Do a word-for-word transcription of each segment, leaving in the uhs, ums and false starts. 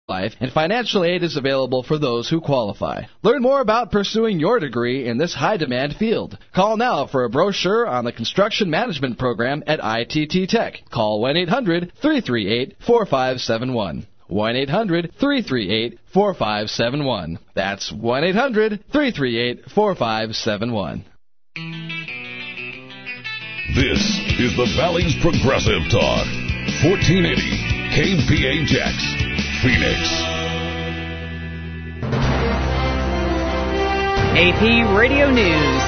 life, and financial aid is available for those who qualify. Learn more about pursuing your degree in this high-demand field. Call now for a brochure on the construction management program at I T T Tech. Call one eight hundred, three three eight, four five seven one. one eight hundred, three three eight, four five seven one. That's one eight hundred, three three eight, four five seven one. This is the Valley's Progressive Talk. fourteen eighty K P H X. Phoenix. A P Radio News.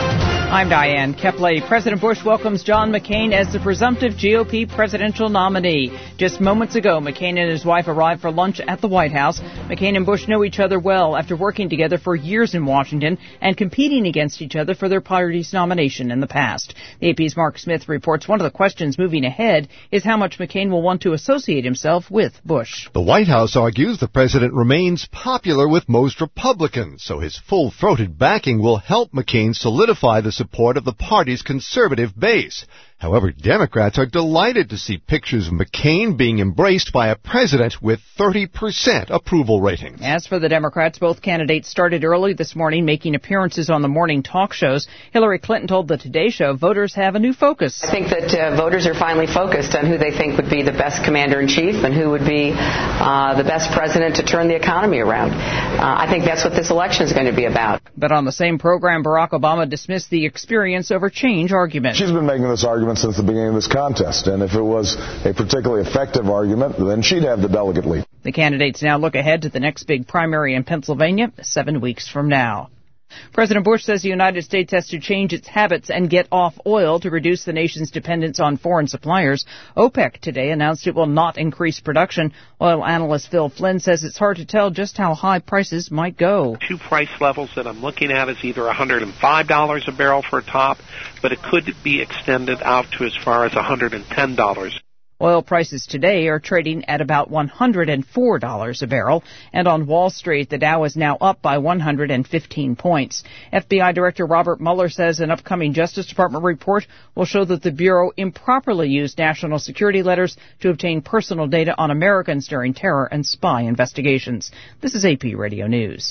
I'm Diane Kepley. President Bush welcomes John McCain as the presumptive G O P presidential nominee. Just moments ago, McCain and his wife arrived for lunch at the White House. McCain and Bush know each other well after working together for years in Washington and competing against each other for their party's nomination in the past. The A P's Mark Smith reports one of the questions moving ahead is how much McCain will want to associate himself with Bush. The White House argues the president remains popular with most Republicans, so his full-throated backing will help McCain solidify the support of the party's conservative base. However, Democrats are delighted to see pictures of McCain being embraced by a president with thirty percent approval ratings. As for the Democrats, both candidates started early this morning making appearances on the morning talk shows. Hillary Clinton told the Today Show voters have a new focus. I think that uh, voters are finally focused on who they think would be the best commander-in-chief and who would be uh, the best president to turn the economy around. Uh, I think that's what this election is going to be about. But on the same program, Barack Obama dismissed the experience over change argument. She's been making this argument since the beginning of this contest, and if it was a particularly effective argument, then she'd have the delegate lead. The candidates now look ahead to the next big primary in Pennsylvania, seven weeks from now. President Bush says the United States has to change its habits and get off oil to reduce the nation's dependence on foreign suppliers. OPEC today announced it will not increase production. Oil analyst Phil Flynn says it's hard to tell just how high prices might go. Two price levels that I'm looking at is either one hundred five dollars a barrel for a top, but it could be extended out to as far as one hundred ten dollars. Oil prices today are trading at about one hundred four dollars a barrel, and on Wall Street, the Dow is now up by one hundred fifteen points. F B I Director Robert Mueller says an upcoming Justice Department report will show that the Bureau improperly used national security letters to obtain personal data on Americans during terror and spy investigations. This is A P Radio News.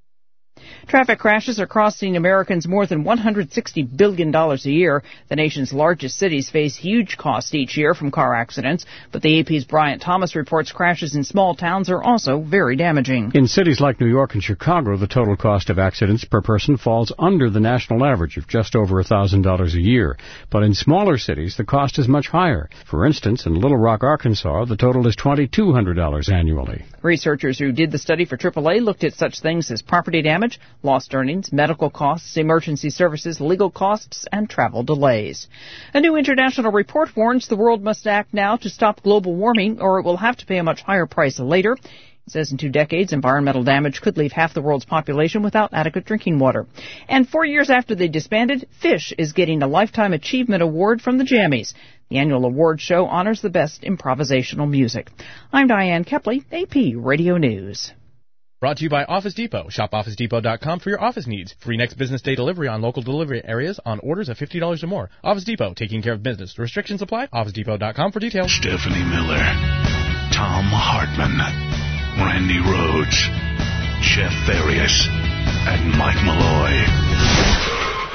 Traffic crashes are costing Americans more than one hundred sixty billion dollars a year. The nation's largest cities face huge costs each year from car accidents, but the A P's Bryant Thomas reports crashes in small towns are also very damaging. In cities like New York and Chicago, the total cost of accidents per person falls under the national average of just over one thousand dollars a year. But in smaller cities, the cost is much higher. For instance, in Little Rock, Arkansas, the total is two thousand two hundred dollars annually. Researchers who did the study for triple A looked at such things as property damage, lost earnings, medical costs, emergency services, legal costs, and travel delays. A new international report warns the world must act now to stop global warming, or it will have to pay a much higher price later. It says in two decades, environmental damage could leave half the world's population without adequate drinking water. And four years after they disbanded, Phish is getting a Lifetime Achievement Award from the Jammies. The annual award show honors the best improvisational music. I'm Diane Kepley, A P Radio News. Brought to you by Office Depot. Shop office depot dot com for your office needs. Free next business day delivery on local delivery areas on orders of fifty dollars or more. Office Depot, taking care of business. Restrictions apply. office depot dot com for details. Stephanie Miller, Tom Hartman, Randy Rhodes, Jeff Farias, and Mike Malloy.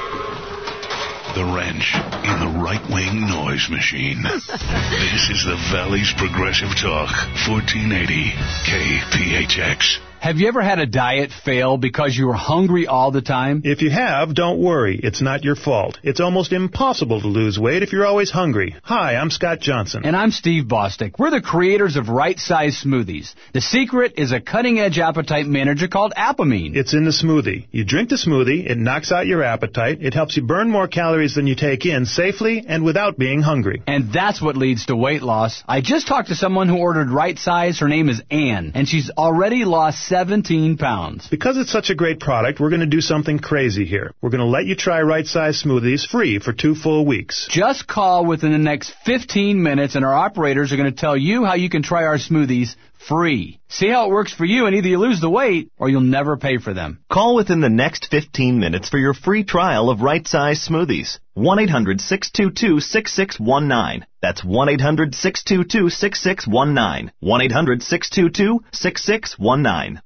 The wrench in the right-wing noise machine. This is the Valley's Progressive Talk, fourteen eighty K P H X. Have you ever had a diet fail because you were hungry all the time? If you have, don't worry. It's not your fault. It's almost impossible to lose weight if you're always hungry. Hi, I'm Scott Johnson. And I'm Steve Bostic. We're the creators of Right Size Smoothies. The secret is a cutting-edge appetite manager called Apamine. It's in the smoothie. You drink the smoothie, it knocks out your appetite, it helps you burn more calories than you take in safely and without being hungry. And that's what leads to weight loss. I just talked to someone who ordered Right Size. Her name is Ann, and she's already lost seventeen pounds. Because it's such a great product, we're going to do something crazy here. We're going to let you try Right Size Smoothies free for two full weeks. Just call within the next fifteen minutes, and our operators are going to tell you how you can try our smoothies free. See how it works for you, and either you lose the weight or you'll never pay for them. Call within the next fifteen minutes for your free trial of Right Size Smoothies. one eight hundred six two two six six one nine. That's one eight hundred six two two six six one nine. one eight hundred six two two six six one nine.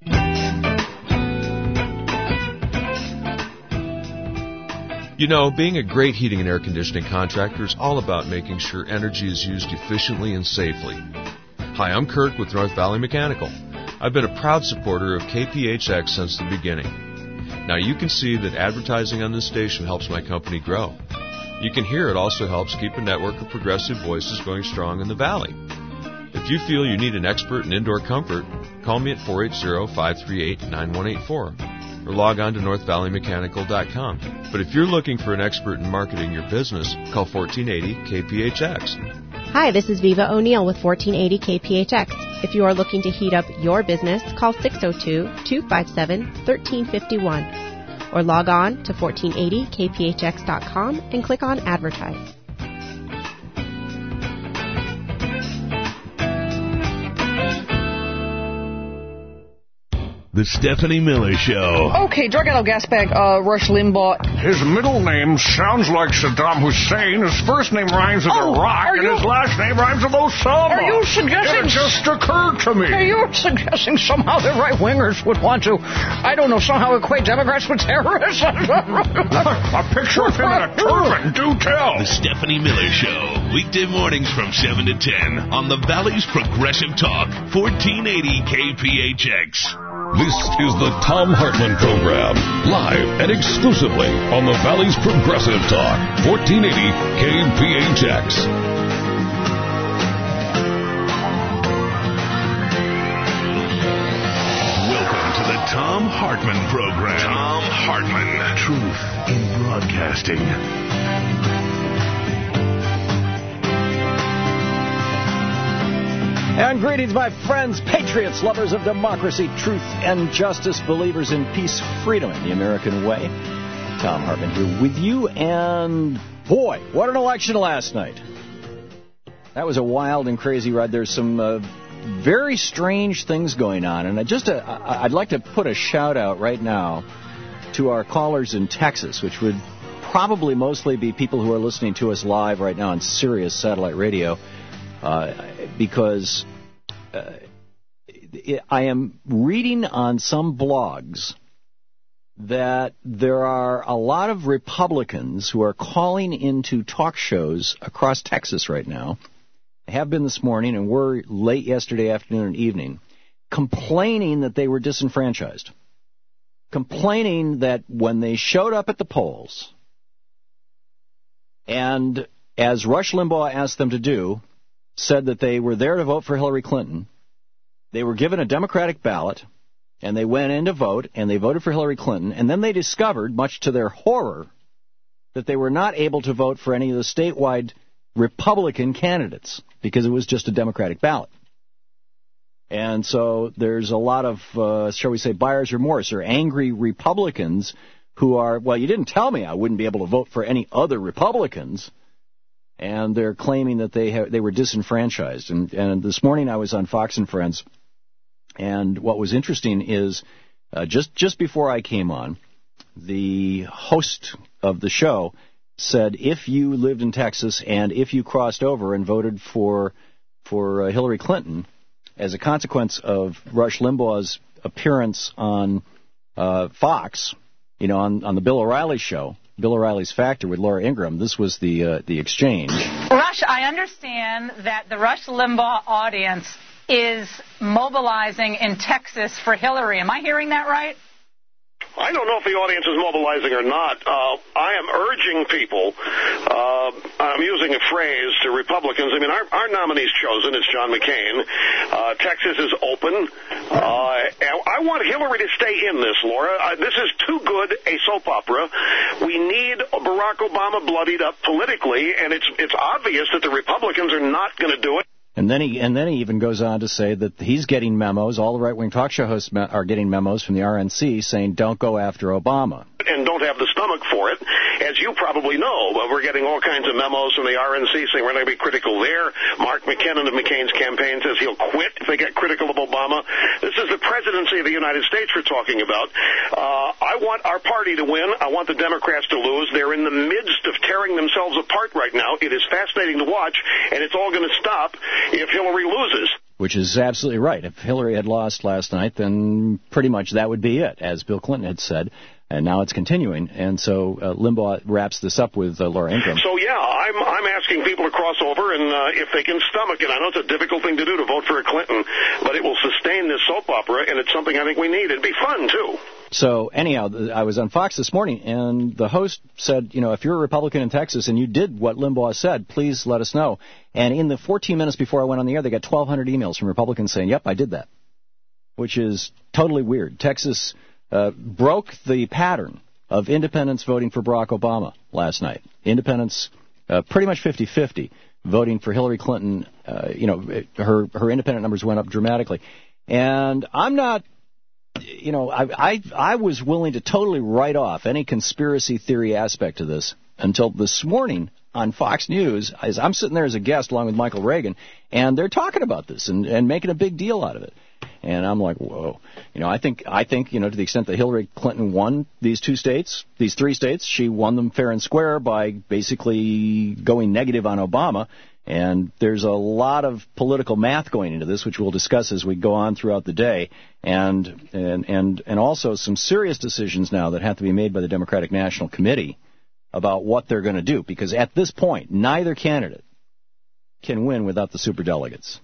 You know, being a great heating and air conditioning contractor is all about making sure energy is used efficiently and safely. Hi, I'm Kirk with North Valley Mechanical. I've been a proud supporter of K P H X since the beginning. Now you can see that advertising on this station helps my company grow. You can hear it also helps keep a network of progressive voices going strong in the Valley. If you feel you need an expert in indoor comfort, call me at four eight zero, five three eight, nine one eight four or log on to north valley mechanical dot com. But if you're looking for an expert in marketing your business, call fourteen eighty K P H X. Hi, this is Viva O'Neill with fourteen eighty K P H X. If you are looking to heat up your business, call six oh two, two five seven, one three five one or log on to fourteen eighty K P H X dot com and click on Advertise. The Stephanie Miller Show. Okay, drug addled gas bag, uh, Rush Limbaugh. His middle name sounds like Saddam Hussein. His first name rhymes with oh, Iraq, and you, his last name rhymes with Osama. Are you suggesting... It just occurred to me. Are you suggesting somehow that right-wingers would want to, I don't know, somehow equate Democrats with terrorists? A picture of him in a turban, do tell. The Stephanie Miller Show. Weekday mornings from seven to ten on the Valley's Progressive Talk, fourteen eighty K P H X. This is the Thom Hartmann Program, live and exclusively on the Valley's Progressive Talk, fourteen eighty K P H X. Welcome to the Thom Hartmann Program. Thom Hartmann. Truth in broadcasting. And greetings, my friends, patriots, lovers of democracy, truth, and justice, believers in peace, freedom, and the American way. Thom Hartmann here with you, and boy, what an election last night. That was a wild and crazy ride. There's some uh, very strange things going on, and I just uh, I'd like to put a shout-out right now to our callers in Texas, which would probably mostly be people who are listening to us live right now on Sirius Satellite Radio. Uh, because uh, it, I am reading on some blogs that there are a lot of Republicans who are calling into talk shows across Texas right now, have been this morning and were late yesterday afternoon and evening, complaining that they were disenfranchised, complaining that when they showed up at the polls, and as Rush Limbaugh asked them to do, said that they were there to vote for Hillary Clinton. They were given a Democratic ballot, and they went in to vote, and they voted for Hillary Clinton, and then they discovered, much to their horror, that they were not able to vote for any of the statewide Republican candidates because it was just a Democratic ballot. And so there's a lot of, uh, shall we say, buyer's remorse or angry Republicans who are, well, you didn't tell me I wouldn't be able to vote for any other Republicans. And they're claiming that they ha- they were disenfranchised. And, and this morning I was on Fox and Friends, and what was interesting is uh, just just before I came on, the host of the show said if you lived in Texas and if you crossed over and voted for for uh, Hillary Clinton as a consequence of Rush Limbaugh's appearance on uh, Fox, you know, on, on the Bill O'Reilly show, Bill O'Reilly's Factor with Laura Ingraham. This was the uh, the exchange. Rush, I understand that the Rush Limbaugh audience is mobilizing in Texas for Hillary. Am I hearing that right? I don't know if the audience is mobilizing or not. Uh, I am urging people, uh, I'm using a phrase to Republicans. I mean, our, our nominee's chosen. It's John McCain. Uh, Texas is open. Uh, I want Hillary to stay in this, Laura. Uh, this is too good a soap opera. We need Barack Obama bloodied up politically, and it's it's obvious that the Republicans are not going to do it. And then he and then he even goes on to say that he's getting memos, all the right-wing talk show hosts are getting memos from the R N C saying don't go after Obama. And don't have the stomach for it. as you probably know, we're getting all kinds of memos from the R N C saying we're going to be critical there. Mark McKinnon of McCain's campaign says he'll quit if they get critical of Obama. This is the presidency of the United States we're talking about. Uh, I want our party to win. I want the Democrats to lose. They're in the midst of tearing themselves apart right now. It is fascinating to watch, and it's all going to stop if Hillary loses. Which is absolutely right. If Hillary had lost last night, then pretty much that would be it, as Bill Clinton had said. And now it's continuing. And so uh, Limbaugh wraps this up with uh, Laura Ingraham. So, yeah, I'm I'm asking people to cross over, and uh, if they can stomach it. I know it's a difficult thing to do to vote for a Clinton, but it will sustain this soap opera, and it's something I think we need. It'd be fun, too. So, anyhow, I was on Fox this morning, and the host said, you know, if you're a Republican in Texas and you did what Limbaugh said, please let us know. And in the fourteen minutes before I went on the air, they got twelve hundred emails from Republicans saying, yep, I did that, which is totally weird. Texas uh, broke the pattern of independents voting for Barack Obama last night. Independents, uh, pretty much fifty-fifty, voting for Hillary Clinton. Uh, you know, her her independent numbers went up dramatically. And I'm not, you know, I, I I was willing to totally write off any conspiracy theory aspect of this until this morning on Fox News, as I'm sitting there as a guest along with Michael Reagan, and they're talking about this and, and making a big deal out of it. And I'm like, whoa. You know, I think, I think, you know, to the extent that Hillary Clinton won these two states, these three states, she won them fair and square by basically going negative on Obama. And there's a lot of political math going into this, which we'll discuss as we go on throughout the day, and and and, and also some serious decisions now that have to be made by the Democratic National Committee about what they're going to do. Because at this point, neither candidate can win without the superdelegates.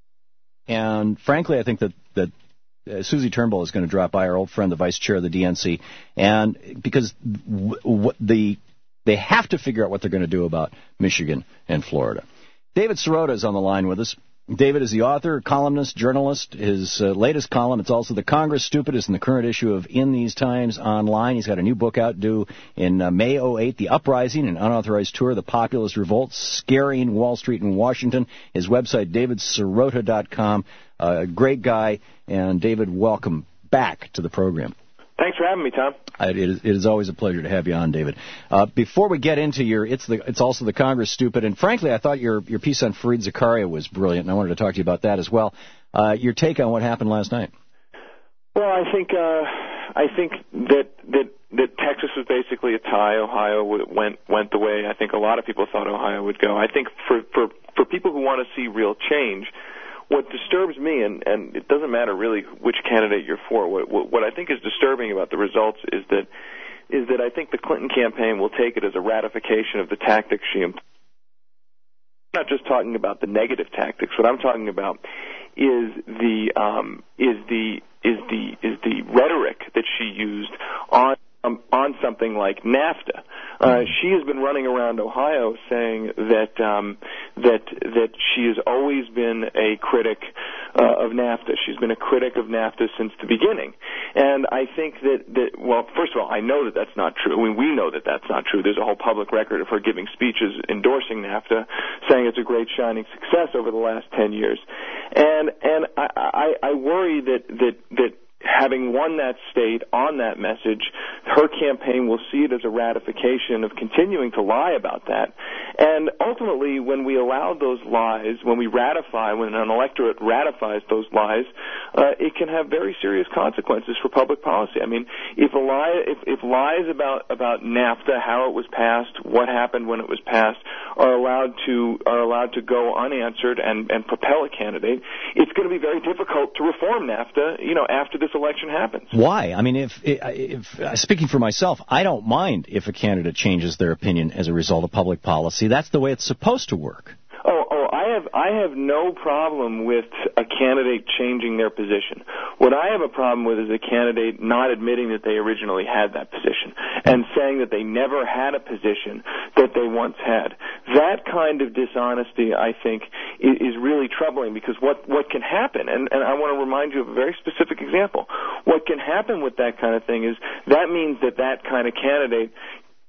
And frankly, I think that, that uh, Susie Turnbull is going to drop by, our old friend, the vice chair of the D N C, and because w- w- the they have to figure out what they're going to do about Michigan and Florida. David Sirota is on the line with us. David is the author, columnist, journalist. His uh, latest column, it's also The Congress Stupid, is in the current issue of In These Times online. He's got a new book out due in uh, May oh eight, The Uprising, an unauthorized tour of the populist revolt scaring Wall Street and Washington. His website, david sirota dot com. Uh, a great guy. And, David, welcome back to the program. Thanks for having me, Tom. It is, it is always a pleasure to have you on, David. Uh, before we get into your, it's the, it's also the Congress Stupid, and frankly, I thought your your piece on Fareed Zakaria was brilliant, and I wanted to talk to you about that as well. Uh, your take on what happened last night? Well, I think uh, I think that that that Texas was basically a tie. Ohio went went the way I think a lot of people thought Ohio would go. I think for for for people who want to see real change, what disturbs me, and, and it doesn't matter really which candidate you're for, what, what, what I think is disturbing about the results is that is that I think the Clinton campaign will take it as a ratification of the tactics she employed. I'm not just talking about the negative tactics. What I'm talking about is the um, is the is the is the rhetoric that she used on um, on something like NAFTA. Uh, she has been running around Ohio saying that um, that that she has always been a critic uh, of NAFTA. She's been a critic of NAFTA since the beginning, and I think that, that well, first of all, I know that that's not true. I mean, we know that that's not true. There's a whole public record of her giving speeches endorsing NAFTA, saying it's a great shining success over the last ten years, and and I I, I worry that that that. having won that state on that message, her campaign will see it as a ratification of continuing to lie about that. And ultimately, when we allow those lies, when we ratify, when an electorate ratifies those lies, uh, it can have very serious consequences for public policy. I mean, if a lie, if, if lies about, about NAFTA, how it was passed, what happened when it was passed, are allowed to are allowed to go unanswered and, and propel a candidate, it's going to be very difficult to reform NAFTA, you know, after this election happens. Why? I mean, if, if speaking for myself, I don't mind if a candidate changes their opinion as a result of public policy. That's the way it's supposed to work. Oh, oh, I have I have no problem with a candidate changing their position. What I have a problem with is a candidate not admitting that they originally had that position and saying that they never had a position that they once had. That kind of dishonesty, I think, is, is really troubling, because what, what can happen, and, and I want to remind you of a very specific example, what can happen with that kind of thing is that means that that kind of candidate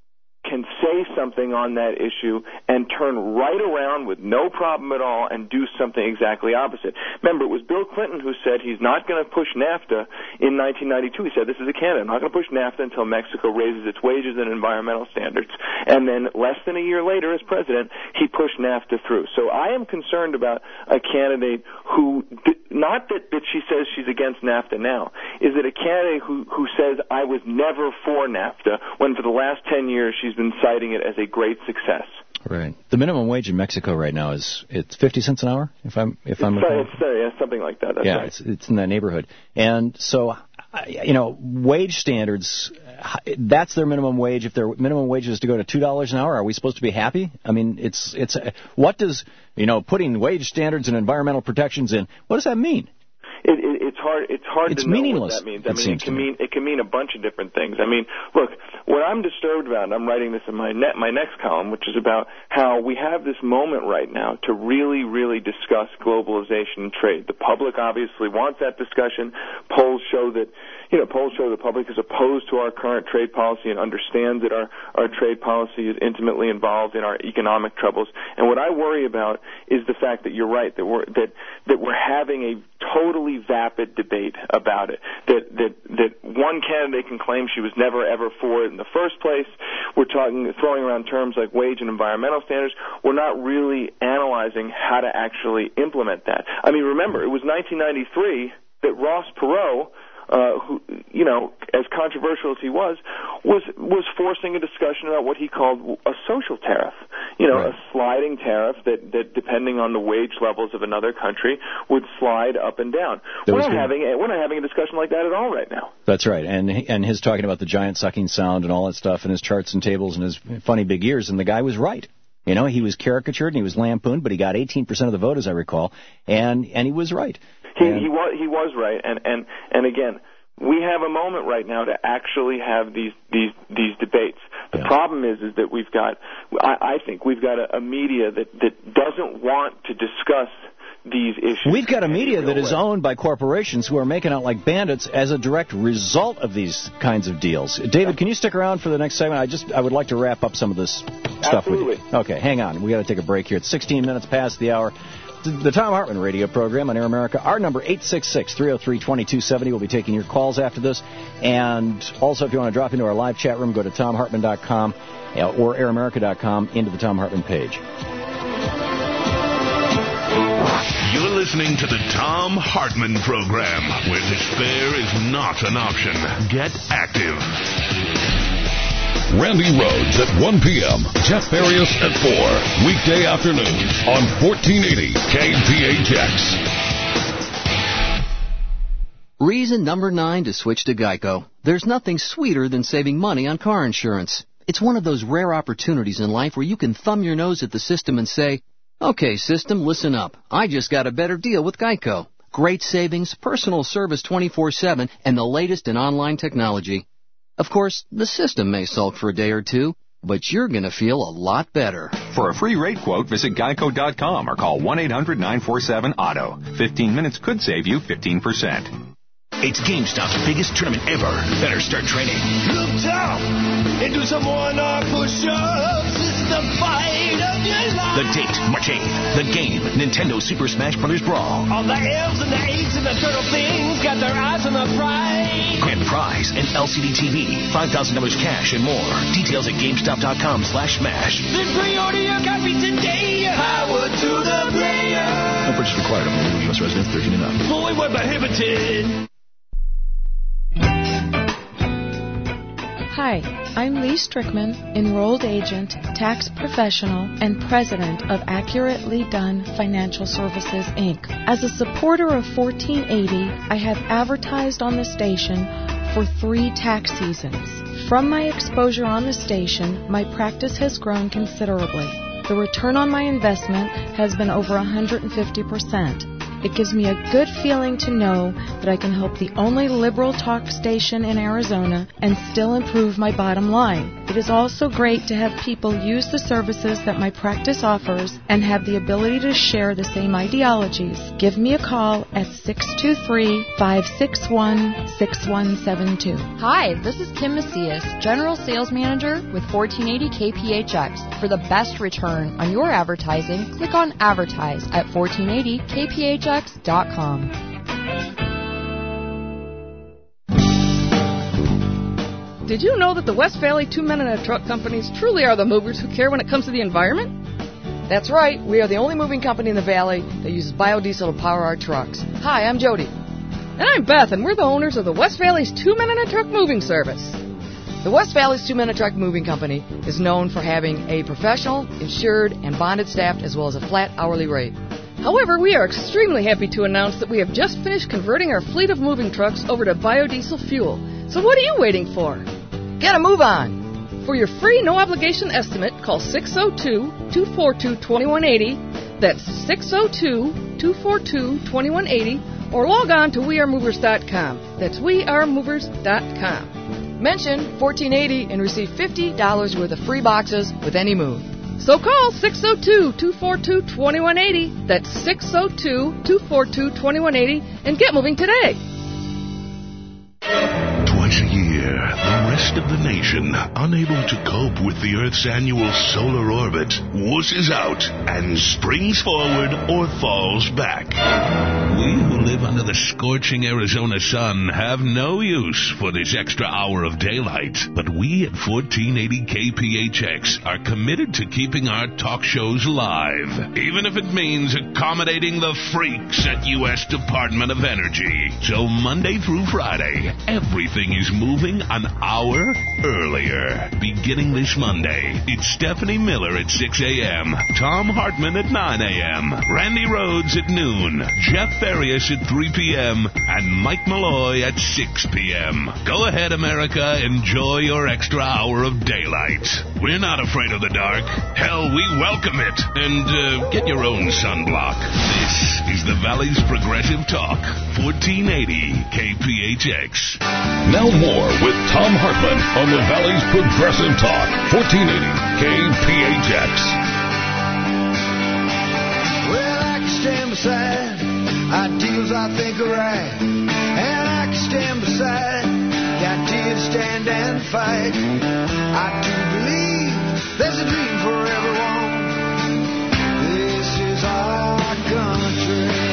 can say something on that issue and turn right around with no problem at all and do something exactly opposite. Remember, it was Bill Clinton who said he's not going to push NAFTA in nineteen ninety-two. He said, this is a Canada. I'm not going to push NAFTA until Mexico raises its wages and environmental standards. And then less than a year later, as president, he pushed NAFTA through. So I am concerned about a candidate who, not that, that she says she's against NAFTA now, is that a candidate who, who says, I was never for NAFTA, when for the last ten years she's been citing it as a great success. Right. The minimum wage in Mexico right now is it's fifty cents an hour, if I'm if I'm it's, it's, uh, yeah, something like that. That's yeah, right. it's it's in that neighborhood. And so, you know, wage standards, that's their minimum wage. If their minimum wage is to go to two dollars an hour, are we supposed to be happy? I mean, it's it's what does, you know, putting wage standards and environmental protections in, what does that mean? It, it, it's hard. It's hard it's to know meaningless, what that means. I it mean, seems it can to me. mean it can mean a bunch of different things. I mean, look, what I'm disturbed about, and I'm writing this in my net, my next column, which is about how we have this moment right now to really, really discuss globalization and trade. The public obviously wants that discussion. Polls show that, you know, polls show the public is opposed to our current trade policy and understands that our our trade policy is intimately involved in our economic troubles. And what I worry about is the fact that you're right, that we're that that we're having a totally vapid debate about it. That that that one candidate can claim she was never ever for it in the first place. We're talking throwing around terms like wage and environmental standards. We're not really analyzing how to actually implement that. I mean, remember, it was nineteen ninety-three that Ross Perot, Uh, who, you know, as controversial as he was, was was forcing a discussion about what he called a social tariff. You know, right. a sliding tariff that, that, depending on the wage levels of another country, would slide up and down. We're not having a, we're not having a discussion like that at all right now. That's right, and and his talking about the giant sucking sound and all that stuff, and his charts and tables and his funny big ears, and the guy was right. You know, he was caricatured and he was lampooned, but he got eighteen percent of the vote, as I recall, and and he was right. He, he was he was right, and and and again, we have a moment right now to actually have these these these debates. The yeah. problem is is that we've got, I, I think we've got a, a media that that doesn't want to discuss these issues. We've got a media that way. is owned by corporations who are making out like bandits as a direct result of these kinds of deals. David, yeah. can you stick around for the next segment? I just I would like to wrap up some of this stuff Absolutely. with you. Okay, hang on. We got to take a break here. It's sixteen minutes past the hour. The Tom Hartman radio program on Air America. Our number, eight six six, three oh three, two two seven oh. We'll be taking your calls after this. And also, if you want to drop into our live chat room, go to tom hartman dot com or air america dot com into the Tom Hartman page. You're listening to the Tom Hartman program, where despair is not an option. Get active. Randy Rhodes at one p.m. Jeff Farias at four. Weekday afternoons on fourteen eighty K P H X. Reason number nine to switch to Geico. There's nothing sweeter than saving money on car insurance. It's one of those rare opportunities in life where you can thumb your nose at the system and say, okay, system, listen up. I just got a better deal with Geico. Great savings, personal service twenty-four seven, and the latest in online technology. Of course, the system may sulk for a day or two, but you're going to feel a lot better. For a free rate quote, visit geico dot com or call one eight hundred nine four seven auto. fifteen minutes could save you fifteen percent. It's GameStop's biggest tournament ever. Better start training. Look top and do some one-arm push-ups. This is the fight of your life. The date, March eighth. The game, Nintendo Super Smash Bros. Brawl. All the elves and the eights and the turtle things got their eyes on the prize. Grand prize, an L C D T V, five thousand dollars cash, and more. Details at GameStop dot com slash smash. Then pre-order your copy today. Power to the player. No purchase required. Only U S residents, thirteen and up. Boy, we're prohibited. Hi, I'm Lee Strickman, enrolled agent, tax professional, and president of Accurately Done Financial Services, Incorporated. As a supporter of fourteen eighty, I have advertised on the station for three tax seasons. From my exposure on the station, my practice has grown considerably. The return on my investment has been over one hundred fifty percent. It gives me a good feeling to know that I can help the only liberal talk station in Arizona and still improve my bottom line. It It is also great to have people use the services that my practice offers and have the ability to share the same ideologies. Give me a call at six two three, five six one, six one seven two. Hi, this is Kim Macias, General Sales Manager with fourteen eighty K P H X. For the best return on your advertising, click on Advertise at fourteen eighty K P H X dot com. Did you know that the West Valley Two Men and a Truck companies truly are the movers who care when it comes to the environment? That's right. We are the only moving company in the Valley that uses biodiesel to power our trucks. Hi, I'm Jody. And I'm Beth, and we're the owners of the West Valley's Two Men and a Truck moving service. The West Valley's Two Men and a Truck moving company is known for having a professional, insured, and bonded staff as well as a flat hourly rate. However, we are extremely happy to announce that we have just finished converting our fleet of moving trucks over to biodiesel fuel. So what are you waiting for? Get a move on. For your free no-obligation estimate, call six oh two, two four two, two one eight oh. That's six oh two, two four two, two one eight oh. Or log on to we are movers dot com. That's we are movers dot com. Mention fourteen eighty and receive fifty dollars worth of free boxes with any move. So call six oh two, two four two, two one eight oh. That's six oh two, two four two, two one eight oh and get moving today. Twice a year, the rest of the nation, unable to cope with the Earth's annual solar orbit, wusses out and springs forward or falls back. We who live under the scorching Arizona sun have no use for this extra hour of daylight, but we at fourteen eighty K P H X are committed to keeping our talk shows live, even if it means accommodating the freaks at U S Department of Energy. So Monday through Friday, everything is moving an hour earlier. Beginning this Monday, it's Stephanie Miller at six a.m., Tom Hartman at nine a.m., Randy Rhodes at noon, Jeff Farias at three p.m., and Mike Malloy at six p.m. Go ahead, America. Enjoy your extra hour of daylight. We're not afraid of the dark. Hell, we welcome it. And uh, get your own sunblock. This is the Valley's Progressive Talk, fourteen eighty K P H X. Now more with Tom Hartman on the Valley's Progressive Talk, fourteen eighty K P H X. Well, I can stand beside ideals I think are right, and I can stand beside the idea to stand and fight. I do believe there's a dream for everyone. This is our country.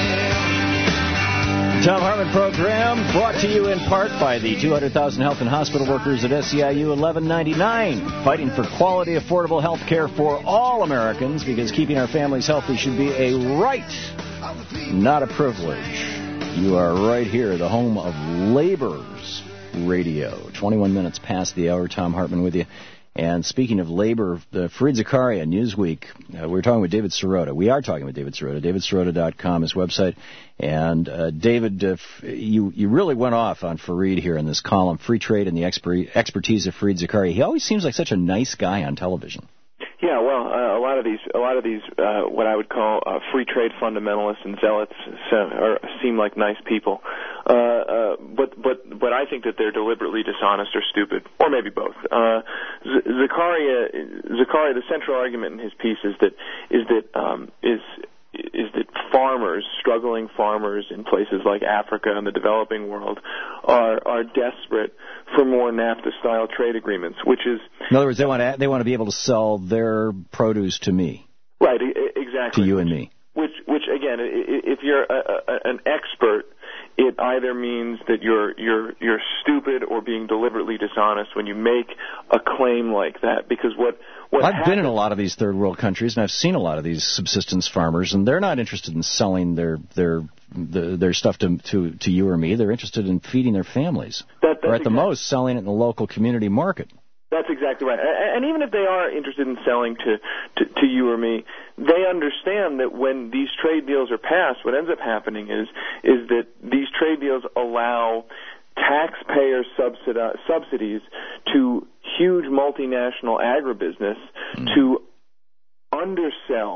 Tom Hartman program brought to you in part by the two hundred thousand health and hospital workers at S C I U eleven ninety-nine, fighting for quality, affordable health care for all Americans, because keeping our families healthy should be a right, not a privilege. You are right here, the home of Labor's Radio. twenty-one minutes past the hour. Tom Hartman with you. And speaking of labor, the Fareed Zakaria, Newsweek, uh, we're talking with David Sirota. We are talking with David Sirota, david sirota dot com, his website. And, uh, David, uh, f- you, you really went off on Fareed here in this column, Free Trade and the exper- Expertise of Fareed Zakaria. He always seems like such a nice guy on television. Yeah, well, uh, a lot of these, a lot of these, uh, what I would call uh, free trade fundamentalists and zealots, so, are, seem like nice people. Uh, uh, but, but, but I think that they're deliberately dishonest or stupid, or maybe both. Uh, Z- Zakaria, Zakaria, the central argument in his piece is that, is that, um, is. is that farmers, struggling farmers in places like Africa and the developing world, are are desperate for more NAFTA-style trade agreements, which is... In other words, they want to, they want to be able to sell their produce to me. Right, exactly. To you and me. Which, which again, if you're a, a, an expert, it either means that you're you're you're stupid or being deliberately dishonest when you make a claim like that. Because what what I've happens, been in a lot of these third world countries, and I've seen a lot of these subsistence farmers, and they're not interested in selling their their the, their stuff to, to to you or me. They're interested in feeding their families, that, or at exactly, the most, selling it in the local community market. That's exactly right. And even if they are interested in selling to, to, to you or me, they understand that when these trade deals are passed, what ends up happening is is that these trade deals allow taxpayer subsidi- subsidies to huge multinational agribusiness mm. to undersell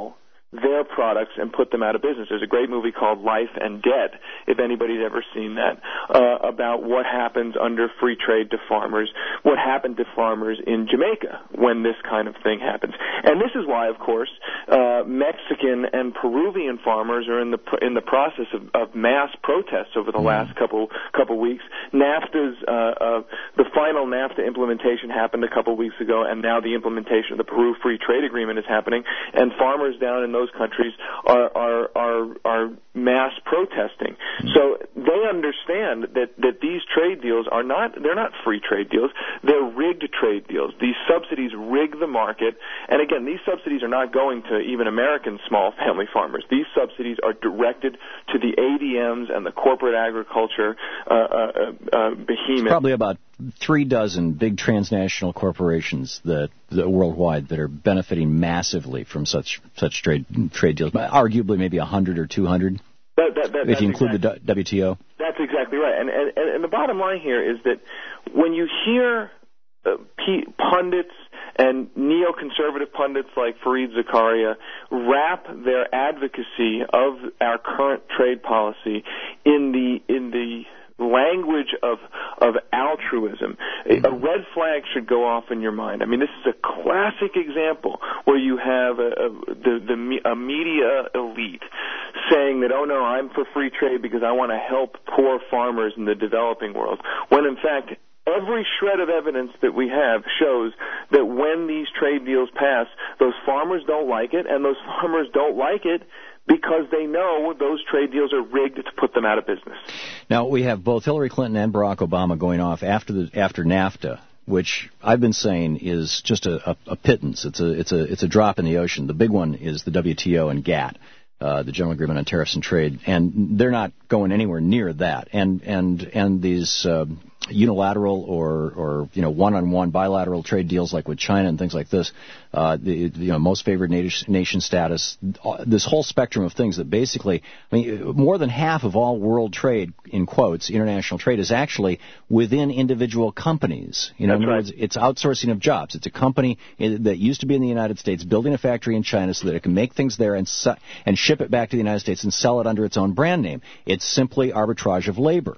their products and put them out of business. There's a great movie called Life and Dead, if anybody's ever seen that, uh, about what happens under free trade to farmers, what happened to farmers in Jamaica when this kind of thing happens. And this is why, of course, uh, Mexican and Peruvian farmers are in the in the process of, of mass protests over the last couple couple weeks. NAFTA's uh, uh, the final NAFTA implementation happened a couple weeks ago, and now the implementation of the Peru Free Trade Agreement is happening, and farmers down in those countries are are are, are mass protesting. So they understand that, that these trade deals are not they're not free trade deals, they're rigged trade deals. These subsidies rig the market, and again, these subsidies are not going to even American small family farmers. These subsidies are directed to the A D Ms and the corporate agriculture uh, uh, uh, behemoths. Probably about three dozen big transnational corporations that, that worldwide that are benefiting massively from such such trade trade deals. Arguably, maybe a hundred or two hundred, that, that, that, if you include exactly, the W T O. That's exactly right. And, and and the bottom line here is that when you hear uh, p- pundits and neoconservative pundits like Fareed Zakaria wrap their advocacy of our current trade policy in the in the language of of altruism, a red flag should go off in your mind. I mean, this is a classic example where you have a, a, the, the a media elite saying that, oh no, I'm for free trade because I want to help poor farmers in the developing world, when in fact every shred of evidence that we have shows that when these trade deals pass, those farmers don't like it, and those farmers don't like it because they know those trade deals are rigged to put them out of business. Now, we have both Hillary Clinton and Barack Obama going off after the after NAFTA, which I've been saying is just a, a, a pittance. It's a it's a it's a drop in the ocean. The big one is the W T O and GATT, uh, the General Agreement on Tariffs and Trade, and they're not going anywhere near that. And and and these uh, unilateral or or you know one-on-one bilateral trade deals like with China and things like this, uh, the you know most favored nation status, this whole spectrum of things that basically, I mean, more than half of all world trade, in quotes, international trade, is actually within individual companies. You know, in other words, it's outsourcing of jobs. It's a company that used to be in the United States building a factory in China so that it can make things there and su- and ship it back to the United States and sell it under its own brand name. It's simply arbitrage of labor.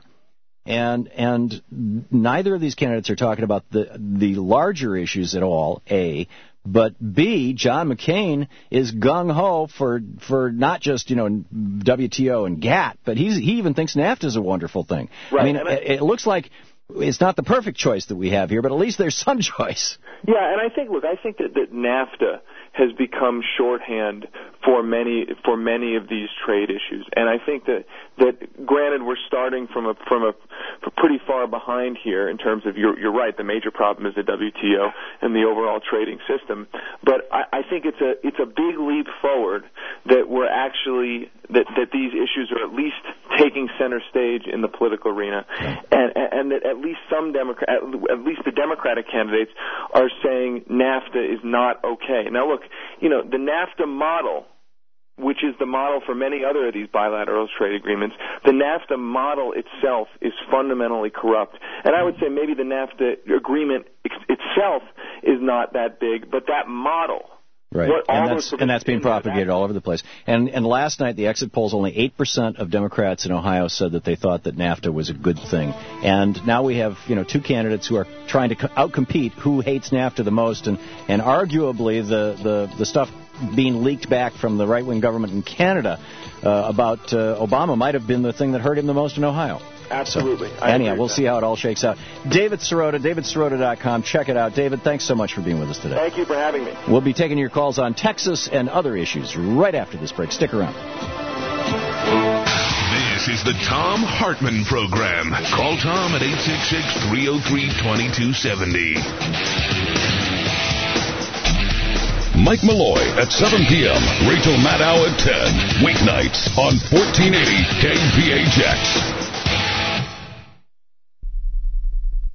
And and neither of these candidates are talking about the the larger issues at all, A. But B, John McCain is gung-ho for for not just, you know, W T O and GATT, but he's, he even thinks NAFTA is a wonderful thing. Right. I mean, I, it, it looks like it's not the perfect choice that we have here, but at least there's some choice. Yeah, and I think, look, I think that, that NAFTA has become shorthand for many for many of these trade issues, and I think that that granted we're starting from a from a pretty far behind here in terms of you're you're right. The major problem is the W T O and the overall trading system, but I, I think it's a it's a big leap forward that we're actually that that these issues are at least taking center stage in the political arena, and and that at least some Democrat at least the Democratic candidates are saying NAFTA is not okay. Now look, you know, the NAFTA model, which is the model for many other of these bilateral trade agreements, the NAFTA model itself is fundamentally corrupt. And I would say maybe the NAFTA agreement itself is not that big, but that model. Right, what, and that's, and that's being propagated all over the place. And and last night, the exit polls, only eight percent of Democrats in Ohio said that they thought that NAFTA was a good thing. And now we have, you know, two candidates who are trying to outcompete who hates NAFTA the most, and, and arguably the, the, the stuff being leaked back from the right-wing government in Canada uh, about uh, Obama might have been the thing that hurt him the most in Ohio. Absolutely. So, anyhow, we'll see how it all shakes out. David Sirota, david sirota dot com. Check it out. David, thanks so much for being with us today. Thank you for having me. We'll be taking your calls on Texas and other issues right after this break. Stick around. This is the Thom Hartmann Program. Call Tom at eight six six, three oh three, two two seven oh. Mike Malloy at seven p.m. Rachel Maddow at ten. Weeknights on fourteen eighty K P H X.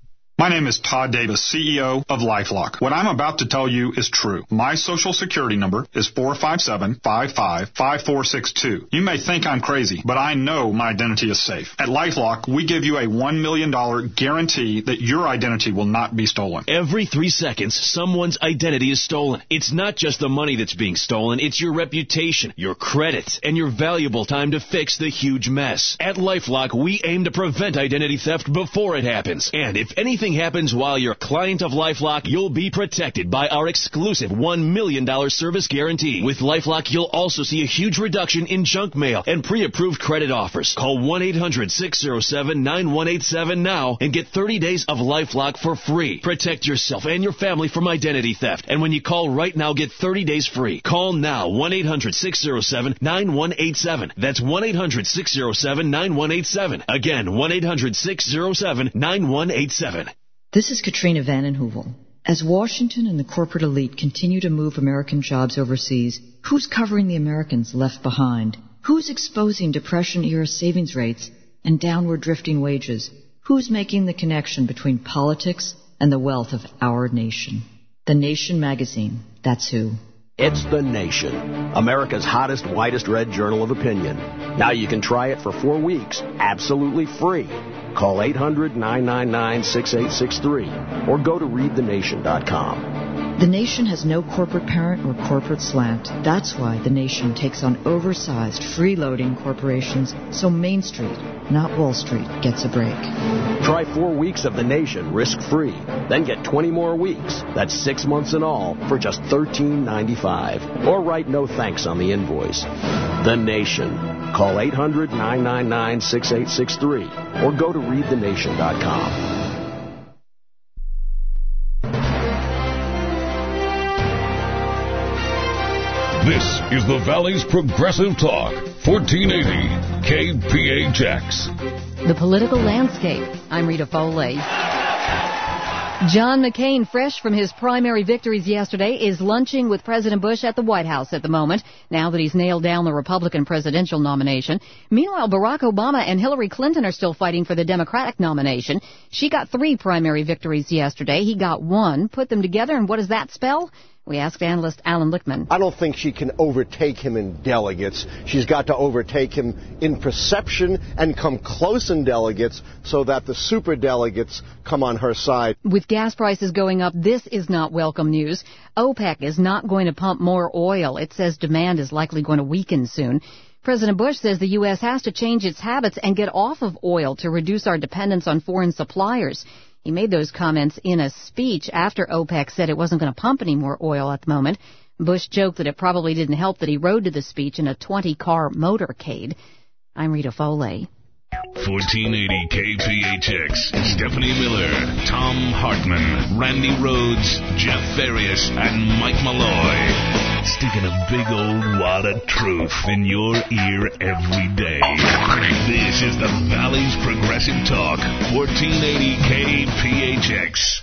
My name is Todd Davis, C E O of LifeLock. What I'm about to tell you is true. My Social Security number is four five seven, five five, five four six two. You may think I'm crazy, but I know my identity is safe. At LifeLock, we give you a one million dollars guarantee that your identity will not be stolen. Every three seconds, someone's identity is stolen. It's not just the money that's being stolen, it's your reputation, your credit, and your valuable time to fix the huge mess. At LifeLock, we aim to prevent identity theft before it happens. And if anything happens while you're a client of LifeLock, you'll be protected by our exclusive one million dollars service guarantee. With LifeLock, you'll also see a huge reduction in junk mail and pre-approved credit offers. Call one eight hundred, six oh seven, nine one eight seven now and get thirty days of LifeLock for free. Protect yourself and your family from identity theft. And when you call right now, get thirty days free. Call now, one eight hundred, six oh seven, nine one eight seven. That's one eight hundred, six oh seven, nine one eight seven. Again, one eight hundred, six oh seven, nine one eight seven. This is Katrina Vanden Heuvel. As Washington and the corporate elite continue to move American jobs overseas, who's covering the Americans left behind? Who's exposing Depression-era savings rates and downward drifting wages? Who's making the connection between politics and the wealth of our nation? The Nation magazine, that's who. It's The Nation, America's hottest, whitest red journal of opinion. Now you can try it for four weeks, absolutely free. Call eight hundred, nine nine nine, six eight six three or go to read the nation dot com. The Nation has no corporate parent or corporate slant. That's why The Nation takes on oversized, freeloading corporations so Main Street, not Wall Street, gets a break. Try four weeks of The Nation risk-free. Then get twenty more weeks. That's six months in all for just thirteen ninety-five. Or write no thanks on the invoice. The Nation. Call eight hundred, nine nine nine, six eight six three or go to read the nation dot com. This is the Valley's Progressive Talk, fourteen eighty K P H X. The political landscape. I'm Rita Foley. John McCain, fresh from his primary victories yesterday, is lunching with President Bush at the White House at the moment, now that he's nailed down the Republican presidential nomination. Meanwhile, Barack Obama and Hillary Clinton are still fighting for the Democratic nomination. She got three primary victories yesterday. He got one. Put them together, and what does that spell? We asked analyst Alan Lichtman. I don't think she can overtake him in delegates. She's got to overtake him in perception and come close in delegates so that the superdelegates come on her side. With gas prices going up, this is not welcome news. OPEC is not going to pump more oil. It says demand is likely going to weaken soon. President Bush says the U S has to change its habits and get off of oil to reduce our dependence on foreign suppliers. He made those comments in a speech after OPEC said it wasn't going to pump any more oil at the moment. Bush joked that it probably didn't help that he rode to the speech in a twenty-car motorcade. I'm Rita Foley. fourteen eighty K P H X, Stephanie Miller, Tom Hartman, Randy Rhodes, Jeff Farias, and Mike Malloy. Sticking a big old wad of truth in your ear every day. This is the Valley's Progressive Talk, fourteen eighty K P H X.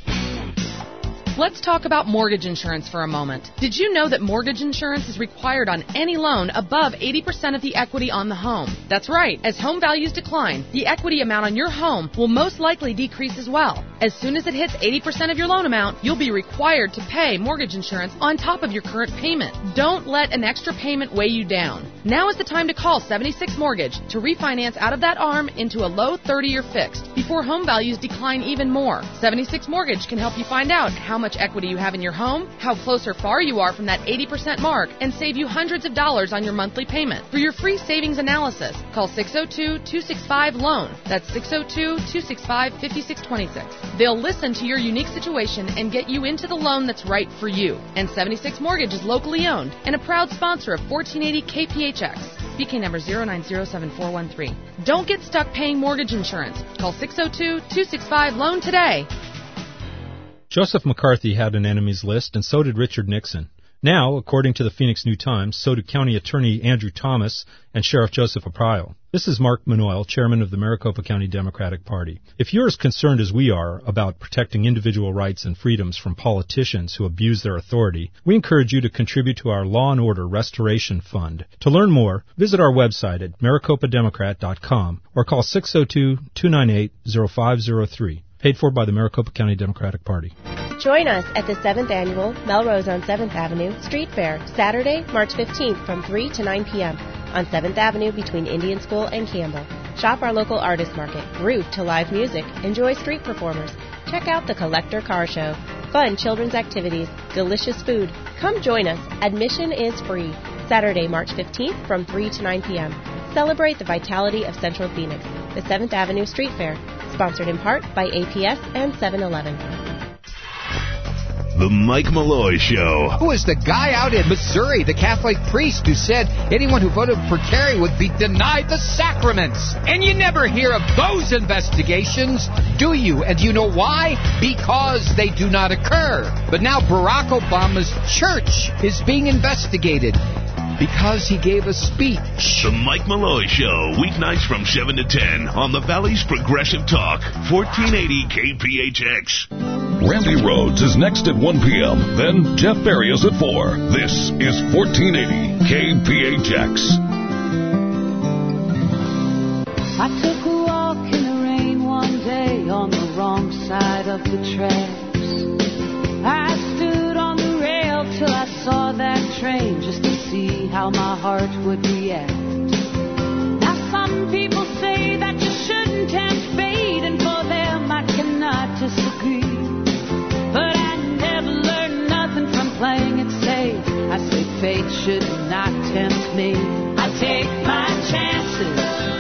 Let's talk about mortgage insurance for a moment. Did you know that mortgage insurance is required on any loan above eighty percent of the equity on the home? That's right. As home values decline, the equity amount on your home will most likely decrease as well. As soon as it hits eighty percent of your loan amount, you'll be required to pay mortgage insurance on top of your current payment. Don't let an extra payment weigh you down. Now is the time to call seventy-six Mortgage to refinance out of that ARM into a low thirty-year fixed before home values decline even more. seventy-six Mortgage can help you find out how much equity you have in your home, how close or far you are from that eighty percent mark, and save you hundreds of dollars on your monthly payment. For your free savings analysis, call six oh two, two six five, LOAN. That's six oh two, two six five, five six two six. They'll listen to your unique situation and get you into the loan that's right for you. And seventy-six Mortgage is locally owned and a proud sponsor of fourteen eighty K P H X. B K number zero nine zero seven four one three. Don't get stuck paying mortgage insurance. Call six oh two, two six five, LOAN today. Joseph McCarthy had an enemies list, and so did Richard Nixon. Now, according to the Phoenix New-Times, so do County Attorney Andrew Thomas and Sheriff Joseph Aprile. This is Mark Manoyle, chairman of the Maricopa County Democratic Party. If you're as concerned as we are about protecting individual rights and freedoms from politicians who abuse their authority, we encourage you to contribute to our Law and Order Restoration Fund. To learn more, visit our website at maricopa democrat dot com or call six oh two, two nine eight, oh five oh three. Paid for by the Maricopa County Democratic Party. Join us at the seventh Annual Melrose on seventh Avenue Street Fair, Saturday, March fifteenth from three to nine p.m. on seventh Avenue between Indian School and Campbell. Shop our local artist market, groove to live music, enjoy street performers, check out the Collector Car Show, fun children's activities, delicious food. Come join us. Admission is free. Saturday, March fifteenth from three to nine p.m. Celebrate the vitality of Central Phoenix. The seventh Avenue Street Fair, sponsored in part by A P S and seven eleven. The Mike Malloy Show. Who is the guy out in Missouri, the Catholic priest who said anyone who voted for Kerry would be denied the sacraments? And you never hear of those investigations, do you? And do you know why? Because they do not occur. But now Barack Obama's church is being investigated because he gave a speech. The Mike Malloy Show, weeknights from seven to ten on the Valley's Progressive Talk, fourteen eighty K P H X. Randy Rhodes is next at one p.m., then Jeff Farias at four. This is fourteen eighty K P H X. I took a walk in the rain one day on the wrong side of the tracks. I stood on the rail till I saw that train just to see how my heart would react. Now some people say that you shouldn't tempt fate, and for them I cannot disagree. But I never learned nothing from playing it safe. I say fate should not tempt me. I take my chances.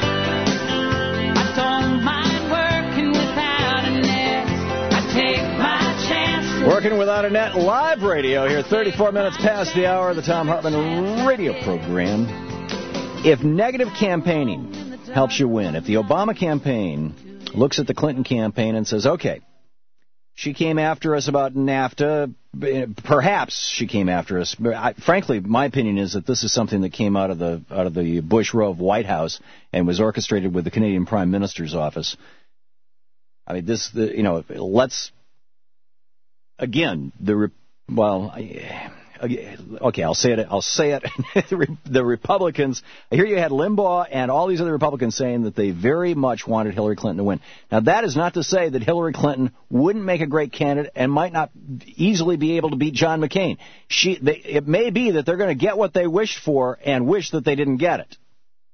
I don't mind working without a net. I take my chances. Working without a net, live radio here, thirty-four minutes past the hour of the Thom Hartmann radio program. If negative campaigning helps you win, if the Obama campaign looks at the Clinton campaign and says, okay, she came after us about NAFTA, perhaps she came after us. But I, frankly, my opinion is that this is something that came out of the out of the Bush Rove White House and was orchestrated with the Canadian Prime Minister's office. I mean, this, the, you know, let's. Again, the well, okay, I'll say it. I'll say it. The Republicans. I hear you had Limbaugh and all these other Republicans saying that they very much wanted Hillary Clinton to win. Now, that is not to say that Hillary Clinton wouldn't make a great candidate and might not easily be able to beat John McCain. She, they, it may be that they're going to get what they wished for and wish that they didn't get it.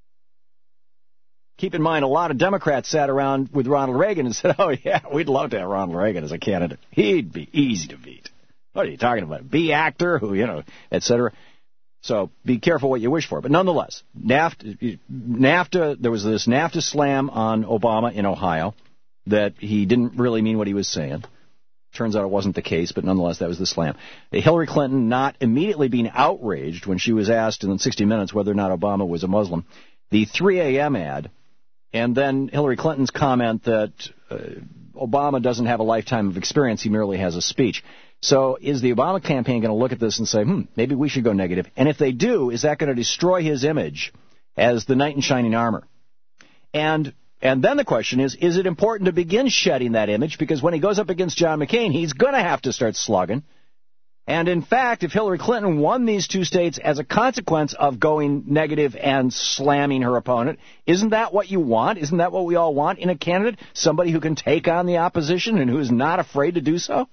Keep in mind, a lot of Democrats sat around with Ronald Reagan and said, oh, yeah, we'd love to have Ronald Reagan as a candidate. He'd be easy to beat. What are you talking about? B actor, who, you know, et cetera. So be careful what you wish for. But nonetheless, NAFTA, NAFTA, there was this NAFTA slam on Obama in Ohio that he didn't really mean what he was saying. Turns out it wasn't the case, but nonetheless, that was the slam. Hillary Clinton not immediately being outraged when she was asked in sixty minutes whether or not Obama was a Muslim. The three a.m. ad. And then Hillary Clinton's comment that uh, Obama doesn't have a lifetime of experience, he merely has a speech. So is the Obama campaign going to look at this and say, hmm, maybe we should go negative? And if they do, is that going to destroy his image as the knight in shining armor? And and then the question is, is it important to begin shedding that image? Because when he goes up against John McCain, he's going to have to start slugging. And in fact, if Hillary Clinton won these two states as a consequence of going negative and slamming her opponent, isn't that what you want? Isn't that what we all want in a candidate? Somebody who can take on the opposition and who is not afraid to do so?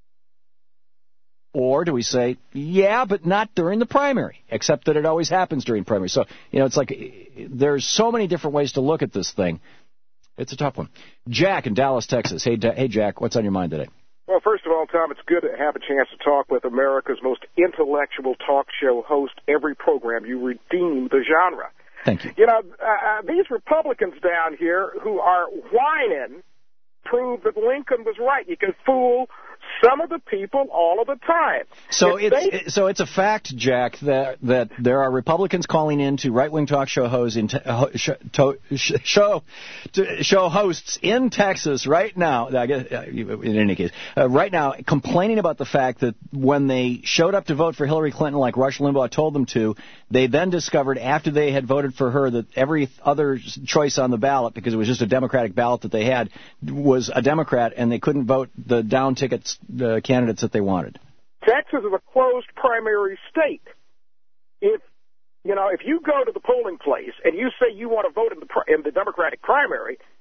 Or do we say, yeah, but not during the primary, except that it always happens during primary. So, you know, it's like there's so many different ways to look at this thing. It's a tough one. Jack in Dallas, Texas. Hey, hey, Jack, what's on your mind today? Well, first of all, Tom, it's good to have a chance to talk with America's most intellectual talk show host every program. You redeem the genre. Thank you. You know, uh, these Republicans down here who are whining prove that Lincoln was right. You can fool some of the people all of the time. So if it's they, so it's a fact, Jack, that that there are Republicans calling in to right-wing talk show hosts in te- ho- sh- to, sh- show to show hosts in Texas right now. I guess, in any case, uh, right now, complaining about the fact that when they showed up to vote for Hillary Clinton, like Rush Limbaugh told them to, they then discovered after they had voted for her that every other choice on the ballot, because it was just a Democratic ballot that they had, was a Democrat, and they couldn't vote the down tickets. The candidates that they wanted. Texas is a closed primary state. If you know, if you go to the polling place and you say you want to vote in the in the Democratic primary,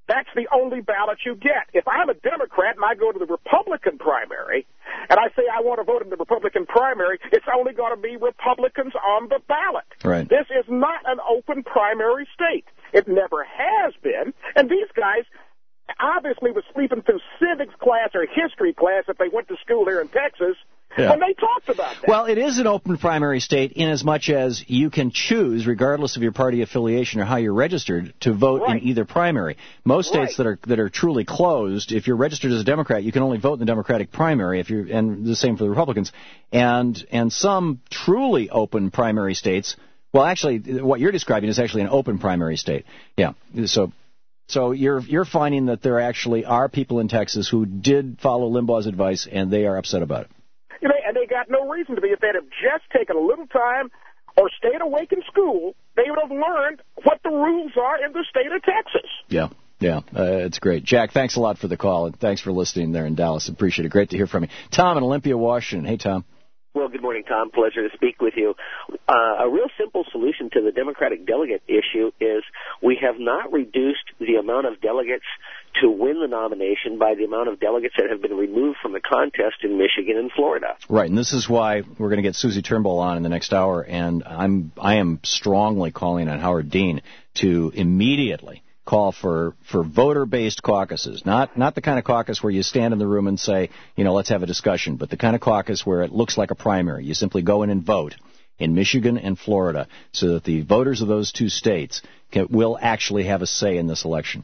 That's the only ballot you get. If I'm a Democrat and I go to the Republican primary and I say I want to vote in the Republican primary, it's only going to be Republicans on the ballot. Right. This is not an open primary state. It never has been. And these guys obviously were sleeping through civics class or history class if they went to school here in Texas. Yeah. When they talked about that. Well, it is an open primary state in as much as you can choose, regardless of your party affiliation or how you're registered, to vote right. in either primary. Most states right. that are that are truly closed, if you're registered as a Democrat, you can only vote in the Democratic primary. If you're, and the same for the Republicans. And and some truly open primary states. Well, actually, what you're describing is actually an open primary state. Yeah. So. So you're you're finding that there actually are people in Texas who did follow Limbaugh's advice, and they are upset about it. You know, and they got no reason to be. If they'd have just taken a little time or stayed awake in school, they would have learned what the rules are in the state of Texas. Yeah, yeah, uh, it's great. Jack, thanks a lot for the call, and thanks for listening there in Dallas. Appreciate it. Great to hear from you. Tom in Olympia, Washington. Hey, Tom. Well, good morning, Tom. Pleasure to speak with you. Uh, a real simple solution to the Democratic delegate issue is we have not reduced the amount of delegates to win the nomination by the amount of delegates that have been removed from the contest in Michigan and Florida. Right, and this is why we're going to get Susie Turnbull on in the next hour, and I'm I am strongly calling on Howard Dean to immediately call for, for voter-based caucuses, not not the kind of caucus where you stand in the room and say, you know, let's have a discussion, but the kind of caucus where it looks like a primary. You simply go in and vote in Michigan and Florida so that the voters of those two states can, will actually have a say in this election.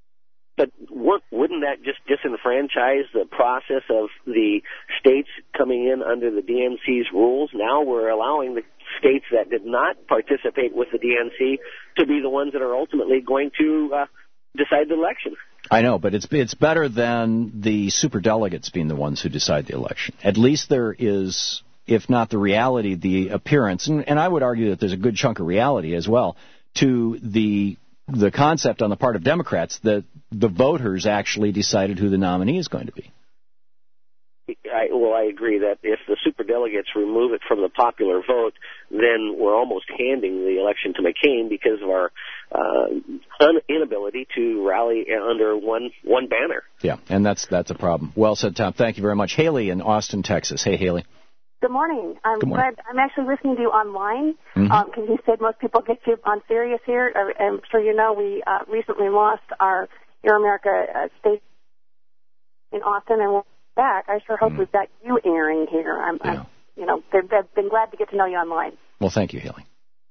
But wouldn't that just disenfranchise the process of the states coming in under the D N C's rules? Now we're allowing the states that did not participate with the D N C to be the ones that are ultimately going to uh, decide the election. I know, but it's it's better than the superdelegates being the ones who decide the election. At least there is, if not the reality, the appearance, and, and I would argue that there's a good chunk of reality as well, to the the concept on the part of Democrats that the voters actually decided who the nominee is going to be. I, well, I agree that if the superdelegates remove it from the popular vote, then we're almost handing the election to McCain because of our uh, un- inability to rally under one one banner. Yeah, and that's that's a problem. Well said, Tom. Thank you very much. Haley in Austin, Texas. Hey, Haley. Good morning. I'm Good morning. glad. I'm actually listening to you online because mm-hmm. um, you said most people get you on Sirius here. Uh, I'm sure you know we uh, recently lost our Air America uh, station in Austin, and we're back. I sure hope mm. we've got you airing here. I'm, yeah. I'm you know, they've, they've been glad to get to know you online. Well, thank you, Haley.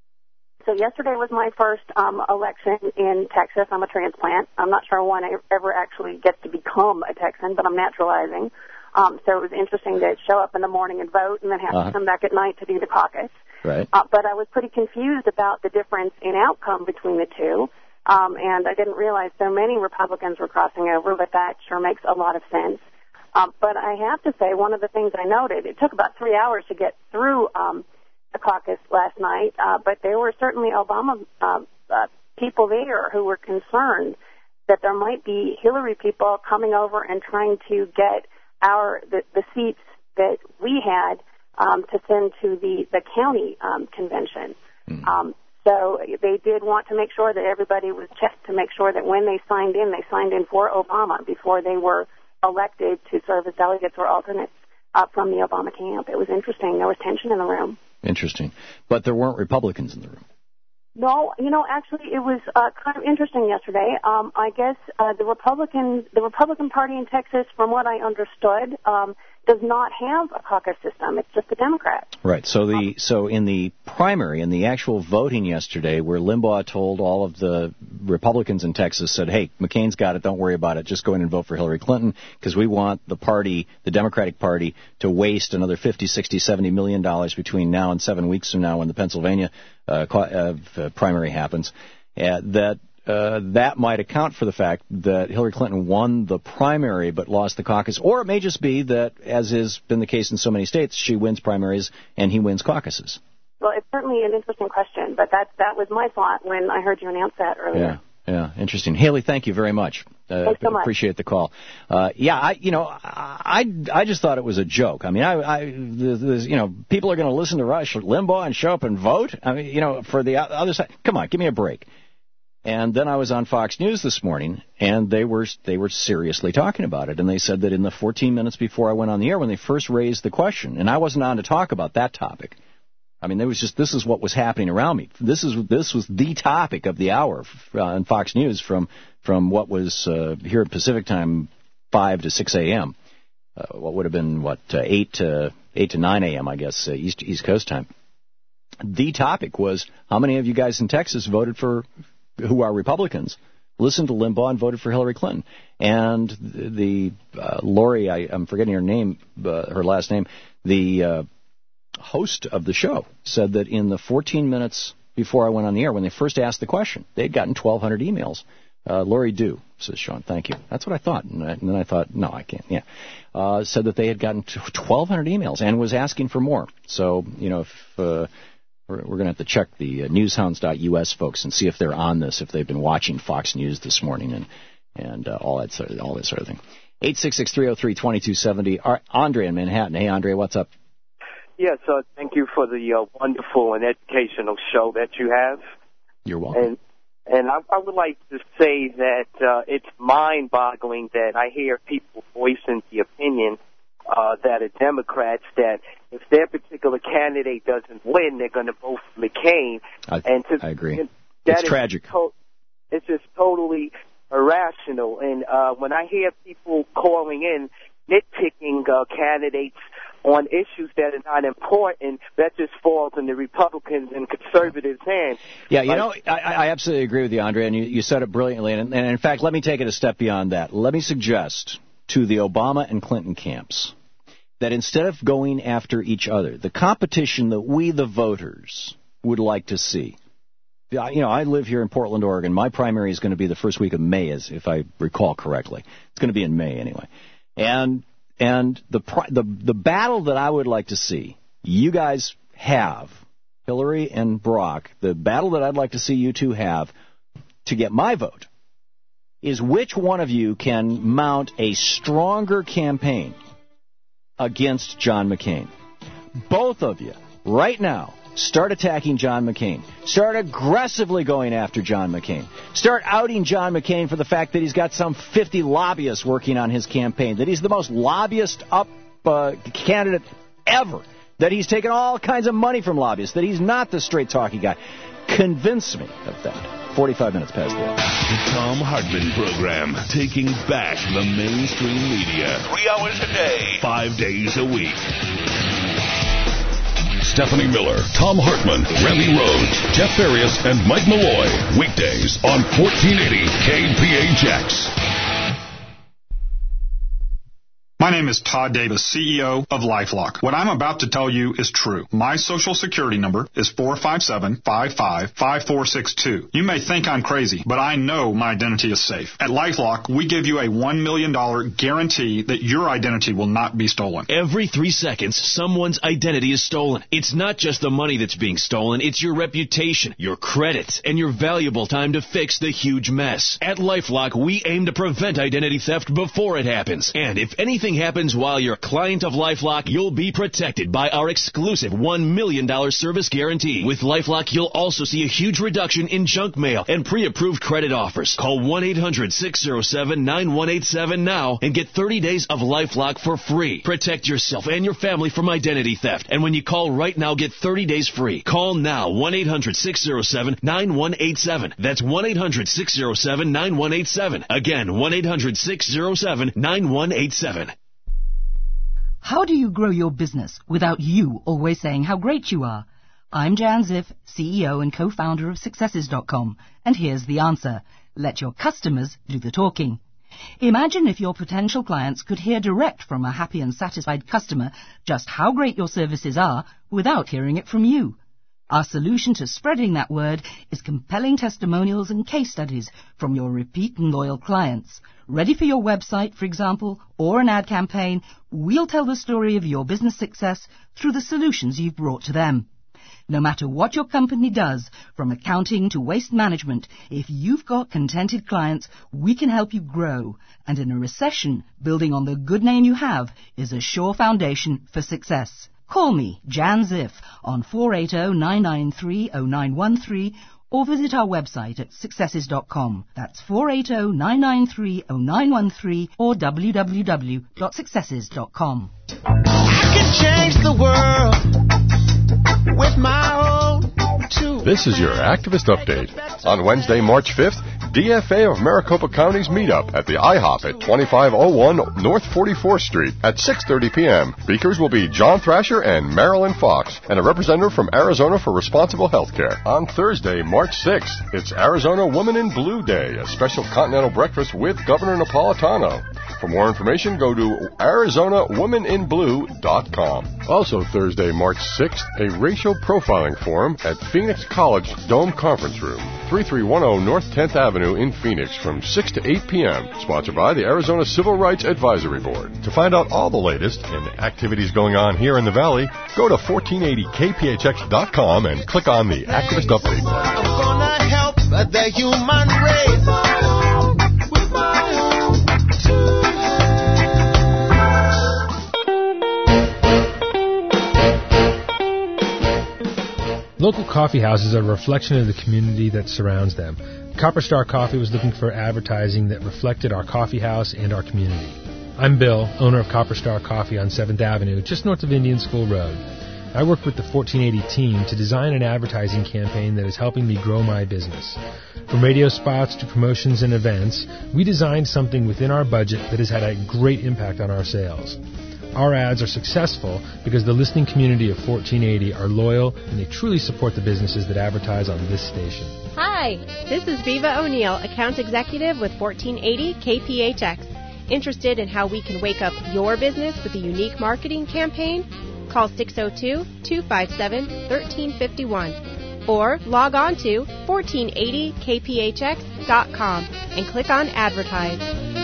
So yesterday was my first um, election in Texas. I'm a transplant. I'm not sure one ever actually gets to become a Texan, but I'm naturalizing. Um, so it was interesting to show up in the morning and vote and then have uh-huh. to come back at night to do the caucus. Right. Uh, but I was pretty confused about the difference in outcome between the two. Um, and I didn't realize so many Republicans were crossing over, but that sure makes a lot of sense. Um, but I have to say, one of the things I noted, it took about three hours to get through um, the caucus last night, uh, but there were certainly Obama uh, uh, people there who were concerned that there might be Hillary people coming over and trying to get our the, the seats that we had um, to send to the, the county um, convention. Mm-hmm. Um, so they did want to make sure that everybody was checked to make sure that when they signed in, they signed in for Obama before they were elected to serve as delegates or alternates uh, from the Obama camp. It was interesting. There was tension in the room. Interesting. But there weren't Republicans in the room. No, you know, actually, it was uh, kind of interesting yesterday. Um, I guess uh, the Republican, the Republican Party in Texas, from what I understood, um, does not have a caucus system. It's just the Democrats. Right. So the so in the primary, in the actual voting yesterday, where Limbaugh told all of the Republicans in Texas, said, "Hey, McCain's got it. Don't worry about it. Just go in and vote for Hillary Clinton because we want the party, the Democratic Party, to waste another fifty, sixty, seventy million dollars between now and seven weeks from now when the Pennsylvania uh, uh, primary happens." Uh, that. Uh, that might account for the fact that Hillary Clinton won the primary but lost the caucus. Or it may just be that, as has been the case in so many states, she wins primaries and he wins caucuses. Well, it's certainly an interesting question, but that that was my thought when I heard you announce that earlier. Yeah, yeah, interesting. Haley, thank you very much. Uh, Thanks so much. Appreciate the call. Uh, yeah, I, you know, I, I just thought it was a joke. I mean, I, I the, the, you know, people are going to listen to Rush Limbaugh and show up and vote. I mean, you know, for the other side. Come on, give me a break. And then I was on Fox News this morning, and they were they were seriously talking about it. And they said that in the fourteen minutes before I went on the air, when they first raised the question, and I wasn't on to talk about that topic. I mean, there was just this is what was happening around me. This is this was the topic of the hour on Fox News from from what was uh, here at Pacific time, five to six a.m. Uh, what would have been what uh, eight to eight to nine a.m. I guess uh, East East Coast time. The topic was how many of you guys in Texas voted for, who are Republicans, listened to Limbaugh and voted for Hillary Clinton. And the uh, Lori, I, I'm forgetting her name, uh, her last name, the uh, host of the show said that in the fourteen minutes before I went on the air, when they first asked the question, they'd gotten twelve hundred emails. Uh, Lori Dew, says Sean, thank you. That's what I thought. And, I, and then I thought, no, I can't. Yeah. Uh, said that they had gotten twelve hundred emails and was asking for more. So, you know, if... Uh, We're, we're going to have to check the uh, newshounds dot U S folks and see if they're on this, if they've been watching Fox News this morning and and uh, all that sort of, all that sort of thing. eight six six, three oh three, two two seven oh. Andre in Manhattan. Hey, Andre, what's up? Yes, uh, thank you for the uh, wonderful and educational show that you have. You're welcome. And, and I, I would like to say that uh, it's mind-boggling that I hear people voicing the opinion Uh, that are Democrats, that if their particular candidate doesn't win, they're going to vote for McCain. I, and to, I agree. And it's tragic. To- it's just totally irrational. And uh, when I hear people calling in, nitpicking uh, candidates on issues that are not important, that just falls in the Republicans and conservatives' hands. Yeah, you like, know, I, I absolutely agree with you, Andre, and you, you said it brilliantly. And, and in fact, let me take it a step beyond that. Let me suggest to the Obama and Clinton camps that instead of going after each other, the competition that we, the voters, would like to see. You know, I live here in Portland, Oregon. My primary is going to be the first week of May, as if I recall correctly. It's going to be in May anyway. And and the the the battle that I would like to see you guys have, Hillary and Barack, the battle that I'd like to see you two have to get my vote, is which one of you can mount a stronger campaign against John McCain. Both of you, right now, start attacking John McCain. Start aggressively going after John McCain. Start outing John McCain for the fact that he's got some fifty lobbyists working on his campaign, that he's the most lobbyist-up uh, candidate ever, that he's taken all kinds of money from lobbyists, that he's not the straight-talking guy. Convince me of that. forty-five minutes past the hour. The Thom Hartmann Program, taking back the mainstream media. Three hours a day, five days a week. Stephanie Miller, Thom Hartmann, Randy Rhodes, Jeff Farias, and Mike Malloy. Weekdays on fourteen eighty K P H X. My name is Todd Davis, C E O of LifeLock. What I'm about to tell you is true. My social security number is four five seven, five five, five four six two. You may think I'm crazy, but I know my identity is safe. At LifeLock, we give you a one million dollars guarantee that your identity will not be stolen. Every three seconds, someone's identity is stolen. It's not just the money that's being stolen, it's your reputation, your credit, and your valuable time to fix the huge mess. At LifeLock, we aim to prevent identity theft before it happens. And if anything happens while you're a client of LifeLock, you'll be protected by our exclusive one million dollars service guarantee. With LifeLock, you'll also see a huge reduction in junk mail and pre-approved credit offers. Call one eight hundred, six oh seven, nine one eight seven now and get thirty days of LifeLock for free. Protect yourself and your family from identity theft. And when you call right now, get thirty days free. Call now, one eight hundred, six oh seven, nine one eight seven. That's one eight hundred, six oh seven, nine one eight seven. Again, one eight hundred, six oh seven, nine one eight seven. How do you grow your business without you always saying how great you are? I'm Jan Ziff, C E O and co-founder of Successes dot com, and here's the answer. Let your customers do the talking. Imagine if your potential clients could hear direct from a happy and satisfied customer just how great your services are without hearing it from you. Our solution to spreading that word is compelling testimonials and case studies from your repeat and loyal clients. Ready for your website, for example, or an ad campaign, we'll tell the story of your business success through the solutions you've brought to them. No matter what your company does, from accounting to waste management, if you've got contented clients, we can help you grow. And in a recession, building on the good name you have is a sure foundation for success. Call me, Jan Ziff, on four eight zero, nine nine three, zero nine one three or visit our website at successes dot com. That's four eight zero, nine nine three, zero nine one three or w w w dot successes dot com. I can change the world with my own tool. This is your Activist Update. On Wednesday, March fifth, D F A of Maricopa County's meetup at the I HOP at twenty-five oh one North forty-fourth Street at six thirty p.m. Speakers will be John Thrasher and Marilyn Fox, and a representative from Arizona for Responsible Healthcare. On Thursday, March sixth, it's Arizona Woman in Blue Day, a special continental breakfast with Governor Napolitano. For more information, go to arizona woman in blue dot com. Also Thursday, March sixth, a racial profiling forum at Phoenix College Dome Conference Room, thirty-three ten North tenth Avenue in Phoenix from six to eight p.m., sponsored by the Arizona Civil Rights Advisory Board. To find out all the latest in activities going on here in the Valley, go to fourteen eighty K P H X dot com and click on the Activist Update button. I'm gonna help the human race with my own tool. Local coffee houses are a reflection of the community that surrounds them. Copper Star Coffee was looking for advertising that reflected our coffee house and our community. I'm Bill, owner of Copper Star Coffee on seventh Avenue, just north of Indian School Road. I worked with the fourteen eighty team to design an advertising campaign that is helping me grow my business. From radio spots to promotions and events, we designed something within our budget that has had a great impact on our sales. Our ads are successful because the listening community of fourteen eighty are loyal and they truly support the businesses that advertise on this station. Hi, this is Viva O'Neill, account executive with fourteen eighty K P H X. Interested in how we can wake up your business with a unique marketing campaign? Call six oh two, two five seven, one three five one or log on to fourteen eighty K P H X dot com and click on Advertise.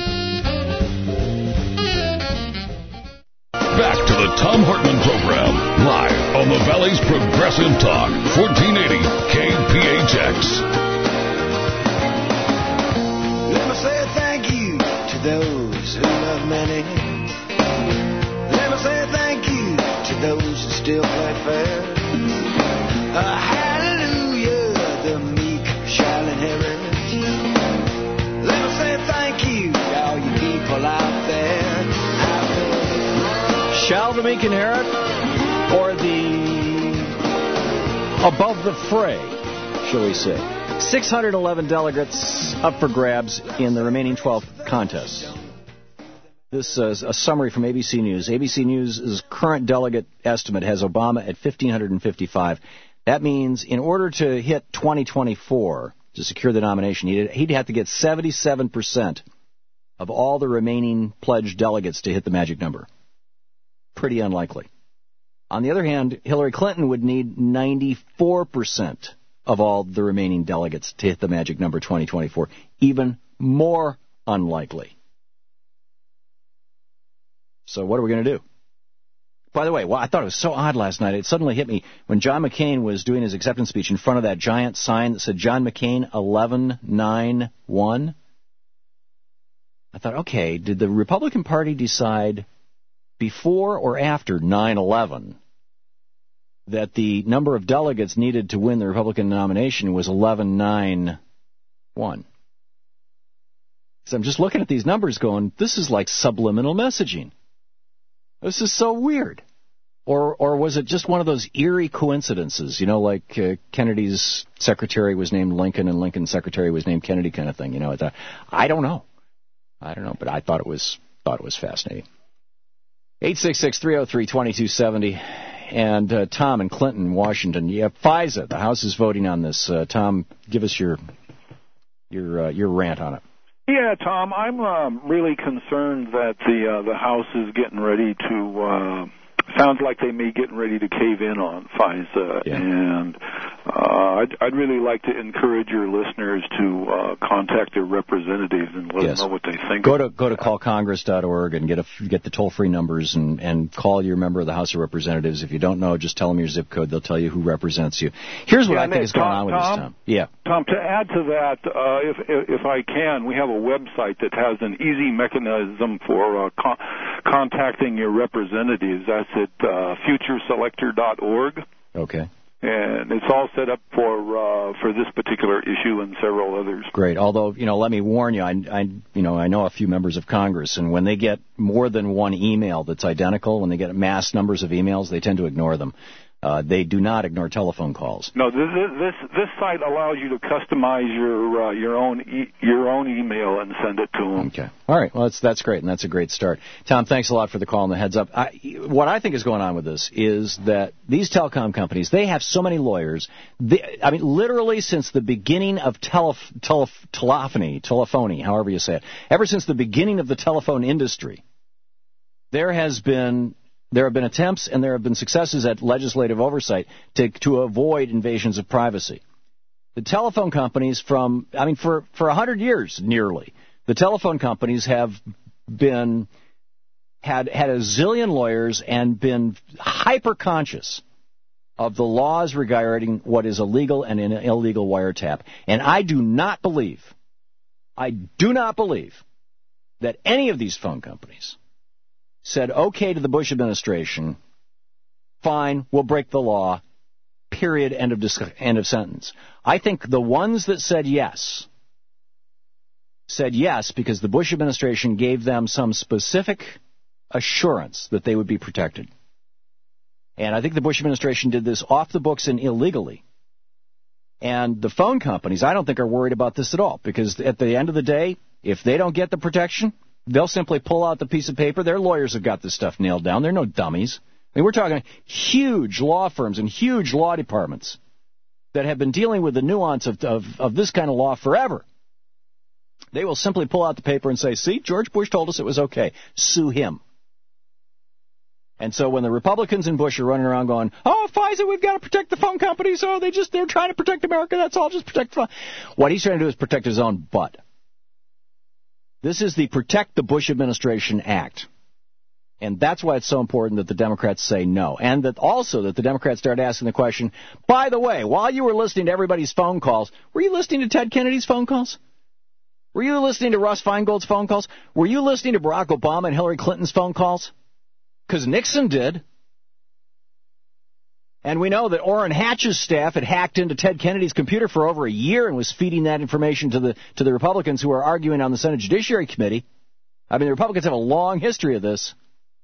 Back to the Thom Hartmann Program, live on the Valley's Progressive Talk, fourteen eighty K P H X. Let me say thank you to those who love many. Let me say thank you to those who still play fair. Uh, hallelujah, the meek shall inherit. Let me say thank you to all you people out there. Shall the meek inherit, or the above the fray, shall we say? six hundred eleven delegates up for grabs in the remaining twelve contests. This is a summary from A B C News. A B C News' current delegate estimate has Obama at one thousand five hundred fifty-five. That means in order to hit twenty twenty-four, to secure the nomination, he'd, he'd have to get seventy-seven percent of all the remaining pledged delegates to hit the magic number. Pretty unlikely. On the other hand, Hillary Clinton would need ninety-four percent of all the remaining delegates to hit the magic number twenty twenty-four. Even more unlikely. So what are we going to do? By the way, well, I thought it was so odd last night. It suddenly hit me when John McCain was doing his acceptance speech in front of that giant sign that said John McCain eleven nine one. I thought, okay, did the Republican Party decide before or after nine eleven that the number of delegates needed to win the Republican nomination was eleven nine one? So I'm just looking at these numbers going, this is like subliminal messaging. This is so weird. Or or was it just one of those eerie coincidences, you know, like uh, Kennedy's secretary was named Lincoln and Lincoln's secretary was named Kennedy kind of thing, you know? I, I don't know. I don't know, but I thought it was thought it was fascinating. eight six six, three oh three, two two seven oh. And uh, Tom in Clinton, Washington. Yeah, FISA, the House is voting on this. Uh, Tom, give us your your uh, your rant on it. Yeah, Tom, I'm uh, really concerned that the uh, the House is getting ready to. Uh, sounds like they may getting ready to cave in on FISA, yeah. and uh, I'd, I'd really like to encourage your listeners to uh, contact their representatives and let yes. them know what they think. Go to go to call congress dot org and get a, get the toll free numbers and, and call your member of the House of Representatives. If you don't know, just tell them your zip code. They'll tell you who represents you. Here's what yeah, I think is going Tom, on with Tom, this, Tom. Yeah, Tom. To add to that, uh, if if I can, we have a website that has an easy mechanism for uh, con- contacting your representatives. That's at uh, future selector dot org. Okay. And it's all set up for uh, for this particular issue and several others. Great. Although, you know, let me warn you, I, I, you know, I know a few members of Congress, and when they get more than one email that's identical, when they get mass numbers of emails, they tend to ignore them. Uh, they do not ignore telephone calls. No, this this this site allows you to customize your uh, your own e- your own email and send it to them. Okay. All right. Well, that's that's great, and that's a great start. Tom, thanks a lot for the call and the heads up. I, what I think is going on with this is that these telecom companies, they have so many lawyers. They, I mean, literally since the beginning of telef, telef, telephony, telephony, however you say it, ever since the beginning of the telephone industry, there has been. There have been attempts and there have been successes at legislative oversight to to avoid invasions of privacy. The telephone companies from, I mean, for, for one hundred years, nearly, the telephone companies have been, had, had a zillion lawyers and been hyper-conscious of the laws regarding what is a legal and an illegal wiretap. And I do not believe, I do not believe that any of these phone companies said okay to the Bush administration, fine, we'll break the law, period, end of dis- end of sentence. I think the ones that said yes, said yes because the Bush administration gave them some specific assurance that they would be protected. And I think the Bush administration did this off the books and illegally. And the phone companies, I don't think, are worried about this at all, because at the end of the day, if they don't get the protection, they'll simply pull out the piece of paper. Their lawyers have got this stuff nailed down. They're no dummies. I mean, we're talking huge law firms and huge law departments that have been dealing with the nuance of, of, of this kind of law forever. They will simply pull out the paper and say, see, George Bush told us it was okay. Sue him. And so when the Republicans and Bush are running around going, oh, FISA, we've got to protect the phone companies. Oh, they just, they're trying to protect America. That's all, just protect the phone. What he's trying to do is protect his own butt. This is the Protect the Bush Administration Act. And that's why it's so important that the Democrats say no. And that also that the Democrats start asking the question, by the way, while you were listening to everybody's phone calls, were you listening to Ted Kennedy's phone calls? Were you listening to Russ Feingold's phone calls? Were you listening to Barack Obama and Hillary Clinton's phone calls? Because Nixon did. And we know that Orrin Hatch's staff had hacked into Ted Kennedy's computer for over a year and was feeding that information to the to the Republicans who are arguing on the Senate Judiciary Committee. I mean, the Republicans have a long history of this.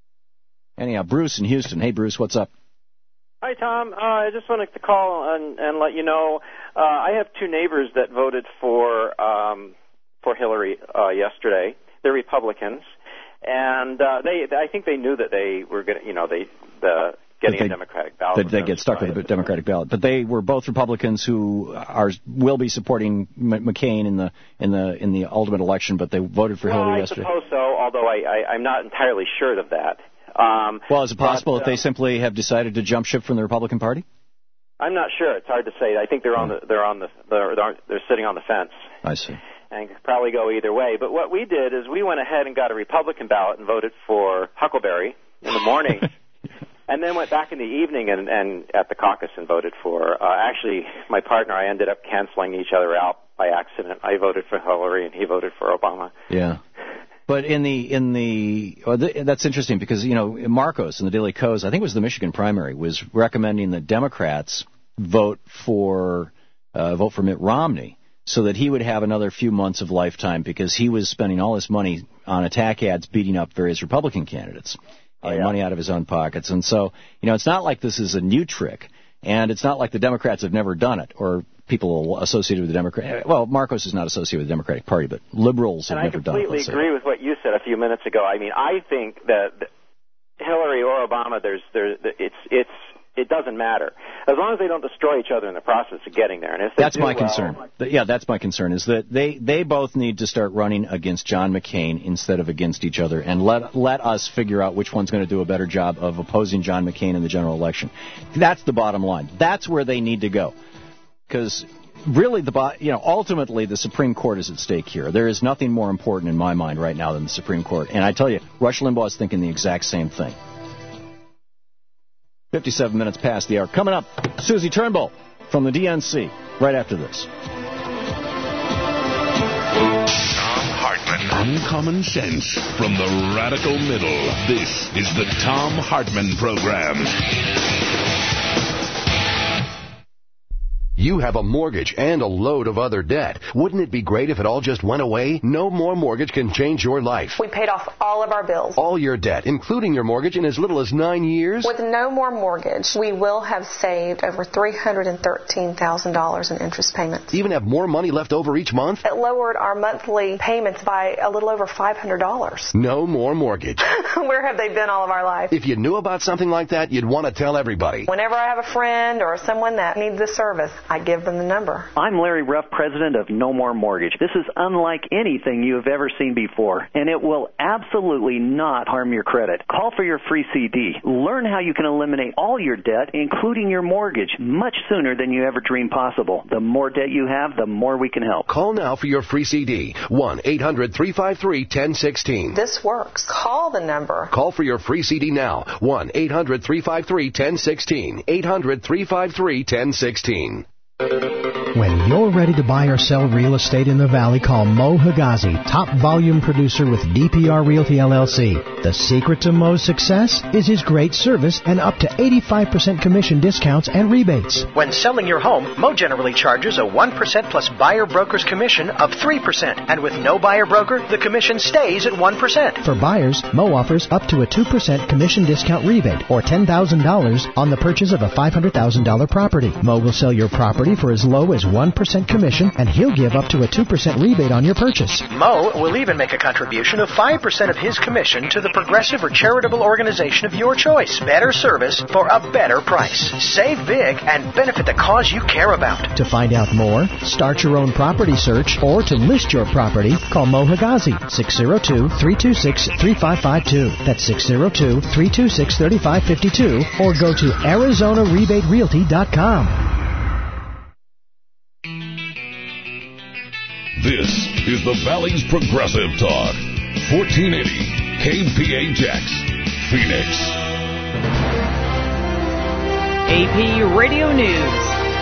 Anyhow, Bruce in Houston. Hey, Bruce, what's up? Hi, Tom. Uh, I just wanted to call and, and let you know uh, I have two neighbors that voted for um, for Hillary uh, yesterday. They're Republicans, and uh, they I think they knew that they were going to, you know, they the. Getting they, a Democratic ballot. They, they get stuck with the Democratic ballot, but they were both Republicans who are will be supporting M- McCain in the in the in the ultimate election. But they voted for well, Hillary I yesterday. I suppose so, although I, I, I'm not entirely sure of that. Um, well, is it possible but, that they uh, simply have decided to jump ship from the Republican Party? I'm not sure. It's hard to say. I think they're on the they're on the they're they're sitting on the fence. I see. And could probably go either way. But what we did is we went ahead and got a Republican ballot and voted for Huckleberry in the morning. And then went back in the evening and, and at the caucus and voted for, uh, actually, my partner, I ended up canceling each other out by accident. I voted for Hillary and he voted for Obama. Yeah. But in the, in the, well, th- that's interesting because, you know, Marcos in the Daily Kos, I think it was the Michigan primary, was recommending that Democrats vote for, uh, vote for Mitt Romney so that he would have another few months of lifetime because he was spending all his money on attack ads beating up various Republican candidates. Oh, and yeah. money out of his own pockets. And so, you know, it's not like this is a new trick, and it's not like the Democrats have never done it, or people associated with the Democrat. Well, Marcos is not associated with the Democratic Party, but liberals have and never done it. And I completely agree with what you said a few minutes ago. I mean, I think that Hillary or Obama, there's, there's, it's, it's, it doesn't matter as long as they don't destroy each other in the process of getting there. And if they that's do, my well, concern. Yeah, that's my concern. Is that they they both need to start running against John McCain instead of against each other, and let let us figure out which one's going to do a better job of opposing John McCain in the general election. That's the bottom line. That's where they need to go, because really, the you know ultimately the Supreme Court is at stake here. There is nothing more important in my mind right now than the Supreme Court, and I tell you, Rush Limbaugh is thinking the exact same thing. fifty-seven minutes past the hour. Coming up, Susie Turnbull from the D N C, right after this. Thom Hartmann. Uncommon sense from the radical middle. This is the Thom Hartmann Program. You have a mortgage and a load of other debt. Wouldn't it be great if it all just went away? No More Mortgage can change your life. We paid off all of our bills. All your debt, including your mortgage, in as little as nine years? With No More Mortgage, we will have saved over three hundred thirteen thousand dollars in interest payments. Even have more money left over each month? It lowered our monthly payments by a little over five hundred dollars. No More Mortgage. Where have they been all of our life? If you knew about something like that, you'd want to tell everybody. Whenever I have a friend or someone that needs this service, I give them the number. I'm Larry Ruff, president of No More Mortgage. This is unlike anything you have ever seen before, and it will absolutely not harm your credit. Call for your free C D. Learn how you can eliminate all your debt, including your mortgage, much sooner than you ever dreamed possible. The more debt you have, the more we can help. Call now for your free C D. one eight hundred three five three one zero one six. This works. Call the number. Call for your free C D now. one eight hundred three five three one zero one six. eight hundred three five three one zero one six. When you're ready to buy or sell real estate in the Valley, call Mo Higazi, top volume producer with D P R Realty L L C. The secret to Mo's success is his great service and up to eighty-five percent commission discounts and rebates. When selling your home, Mo generally charges a one percent plus buyer broker's commission of three percent. And with no buyer broker, the commission stays at one percent. For buyers, Mo offers up to a two percent commission discount rebate or ten thousand dollars on the purchase of a five hundred thousand dollars property. Mo will sell your property for as low as one percent commission, and he'll give up to a two percent rebate on your purchase. Mo will even make a contribution of five percent of his commission to the progressive or charitable organization of your choice. Better service for a better price. Save big and benefit the cause you care about. To find out more, start your own property search, or to list your property, call Mo Higazi, six oh two, three two six, three five five two. That's six oh two, three two six, three five five two, or go to Arizona Rebate Realty dot com. This is the Valley's Progressive Talk. fourteen eighty K P H X, Phoenix. A P Radio News.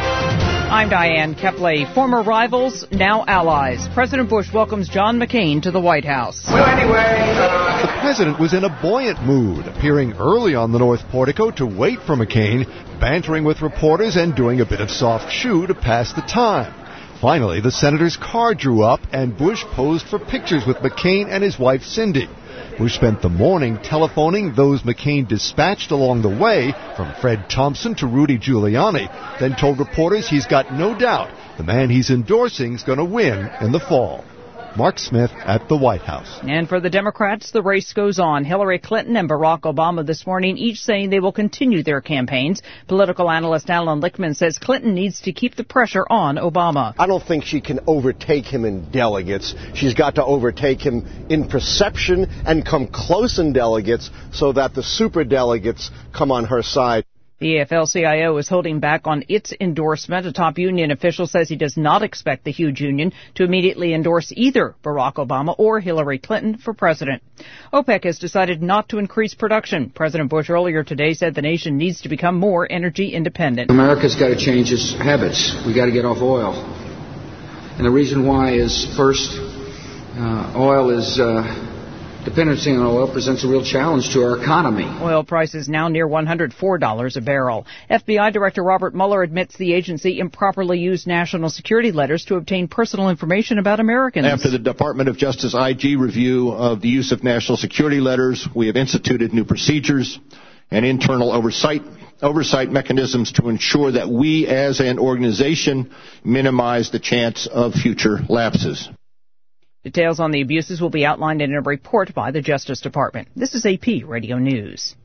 I'm Diane Kepley. Former rivals, now allies. President Bush welcomes John McCain to the White House. Well, anyway, uh... the president was in a buoyant mood, appearing early on the North Portico to wait for McCain, bantering with reporters and doing a bit of soft shoe to pass the time. Finally, the senator's car drew up, and Bush posed for pictures with McCain and his wife, Cindy. Bush spent the morning telephoning those McCain dispatched along the way, from Fred Thompson to Rudy Giuliani, then told reporters he's got no doubt the man he's endorsing is going to win in the fall. Mark Smith at the White House. And for the Democrats, the race goes on. Hillary Clinton and Barack Obama this morning each saying they will continue their campaigns. Political analyst Alan Lichtman says Clinton needs to keep the pressure on Obama. I don't think she can overtake him in delegates. She's got to overtake him in perception and come close in delegates so that the superdelegates come on her side. The A F L C I O is holding back on its endorsement. A top union official says he does not expect the huge union to immediately endorse either Barack Obama or Hillary Clinton for president. OPEC has decided not to increase production. President Bush earlier today said the nation needs to become more energy independent. America's got to change its habits. We got to get off oil. And the reason why is, first, uh, oil is... Uh, Dependency on oil presents a real challenge to our economy. Oil prices now near one hundred four dollars a barrel. F B I Director Robert Mueller admits the agency improperly used national security letters to obtain personal information about Americans. After the Department of Justice I G review of the use of national security letters, we have instituted new procedures and internal oversight oversight mechanisms to ensure that we as an organization minimize the chance of future lapses. Details on the abuses will be outlined in a report by the Justice Department. This is A P Radio News.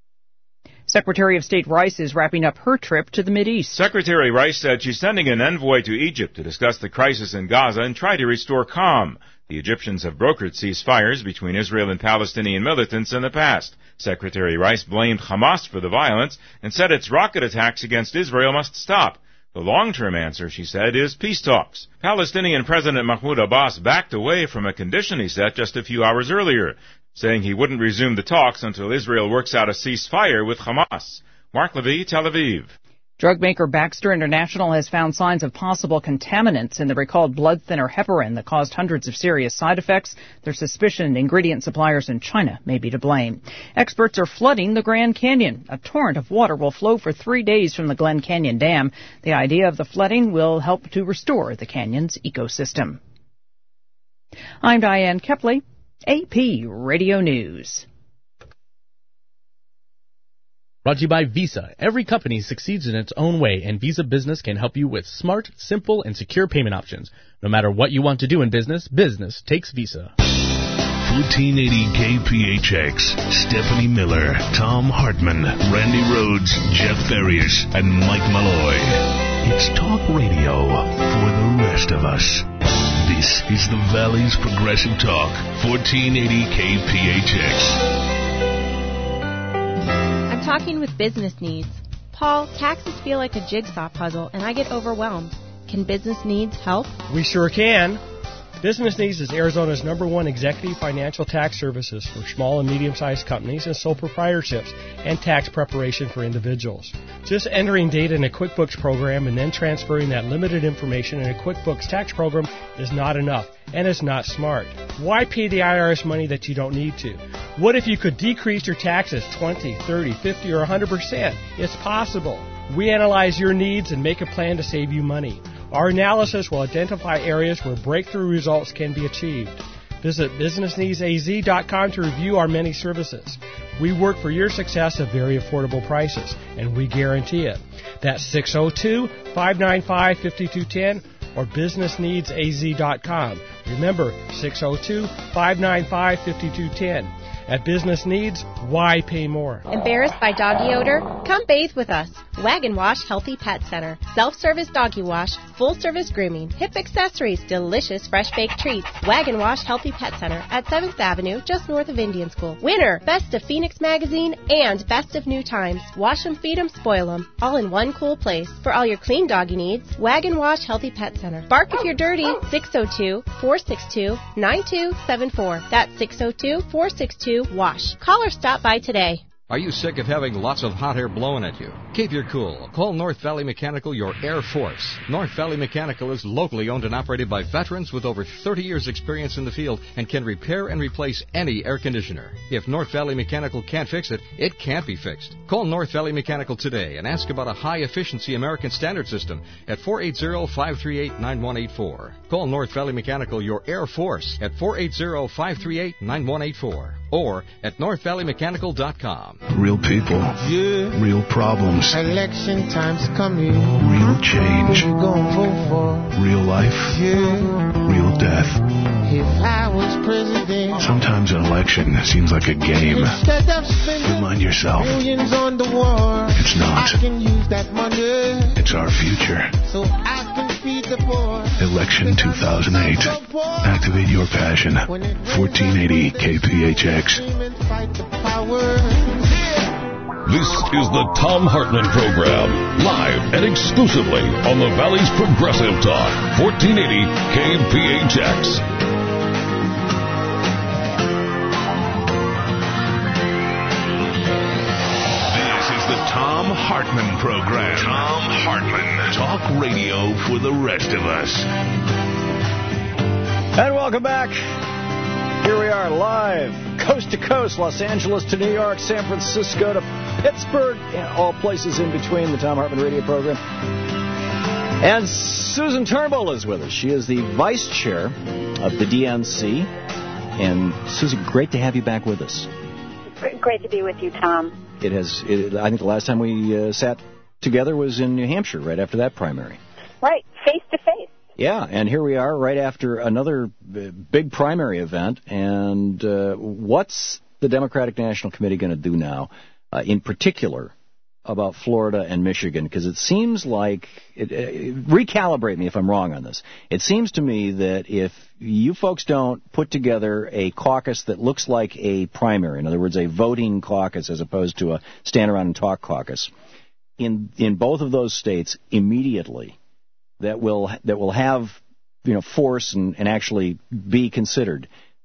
Secretary of State Rice is wrapping up her trip to the Mideast. Secretary Rice said she's sending an envoy to Egypt to discuss the crisis in Gaza and try to restore calm. The Egyptians have brokered ceasefires between Israel and Palestinian militants in the past. Secretary Rice blamed Hamas for the violence and said its rocket attacks against Israel must stop. The long-term answer, she said, is peace talks. Palestinian President Mahmoud Abbas backed away from a condition he set just a few hours earlier, saying he wouldn't resume the talks until Israel works out a ceasefire with Hamas. Mark Levy, Tel Aviv. Drug maker Baxter International has found signs of possible contaminants in the recalled blood thinner heparin that caused hundreds of serious side effects. Their suspicion ingredient suppliers in China may be to blame. Experts are flooding the Grand Canyon. A torrent of water will flow for three days from the Glen Canyon Dam. The idea of the flooding will help to restore the canyon's ecosystem. I'm Diane Kepley, A P Radio News. Brought to you by Visa. Every company succeeds in its own way, and Visa Business can help you with smart, simple, and secure payment options. No matter what you want to do in business, business takes Visa. fourteen eighty K P H X, Stephanie Miller, Tom Hartman, Randy Rhodes, Jeff Farias, and Mike Malloy. It's talk radio for the rest of us. This is the Valley's Progressive Talk, fourteen eighty K P H X. Talking with business needs. Paul, taxes feel like a jigsaw puzzle, and I get overwhelmed. Can business needs help? We sure can. Business Needs is Arizona's number one executive financial tax services for small and medium-sized companies and sole proprietorships and tax preparation for individuals. Just entering data in a QuickBooks program and then transferring that limited information in a QuickBooks tax program is not enough, and it's not smart. Why pay the I R S money that you don't need to? What if you could decrease your taxes twenty, thirty, fifty, or one hundred percent? It's possible. We analyze your needs and make a plan to save you money. Our analysis will identify areas where breakthrough results can be achieved. Visit business needs a z dot com to review our many services. We work for your success at very affordable prices, and we guarantee it. That's six oh two, five nine five, five two one zero or business needs a z dot com. Remember, six oh two, five nine five, five two one zero. At Business Needs, why pay more? Embarrassed by doggy odor? Come bathe with us. Wagon Wash Healthy Pet Center. Self-service doggy wash, full-service grooming, hip accessories, delicious fresh-baked treats. Wagon Wash Healthy Pet Center at seventh Avenue, just north of Indian School. Winner, Best of Phoenix Magazine, and Best of New Times. Wash 'em, feed 'em, spoil 'em, all in one cool place. For all your clean doggy needs, Wagon Wash Healthy Pet Center. Bark if you're dirty. six oh two, four six two, nine two seven four. That's six oh two, four six two, wash. Call or stop by today. Are you sick of having lots of hot air blowing at you? Keep your cool. Call North Valley Mechanical your Air Force. North Valley Mechanical is locally owned and operated by veterans with over thirty years experience in the field and can repair and replace any air conditioner. If North Valley Mechanical can't fix it, it can't be fixed. Call North Valley Mechanical today and ask about a high-efficiency American Standard system at four eight zero, five three eight, nine one eight four. Call North Valley Mechanical your Air Force at four eight zero, five three eight, nine one eight four or at north valley mechanical dot com. Real people. Yeah. Real problems. Election time's coming. Real change. Who you gonna vote for? Real life. Yeah. Real death. If I was president. Sometimes an election seems like a game. Instead of spending Remind yourself. millions on the war. It's not. I can use that money. It's our future. So I can feed the poor. Election two thousand eight. Activate your passion. fourteen eighty K P H X. This is the Tom Hartman Program, live and exclusively on the Valley's Progressive Talk, fourteen eighty K P H X. This is the Tom Hartman Program. Tom Hartman. Talk radio for the rest of us. And welcome back. Here we are live, coast to coast, Los Angeles to New York, San Francisco to Pittsburgh, and all places in between, the Tom Hartman Radio Program. And Susan Turnbull is with us. She is the vice chair of the D N C. And Susan, great to have you back with us. Great to be with you, Tom. It has. It, I think the last time we uh, sat together was in New Hampshire, right after that primary. Right, face to face. Yeah, and here we are right after another big primary event. And uh, what's the Democratic National Committee going to do now, uh, in particular, about Florida and Michigan? Because it seems like, it, it, recalibrate me if I'm wrong on this, it seems to me that if you folks don't put together a caucus that looks like a primary, in other words, a voting caucus as opposed to a stand around and talk caucus, in in both of those states immediately, that will that will have, you know, force and, and actually be considered,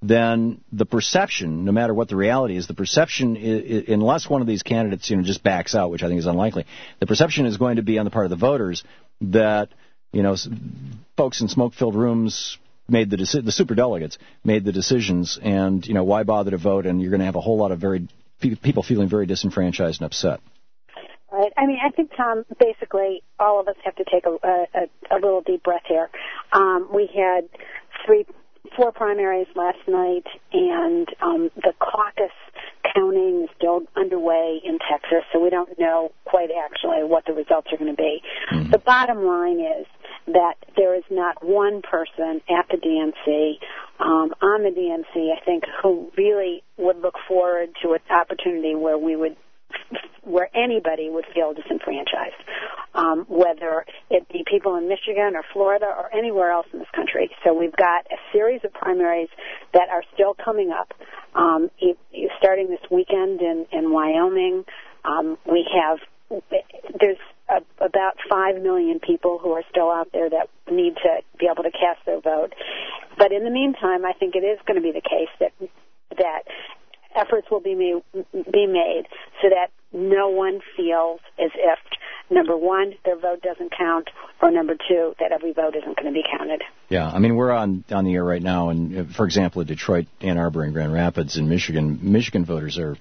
then the perception, no matter what the reality is, the perception, is, unless one of these candidates, you know, just backs out, which I think is unlikely, the perception is going to be on the part of the voters that, you know, folks in smoke-filled rooms made the deci- the superdelegates made the decisions, and, you know, why bother to vote? And you're going to have a whole lot of very people feeling very disenfranchised and upset. Right. I mean, I think, Tom, basically all of us have to take a, a, a little deep breath here. Um, we had three, four primaries last night, and um, the caucus counting is still underway in Texas, so we don't know quite actually what the results are going to be. Mm-hmm. The bottom line is that there is not one person at the D N C, um, on the D N C, I think, who really would look forward to an opportunity where we would where anybody would feel disenfranchised, um, whether it be people in Michigan or Florida or anywhere else in this country. So we've got a series of primaries that are still coming up, um, starting this weekend in, in Wyoming. Um, we have, there's a, about five million people who are still out there that need to be able to cast their vote. But in the meantime, I think it is going to be the case that that efforts will be made, be made so that no one feels as if, number one, their vote doesn't count, or number two, that every vote isn't going to be counted. Yeah, I mean, we're on, on the air right now, and for example, in Detroit, Ann Arbor, and Grand Rapids in Michigan, Michigan voters are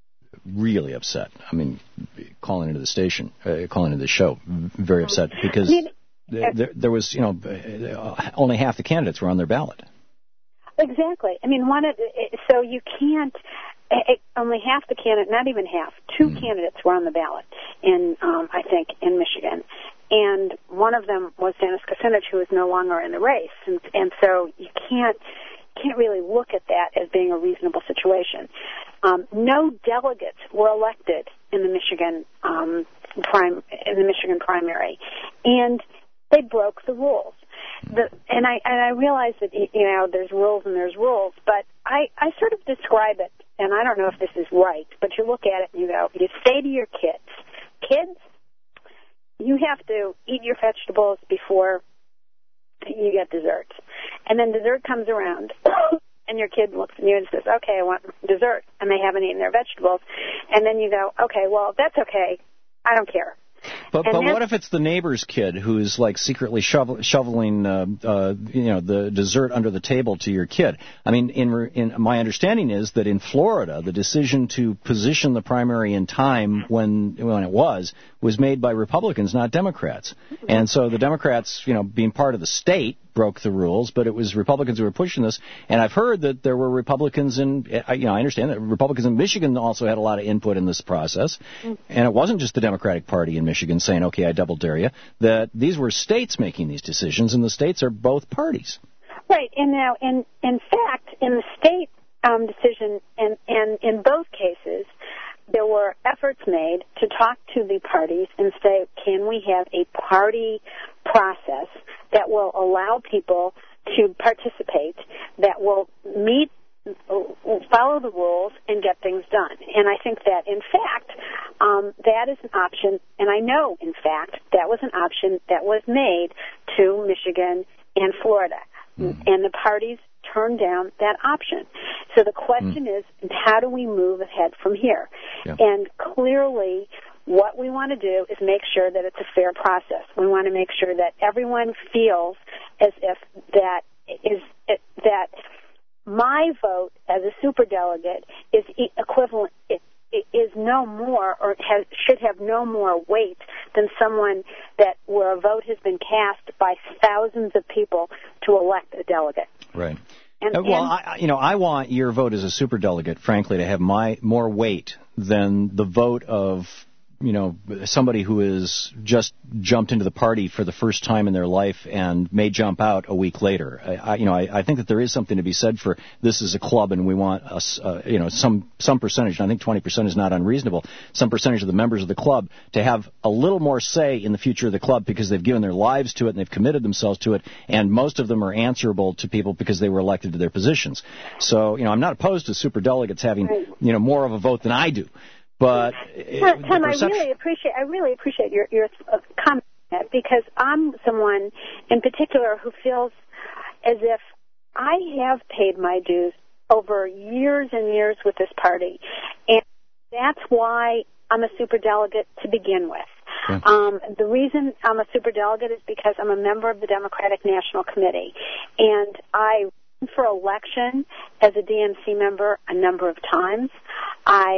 really upset. I mean, calling into the station, uh, calling into the show, very upset because there, there was, you know, only half the candidates were on their ballot. Exactly. I mean, one of the, so you can't. It, only half the candidate, not even half, two mm. candidates were on the ballot in, um, I think, in Michigan, and one of them was Dennis Kucinich, who is no longer in the race, and, and so you can't can't really look at that as being a reasonable situation. Um, no delegates were elected in the Michigan um, prime in the Michigan primary, and they broke the rules. The, and I and I realize that, you know, there's rules and there's rules, but I, I sort of describe it, and I don't know if this is right, but you look at it and you go, you say to your kids, kids, you have to eat your vegetables before you get dessert. And then dessert comes around, and your kid looks at you and says, okay, I want dessert, and they haven't eaten their vegetables. And then you go, okay, well, that's okay, I don't care. But but what if it's the neighbor's kid who's like secretly shovel, shoveling uh, uh, you know the dessert under the table to your kid? I mean, in in my understanding is that in Florida, the decision to position the primary in time when when it was was made by Republicans, not Democrats. And so the Democrats, you know, being part of the state, broke the rules, but it was Republicans who were pushing this. And I've heard that there were Republicans in, you know, I understand that Republicans in Michigan also had a lot of input in this process. And it wasn't just the Democratic Party in Michigan saying, okay, I double dare you, that these were states making these decisions, and the states are both parties. Right. And now, in, in fact, in the state um, decision, and, and in both cases, there were efforts made to talk to the parties and say, can we have a party process that will allow people to participate, that will meet, follow the rules, and get things done. And I think that, in fact, um, that is an option, and I know, in fact, that was an option that was made to Michigan and Florida. Mm. And the parties turned down that option. So the question mm. is, how do we move ahead from here? Yeah. And clearly, what we want to do is make sure that it's a fair process. We want to make sure that everyone feels as if that is that my vote as a superdelegate is equivalent. It, it is no more, or has, should have no more weight than someone that where a vote has been cast by thousands of people to elect a delegate. Right. And, well, and, I, you know, I want your vote as a superdelegate, frankly, to have my more weight than the vote of, you know, somebody who has just jumped into the party for the first time in their life and may jump out a week later. I, I, you know, I, I think that there is something to be said for this is a club, and we want us, uh, you know, some some percentage. And I think twenty percent is not unreasonable. Some percentage of the members of the club to have a little more say in the future of the club because they've given their lives to it and they've committed themselves to it. And most of them are answerable to people because they were elected to their positions. So, you know, I'm not opposed to superdelegates having, you know, more of a vote than I do. But Tom, Tom I really appreciate I really appreciate your your comment on that, because I'm someone in particular who feels as if I have paid my dues over years and years with this party, and that's why I'm a superdelegate to begin with. Yeah. Um, the reason I'm a superdelegate is because I'm a member of the Democratic National Committee, and I ran for election as a D N C member a number of times. I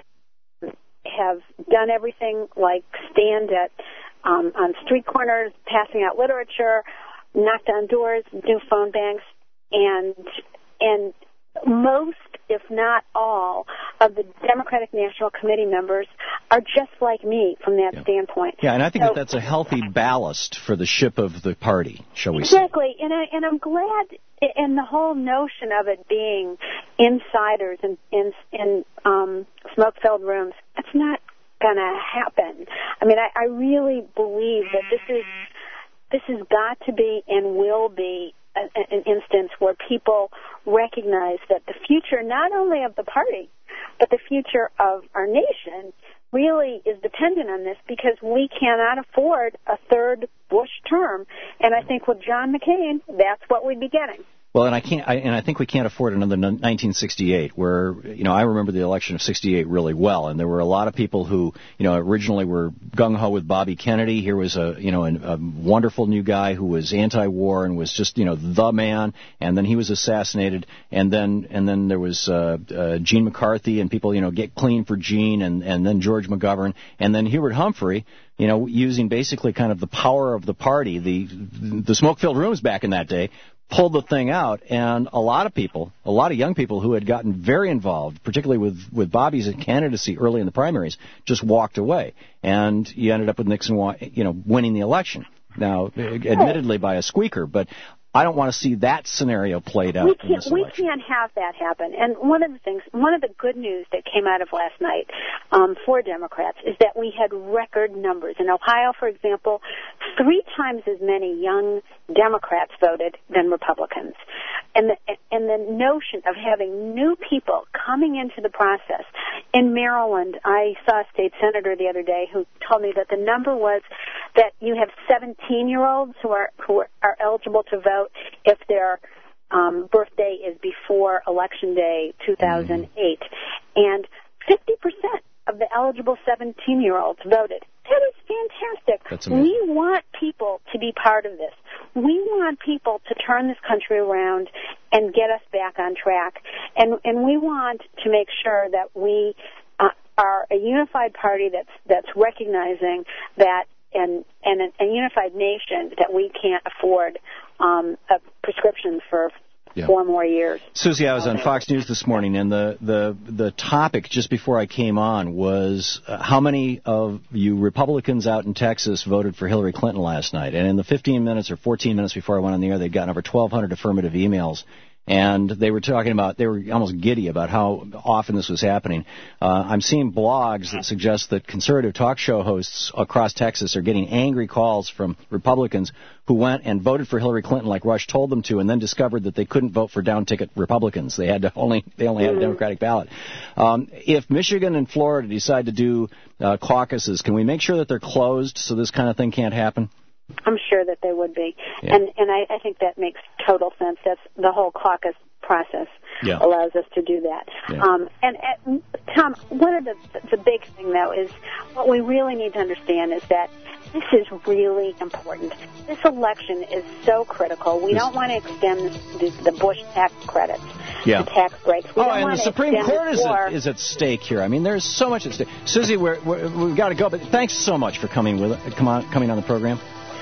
have done everything like stand at um, on street corners, passing out literature, knock on doors, do phone banks, and and most, if not all, of the Democratic National Committee members are just like me from that yeah. standpoint. Yeah, and I think so, that that's a healthy ballast for the ship of the party, shall we say. Exactly, and, I, and I'm glad, and the whole notion of it being insiders in, in, in um, smoke-filled rooms, it's not going to happen. I mean, I, I really believe that this is this has got to be and will be an instance where people recognize that the future not only of the party, but the future of our nation really is dependent on this, because we cannot afford a third Bush term. And I think with John McCain, that's what we'd be getting. Well, and I can't, I, and I think we can't afford another nineteen sixty-eight. Where, you know, I remember the election of sixty-eight really well, and there were a lot of people who, you know, originally were gung ho with Bobby Kennedy. Here was a, you know, a, a wonderful new guy who was anti-war and was just, you know, the man. And then he was assassinated, and then and then there was uh, uh, Gene McCarthy, and people, you know, get clean for Gene, and and then George McGovern, and then Hubert Humphrey. You know, using basically kind of the power of the party, the the smoke-filled rooms back in that day, pulled the thing out, and a lot of people, a lot of young people who had gotten very involved, particularly with, with Bobby's candidacy early in the primaries, just walked away, and you ended up with Nixon, you know, winning the election. Now, admittedly by a squeaker, but I don't want to see that scenario played out. We in can't, this we election. can't have that happen. And one of the things, one of the good news that came out of last night um, for Democrats is that we had record numbers. In Ohio, for example, three times as many young Democrats voted than Republicans. And the, and the notion of having new people coming into the process. In Maryland, I saw a state senator the other day who told me that the number was that you have seventeen-year-olds who are who are, are eligible to vote if their um, birthday is before Election Day two thousand eight. Mm-hmm. And fifty percent of the eligible seventeen-year-olds voted. That is fantastic. That's amazing. We want people to be part of this. We want people to turn this country around and get us back on track. And, and we want to make sure that we uh, are a unified party that's, that's recognizing that and, and a, a unified nation that we can't afford um, a prescription for Yeah. four more years. Susie, I was on Fox News this morning, and the, the, the topic just before I came on was uh, how many of you Republicans out in Texas voted for Hillary Clinton last night. And in the fifteen minutes or fourteen minutes before I went on the air, they'd gotten over twelve hundred affirmative emails. And they were talking about, they were almost giddy about how often this was happening. Uh, I'm seeing blogs that suggest that conservative talk show hosts across Texas are getting angry calls from Republicans who went and voted for Hillary Clinton like Rush told them to, and then discovered that they couldn't vote for down-ticket Republicans. They had to only they only had a Democratic ballot. Um, if Michigan and Florida decide to do uh, caucuses, can we make sure that they're closed so this kind of thing can't happen? I'm sure that they would be. Yeah. And and I, I think that makes total sense. That's the whole caucus process yeah. allows us to do that. Yeah. Um, and, and, Tom, one of the, the big thing, though, is what we really need to understand is that this is really important. This election is so critical. We don't want to extend the, the Bush tax credits, yeah. the tax breaks. We oh, don't and want the to Supreme extend Court this is war. at, is at stake here. I mean, there's so much at stake. Susie, we're, we're, we've got to go, but thanks so much for coming with come on, coming on the program.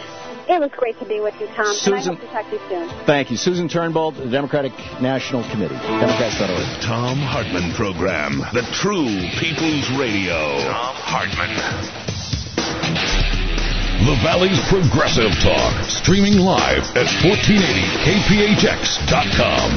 It was great to be with you, Tom, Susan, and I hope to talk to you soon. Thank you. Susan Turnbull, the Democratic National Committee, Democrats dot org. Tom Hartman Program, the true People's Radio. Tom Hartman. The Valley's Progressive Talk, streaming live at fourteen eighty K P H X dot com.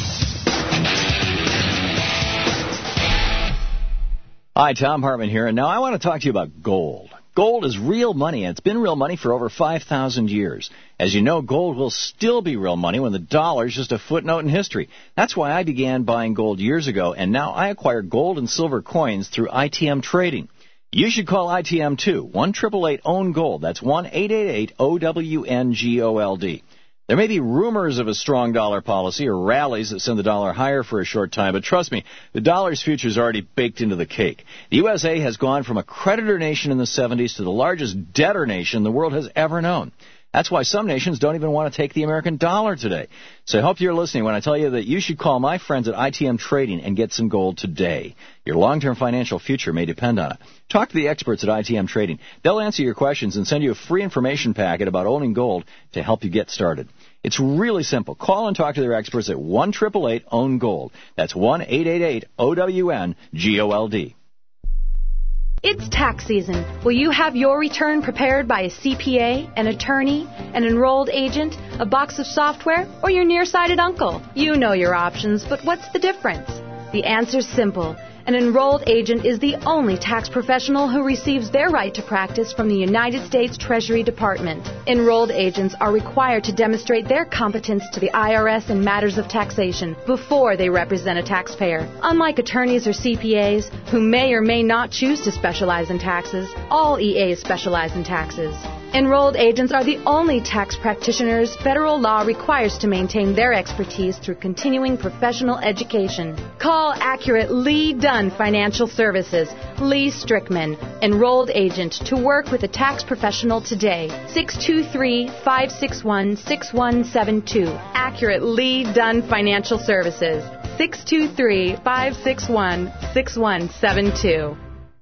Hi, Tom Hartman here, and now I want to talk to you about gold. Gold is real money, and it's been real money for over five thousand years. As you know, gold will still be real money when the dollar is just a footnote in history. That's why I began buying gold years ago, and now I acquire gold and silver coins through I T M Trading. You should call I T M too. one eight eight eight own gold. That's one eight eight eight O W N G O L D. There may be rumors of a strong dollar policy or rallies that send the dollar higher for a short time, but trust me, the dollar's future is already baked into the cake. The U S A has gone from a creditor nation in the seventies to the largest debtor nation the world has ever known. That's why some nations don't even want to take the American dollar today. So I hope you're listening when I tell you that you should call my friends at I T M Trading and get some gold today. Your long-term financial future may depend on it. Talk to the experts at I T M Trading. They'll answer your questions and send you a free information packet about owning gold to help you get started. It's really simple. Call and talk to their experts at one eight eight eight own gold. That's one eight eight eight O W N G O L D. It's tax season. Will you have your return prepared by a C P A, an attorney, an enrolled agent, a box of software, or your nearsighted uncle? You know your options, but what's the difference? The answer's simple. An enrolled agent is the only tax professional who receives their right to practice from the United States Treasury Department. Enrolled agents are required to demonstrate their competence to the I R S in matters of taxation before they represent a taxpayer. Unlike attorneys or C P As, who may or may not choose to specialize in taxes, all E As specialize in taxes. Enrolled agents are the only tax practitioners federal law requires to maintain their expertise through continuing professional education. Call Accurate Lee Dunn Financial Services, Lee Strickman, enrolled agent, to work with a tax professional today. six two three, five six one, six one seven two. Accurate Lee Dunn Financial Services, six two three, five six one, six one seven two.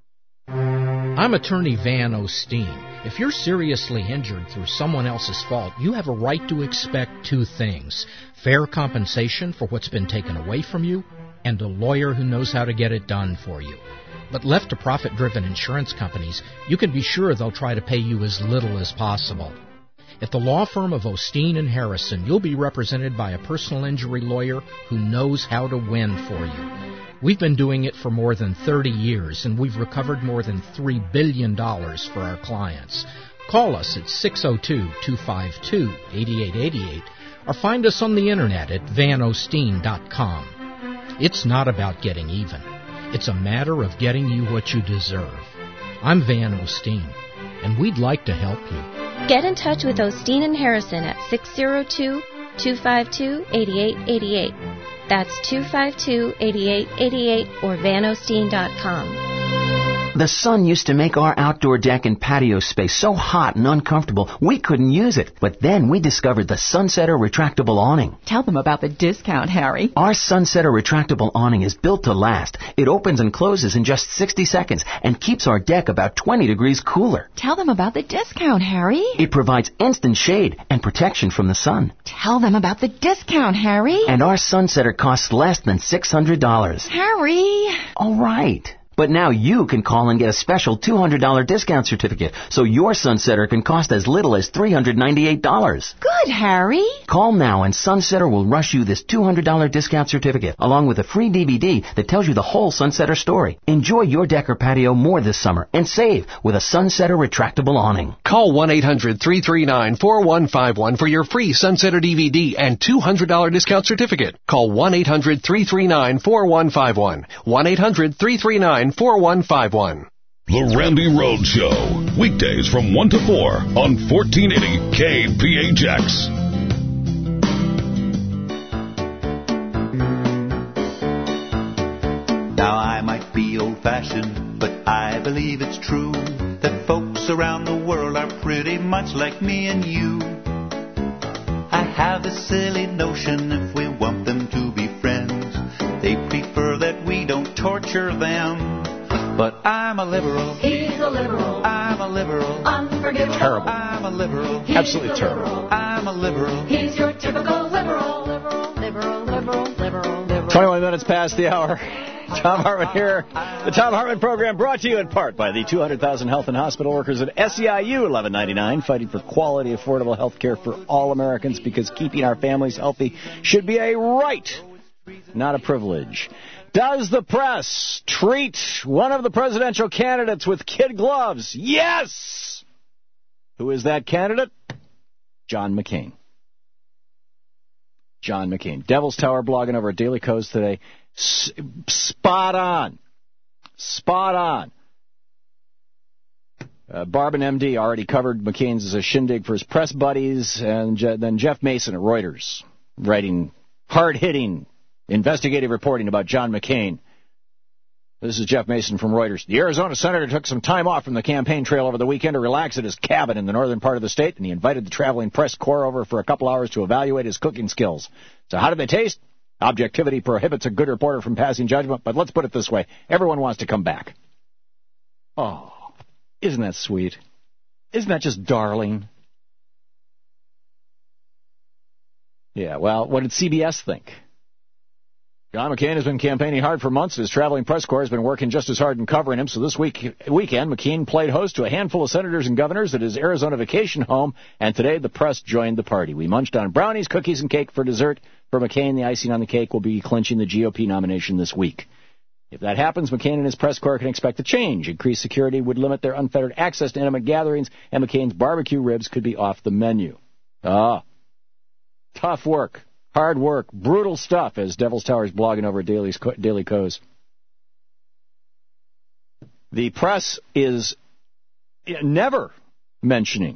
I'm attorney Van Osteen. If you're seriously injured through someone else's fault, you have a right to expect two things: fair compensation for what's been taken away from you, and a lawyer who knows how to get it done for you. But left to profit-driven insurance companies, you can be sure they'll try to pay you as little as possible. At the law firm of Osteen and Harrison, you'll be represented by a personal injury lawyer who knows how to win for you. We've been doing it for more than thirty years, and we've recovered more than three billion dollars for our clients. Call us at six oh two, two five two, eight eight eight eight or find us on the internet at van osteen dot com. It's not about getting even. It's a matter of getting you what you deserve. I'm Van Osteen, and we'd like to help you. Get in touch with Osteen and Harrison at six oh two, two five two, eight eight eight eight. That's two five two, eight eight eight eight or van osteen dot com. The sun used to make our outdoor deck and patio space so hot and uncomfortable we couldn't use it. But then we discovered the Sunsetter retractable awning. Tell them about the discount, Harry. Our Sunsetter retractable awning is built to last. It opens and closes in just sixty seconds and keeps our deck about twenty degrees cooler. Tell them about the discount, Harry. It provides instant shade and protection from the sun. Tell them about the discount, Harry. And our Sunsetter costs less than six hundred dollars. Harry! All right. But now you can call and get a special two hundred dollars discount certificate, so your Sunsetter can cost as little as three hundred ninety-eight dollars. Good, Harry. Call now and Sunsetter will rush you this two hundred dollars discount certificate, along with a free D V D that tells you the whole Sunsetter story. Enjoy your deck or patio more this summer and save with a Sunsetter retractable awning. Call one eight hundred, three three nine, four one five one for your free Sunsetter D V D and two hundred dollars discount certificate. Call one eight hundred, three three nine, four one five one. one eight hundred, three three nine, four one five one. The Randy Rhodes Show, weekdays from one to four on fourteen eighty K P H X. Now I might be old-fashioned, but I believe it's true that folks around the world are pretty much like me and you. I have this silly notion if we want them to be friends, they prefer that we don't torture them. But I'm a liberal. He's a liberal. I'm a liberal. Unforgivable. Terrible. I'm a liberal. He's Absolutely a terrible. liberal. I'm a liberal. He's your typical liberal. Liberal, liberal, liberal, liberal, liberal. twenty-one minutes past the hour. Tom Hartman here. The Tom Hartman program brought to you in part by the two hundred thousand health and hospital workers at S E I U eleven ninety-nine, fighting for quality, affordable health care for all Americans, because keeping our families healthy should be a right, not a privilege. Does the press treat one of the presidential candidates with kid gloves? Yes! Who is that candidate? John McCain. John McCain. Devil's Tower blogging over at Daily Kos today. S- spot on. Spot on. Uh, Barbin M D already covered McCain's as a shindig for his press buddies, and Je- then Jeff Mason at Reuters writing hard-hitting investigative reporting about John McCain. This is Jeff Mason from Reuters. The Arizona senator took some time off from the campaign trail over the weekend to relax at his cabin in the northern part of the state, and he invited the traveling press corps over for a couple hours to evaluate his cooking skills. So how did they taste? Objectivity prohibits a good reporter from passing judgment, but let's put it this way. Everyone wants to come back. Oh, isn't that sweet? Isn't that just darling? Yeah, well, what did C B S think? John McCain has been campaigning hard for months. His traveling press corps has been working just as hard in covering him. So this week weekend, McCain played host to a handful of senators and governors at his Arizona vacation home, and today the press joined the party. We munched on brownies, cookies, and cake for dessert. For McCain, the icing on the cake will be clinching the G O P nomination this week. If that happens, McCain and his press corps can expect a change. Increased security would limit their unfettered access to intimate gatherings, and McCain's barbecue ribs could be off the menu. Ah, tough work. Hard work, brutal stuff, as Devil's Tower is blogging over at Daily's, Daily Kos. The press is never mentioning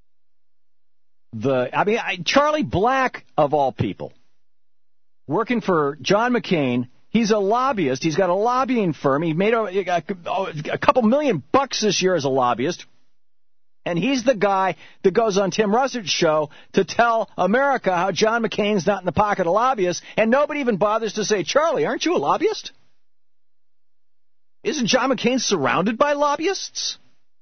the, I mean, I, Charlie Black, of all people, working for John McCain. He's a lobbyist. He's got a lobbying firm. He made a, a, a couple million bucks this year as a lobbyist. And he's the guy that goes on Tim Russert's show to tell America how John McCain's not in the pocket of lobbyists, and nobody even bothers to say, Charlie, aren't you a lobbyist? Isn't John McCain surrounded by lobbyists?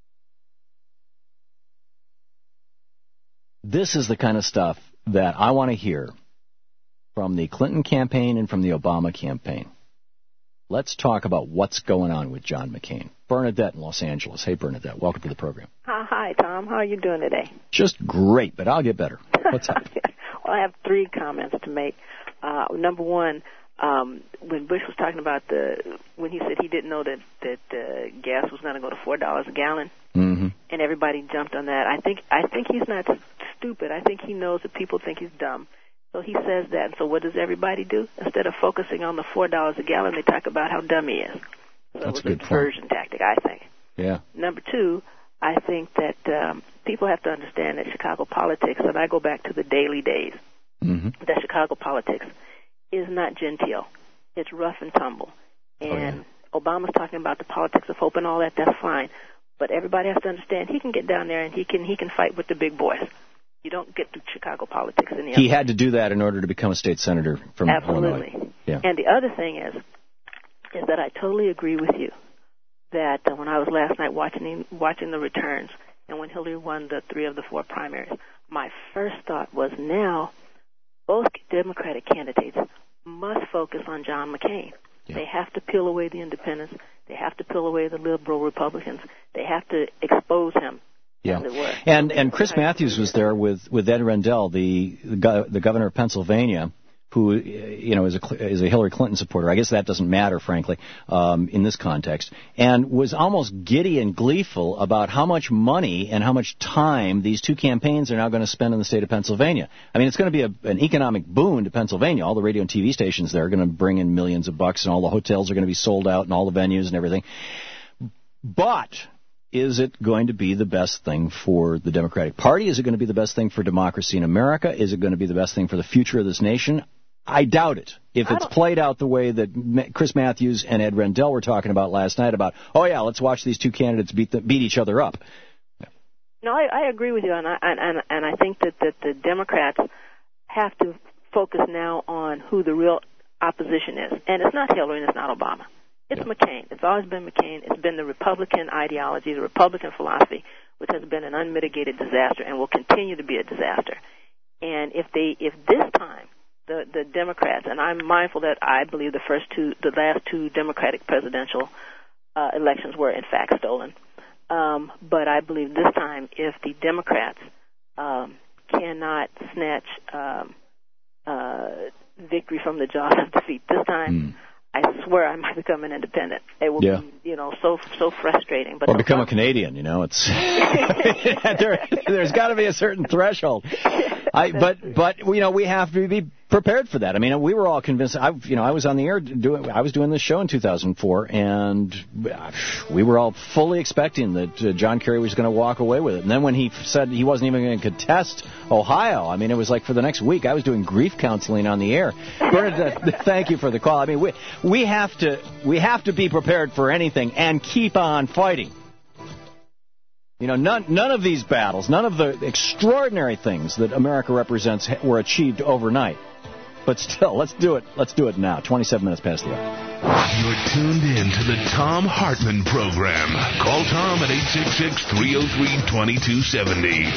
This is the kind of stuff that I want to hear from the Clinton campaign and from the Obama campaign. Let's talk about what's going on with John McCain. Bernadette in Los Angeles. Hey, Bernadette. Welcome to the program. Uh, hi, Tom. How are you doing today? Just great, but I'll get better. What's up? Well, I have three comments to make. Uh, number one, um, when Bush was talking about the, when he said he didn't know that, that uh, gas was going to go to four dollars a gallon, mm-hmm. and everybody jumped on that, I think, I think he's not stupid. I think he knows that people think he's dumb. So he says that. And so what does everybody do? Instead of focusing on the four dollars a gallon, they talk about how dumb he is. So That's it was a good a diversion point. tactic, I think. Yeah. Number two, I think that um, people have to understand that Chicago politics, and I go back to the Daily days, mm-hmm. that Chicago politics is not genteel. It's rough and tumble. And oh, yeah. Obama's talking about the politics of hope and all that. That's fine. But everybody has to understand he can get down there and he can he can fight with the big boys. You don't get to Chicago politics in the He other had to do that in order to become a state senator from Absolutely. Illinois. Yeah. And the other thing is, is that I totally agree with you that uh, when I was last night watching watching the returns and when Hillary won the three of the four primaries, my first thought was now both Democratic candidates must focus on John McCain. Yeah. They have to peel away the independents. They have to peel away the liberal Republicans. They have to expose him. Yeah, and and Chris Matthews was there with, with Ed Rendell, the the governor of Pennsylvania, who you know is a is a Hillary Clinton supporter. I guess that doesn't matter, frankly, um, in this context, and was almost giddy and gleeful about how much money and how much time these two campaigns are now going to spend in the state of Pennsylvania. I mean, it's going to be a, an economic boon to Pennsylvania. All the radio and T V stations there are going to bring in millions of bucks, and all the hotels are going to be sold out, and all the venues and everything. But is it going to be the best thing for the Democratic Party? Is it going to be the best thing for democracy in America? Is it going to be the best thing for the future of this nation? I doubt it. If it's played out the way that Chris Matthews and Ed Rendell were talking about last night about, oh, yeah, let's watch these two candidates beat the, beat each other up. No, I, I agree with you, and I, and, and I think that, that the Democrats have to focus now on who the real opposition is. And it's not Hillary and it's not Obama. It's yeah. McCain. It's always been McCain. It's been the Republican ideology, the Republican philosophy, which has been an unmitigated disaster and will continue to be a disaster. And if they, if this time the the Democrats, and I'm mindful that I believe the first two, the last two Democratic presidential uh, elections were in fact stolen, um, but I believe this time if the Democrats um, cannot snatch um, uh, victory from the jaws of defeat this time. Mm. I swear I might become an independent. It will yeah. be, you know, so so frustrating. But or become a Canadian, you know. It's there, there's got to be a certain threshold. I, but but you know we have to be prepared for that. I mean, we were all convinced. I, you know, I was on the air doing. I was doing this show in two thousand four, and we were all fully expecting that uh, John Kerry was going to walk away with it. And then when he said he wasn't even going to contest Ohio, I mean, it was like for the next week I was doing grief counseling on the air. Bernadette, thank you for the call. I mean, we we have to we have to be prepared for anything and keep on fighting. You know, none, none of these battles, none of the extraordinary things that America represents were achieved overnight. But still, let's do it. Let's do it now. twenty-seven minutes past the hour. You're tuned in to the Thom Hartmann Program. Call Tom at eight six six, three oh three, two two seven oh.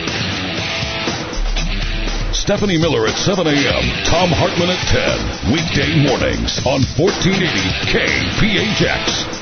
Stephanie Miller at seven a.m. Thom Hartmann at ten. Weekday mornings on fourteen eighty K P H X.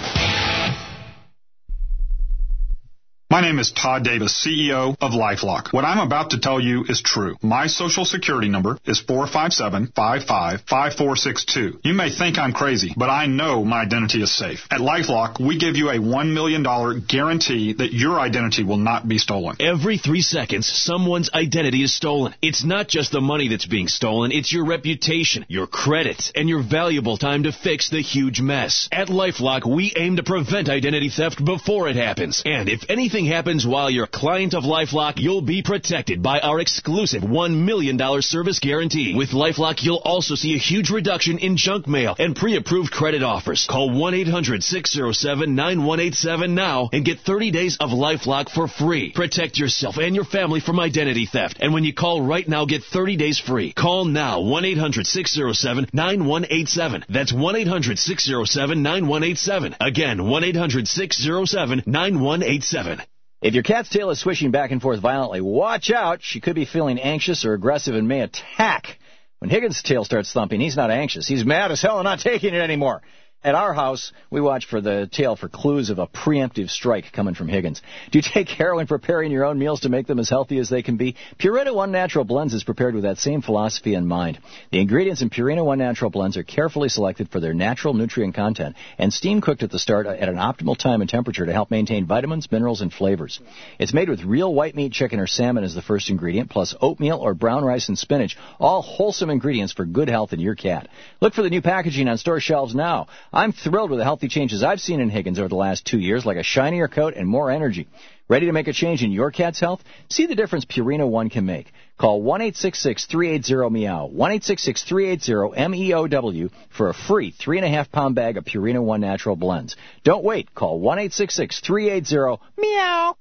My name is Todd Davis, C E O of LifeLock. What I'm about to tell you is true. My social security number is four five seven, five five, five four six two. You may think I'm crazy, but I know my identity is safe. At LifeLock, we give you a one million dollars guarantee that your identity will not be stolen. Every three seconds, someone's identity is stolen. It's not just the money that's being stolen, it's your reputation, your credit, and your valuable time to fix the huge mess. At LifeLock, we aim to prevent identity theft before it happens. And if anything happens while you're a client of LifeLock, you'll be protected by our exclusive one million dollars service guarantee. With LifeLock, you'll also see a huge reduction in junk mail and pre-approved credit offers. Call one eight hundred, six oh seven, nine one eight seven now and get thirty days of LifeLock for free. Protect yourself and your family from identity theft. And when you call right now, get thirty days free. Call now, one eight hundred, six oh seven, nine one eight seven. That's one eight hundred, six oh seven, nine one eight seven. Again, one eight hundred, six oh seven, nine one eight seven. If your cat's tail is swishing back and forth violently, watch out. She could be feeling anxious or aggressive and may attack. When Higgins' tail starts thumping, he's not anxious. He's mad as hell and not taking it anymore. At our house, we watch for the tail for clues of a preemptive strike coming from Higgins. Do you take care when preparing your own meals to make them as healthy as they can be? Purina One Natural Blends is prepared with that same philosophy in mind. The ingredients in Purina One Natural Blends are carefully selected for their natural nutrient content and steam cooked at the start at an optimal time and temperature to help maintain vitamins, minerals, and flavors. It's made with real white meat, chicken, or salmon as the first ingredient, plus oatmeal or brown rice and spinach, all wholesome ingredients for good health in your cat. Look for the new packaging on store shelves now. I'm thrilled with the healthy changes I've seen in Higgins over the last two years, like a shinier coat and more energy. Ready to make a change in your cat's health? See the difference Purina One can make. Call one eight six six, three eight zero, meow, one eight six six, three eight zero, M E O W for a free three and a half pound bag of Purina One Natural Blends. Don't wait. Call one eight six six, three eight zero, meow.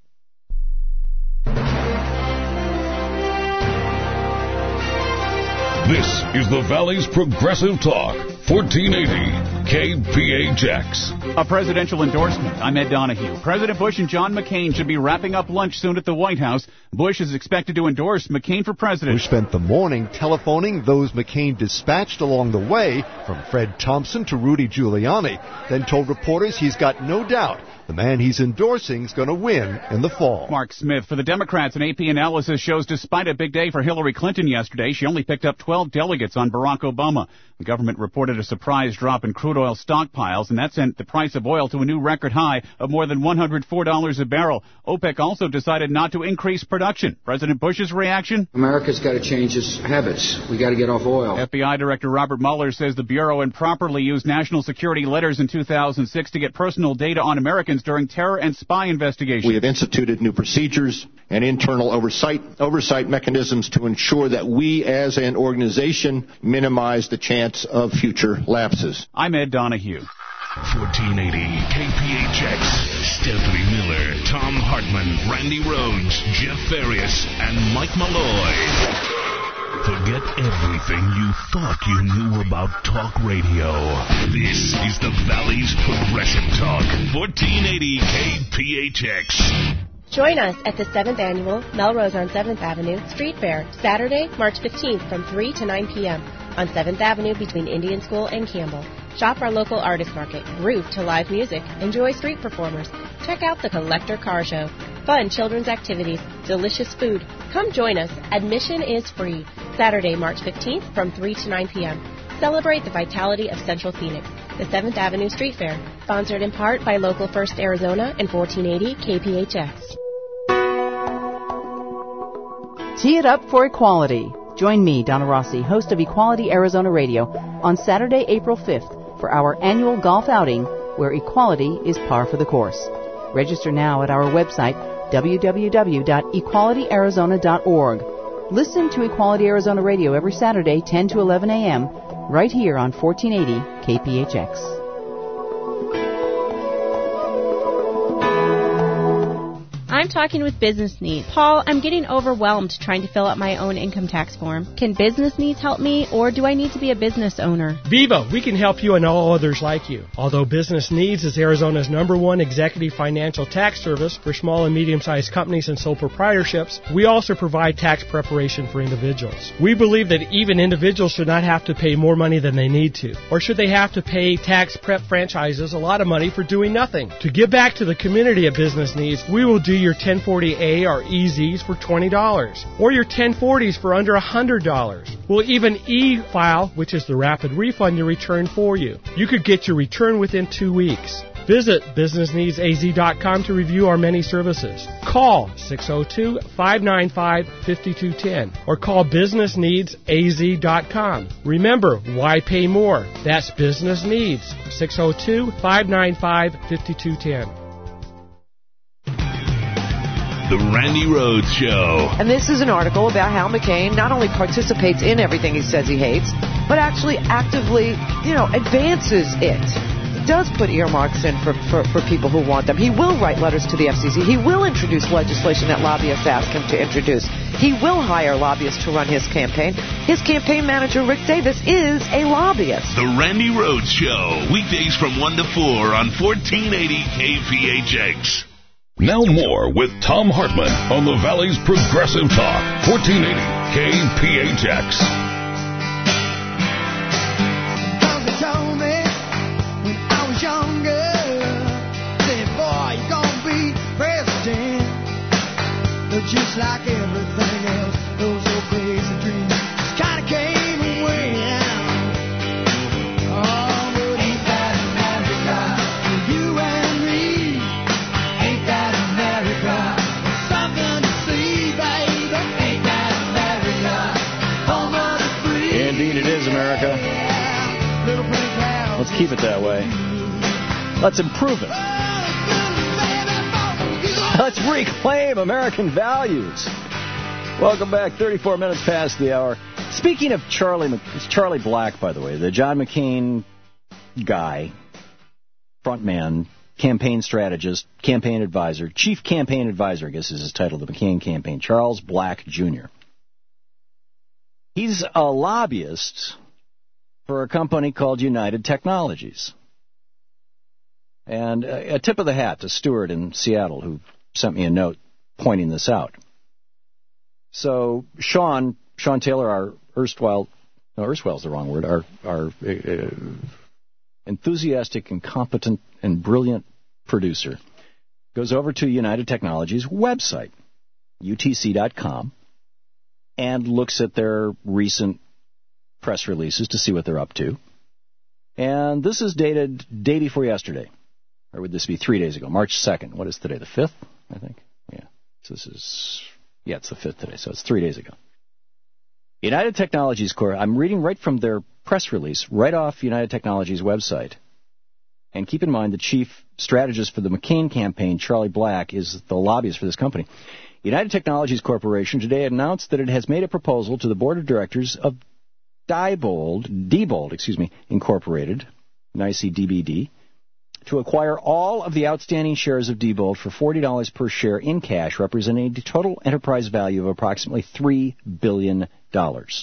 This is the Valley's Progressive Talk, fourteen eighty K P H X. A presidential endorsement. I'm Ed Donahue. President Bush and John McCain should be wrapping up lunch soon at the White House. Bush is expected to endorse McCain for president. Bush spent the morning telephoning those McCain dispatched along the way, from Fred Thompson to Rudy Giuliani, then told reporters he's got no doubt the man he's endorsing is going to win in the fall. Mark Smith for the Democrats. An A P analysis shows despite a big day for Hillary Clinton yesterday, she only picked up twelve delegates on Barack Obama. The government reported a surprise drop in crude oil stockpiles, and that sent the price of oil to a new record high of more than one hundred four dollars a barrel. OPEC also decided not to increase production. President Bush's reaction? America's got to change its habits. We got to get off oil. F B I Director Robert Mueller says the Bureau improperly used national security letters in two thousand six to get personal data on Americans during terror and spy investigations. We have instituted new procedures and internal oversight oversight mechanisms to ensure that we as an organization minimize the chance of future lapses. I'm Ed Donahue. fourteen eighty K P H X. Stephanie Miller, Thom Hartmann, Randy Rhodes, Jeff Farias, and Mike Malloy. Forget everything you thought you knew about talk radio. This is the Valley's Progressive Talk, fourteen eighty K P H X. Join us at the seventh Annual Melrose on seventh Avenue Street Fair, Saturday, March fifteenth from three to nine p.m. on seventh Avenue between Indian School and Campbell. Shop our local artist market, groove to live music, enjoy street performers, check out the Collector Car Show, fun children's activities, delicious food. Come join us. Admission is free. Saturday, March fifteenth from three to nine p.m. Celebrate the vitality of Central Phoenix. The seventh Avenue Street Fair, sponsored in part by Local First Arizona and fourteen eighty K P H X. Tee it up for equality. Join me, Donna Rossi, host of Equality Arizona Radio, on Saturday, April fifth, for our annual golf outing where equality is par for the course. Register now at our website, w w w dot equality arizona dot org. Listen to Equality Arizona Radio every Saturday, ten to eleven a.m., right here on fourteen eighty K P H X. I'm talking with Business Needs. Paul, I'm getting overwhelmed trying to fill out my own income tax form. Can Business Needs help me, or do I need to be a business owner? Viva, we can help you and all others like you. Although Business Needs is Arizona's number one executive financial tax service for small and medium-sized companies and sole proprietorships, we also provide tax preparation for individuals. We believe that even individuals should not have to pay more money than they need to, or should they have to pay tax prep franchises a lot of money for doing nothing. To give back to the community of Business Needs, we will do your ten forty A or E Zs for twenty dollars, or your ten forties for under one hundred dollars. We'll even e-file, which is the rapid refund, your return for you. You could get your return within two weeks. Visit business needs a z dot com to review our many services. Call six oh two, five nine five, five two one zero or call business needs a z dot com. Remember, why pay more? That's Business Needs, six oh two, five nine five, five two one zero. The Randy Rhodes Show. And this is an article about how McCain not only participates in everything he says he hates, but actually actively, you know, advances it. He does put earmarks in for, for, for people who want them. He will write letters to the F C C. He will introduce legislation that lobbyists ask him to introduce. He will hire lobbyists to run his campaign. His campaign manager, Rick Davis, is a lobbyist. The Randy Rhodes Show. Weekdays from one to four on fourteen eighty K P H X. Now more with Tom Hartman on the Valley's Progressive Talk, fourteen eighty K P H X. Cause they told me when I was younger, said, boy, you're gonna be president. But just like everything else, those old crazy dreams just kinda came and went. Oh, but ain't that America for you and me? Ain't that America? Something to see, baby. Ain't that America? Home of the free. Indeed it is, America. Let's keep it that way. Let's improve it. Let's reclaim American values. Welcome back. thirty-four minutes past the hour. Speaking of Charlie, it's Charlie Black, by the way, the John McCain guy, frontman, campaign strategist, campaign advisor, chief campaign advisor, I guess is his title, the McCain campaign, Charles Black, Junior He's a lobbyist for a company called United Technologies. And a tip of the hat to Stuart in Seattle, who sent me a note pointing this out. So Sean, Sean Taylor, our erstwhile, no, erstwhile's the wrong word, our, our uh, enthusiastic and competent and brilliant producer, goes over to United Technologies' website, U T C dot com, and looks at their recent press releases to see what they're up to. And this is dated day before yesterday. Or would this be three days ago? March second. What is today? The fifth, I think? Yeah. So this is, yeah, it's the fifth today, so it's three days ago. United Technologies Corp. I'm reading right from their press release, right off United Technologies' website. And keep in mind, the chief strategist for the McCain campaign, Charlie Black, is the lobbyist for this company. United Technologies Corporation today announced that it has made a proposal to the board of directors of Diebold, Diebold, excuse me, Incorporated, N I C D B D, to acquire all of the outstanding shares of Diebold for forty dollars per share in cash, representing a total enterprise value of approximately three billion dollars.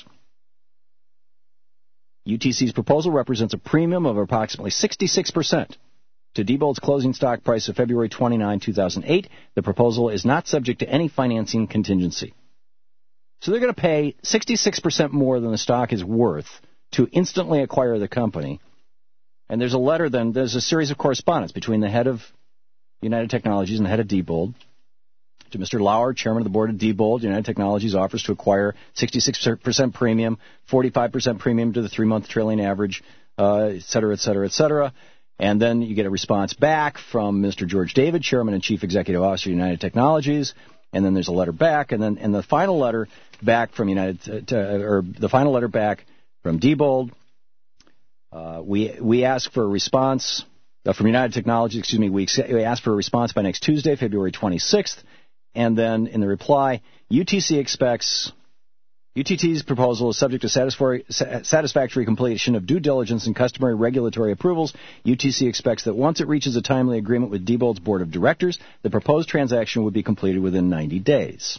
U T C's proposal represents a premium of approximately sixty-six percent to Diebold's closing stock price of February twenty-ninth, two thousand eight. The proposal is not subject to any financing contingency. So they're going to pay sixty-six percent more than the stock is worth to instantly acquire the company. And there's a letter then, there's a series of correspondence between the head of United Technologies and the head of Diebold. To Mister Lauer, chairman of the board of Diebold, United Technologies offers to acquire sixty-six percent premium, forty-five percent premium to the three-month trailing average, uh, et cetera, et cetera, et cetera. And then you get a response back from Mister George David, chairman and chief executive officer of United Technologies. and then there's a letter back, and then and the final letter back from United, to, to, or the final letter back from Diebold. Uh, we we ask for a response uh, from United Technologies. Excuse me. We, we ask for a response by next Tuesday, February twenty-sixth, and then in the reply, U T C expects. U T T's proposal is subject to satisfactory, satisfactory completion of due diligence and customary regulatory approvals. U T C expects that once it reaches a timely agreement with Diebold's board of directors, the proposed transaction would be completed within ninety days.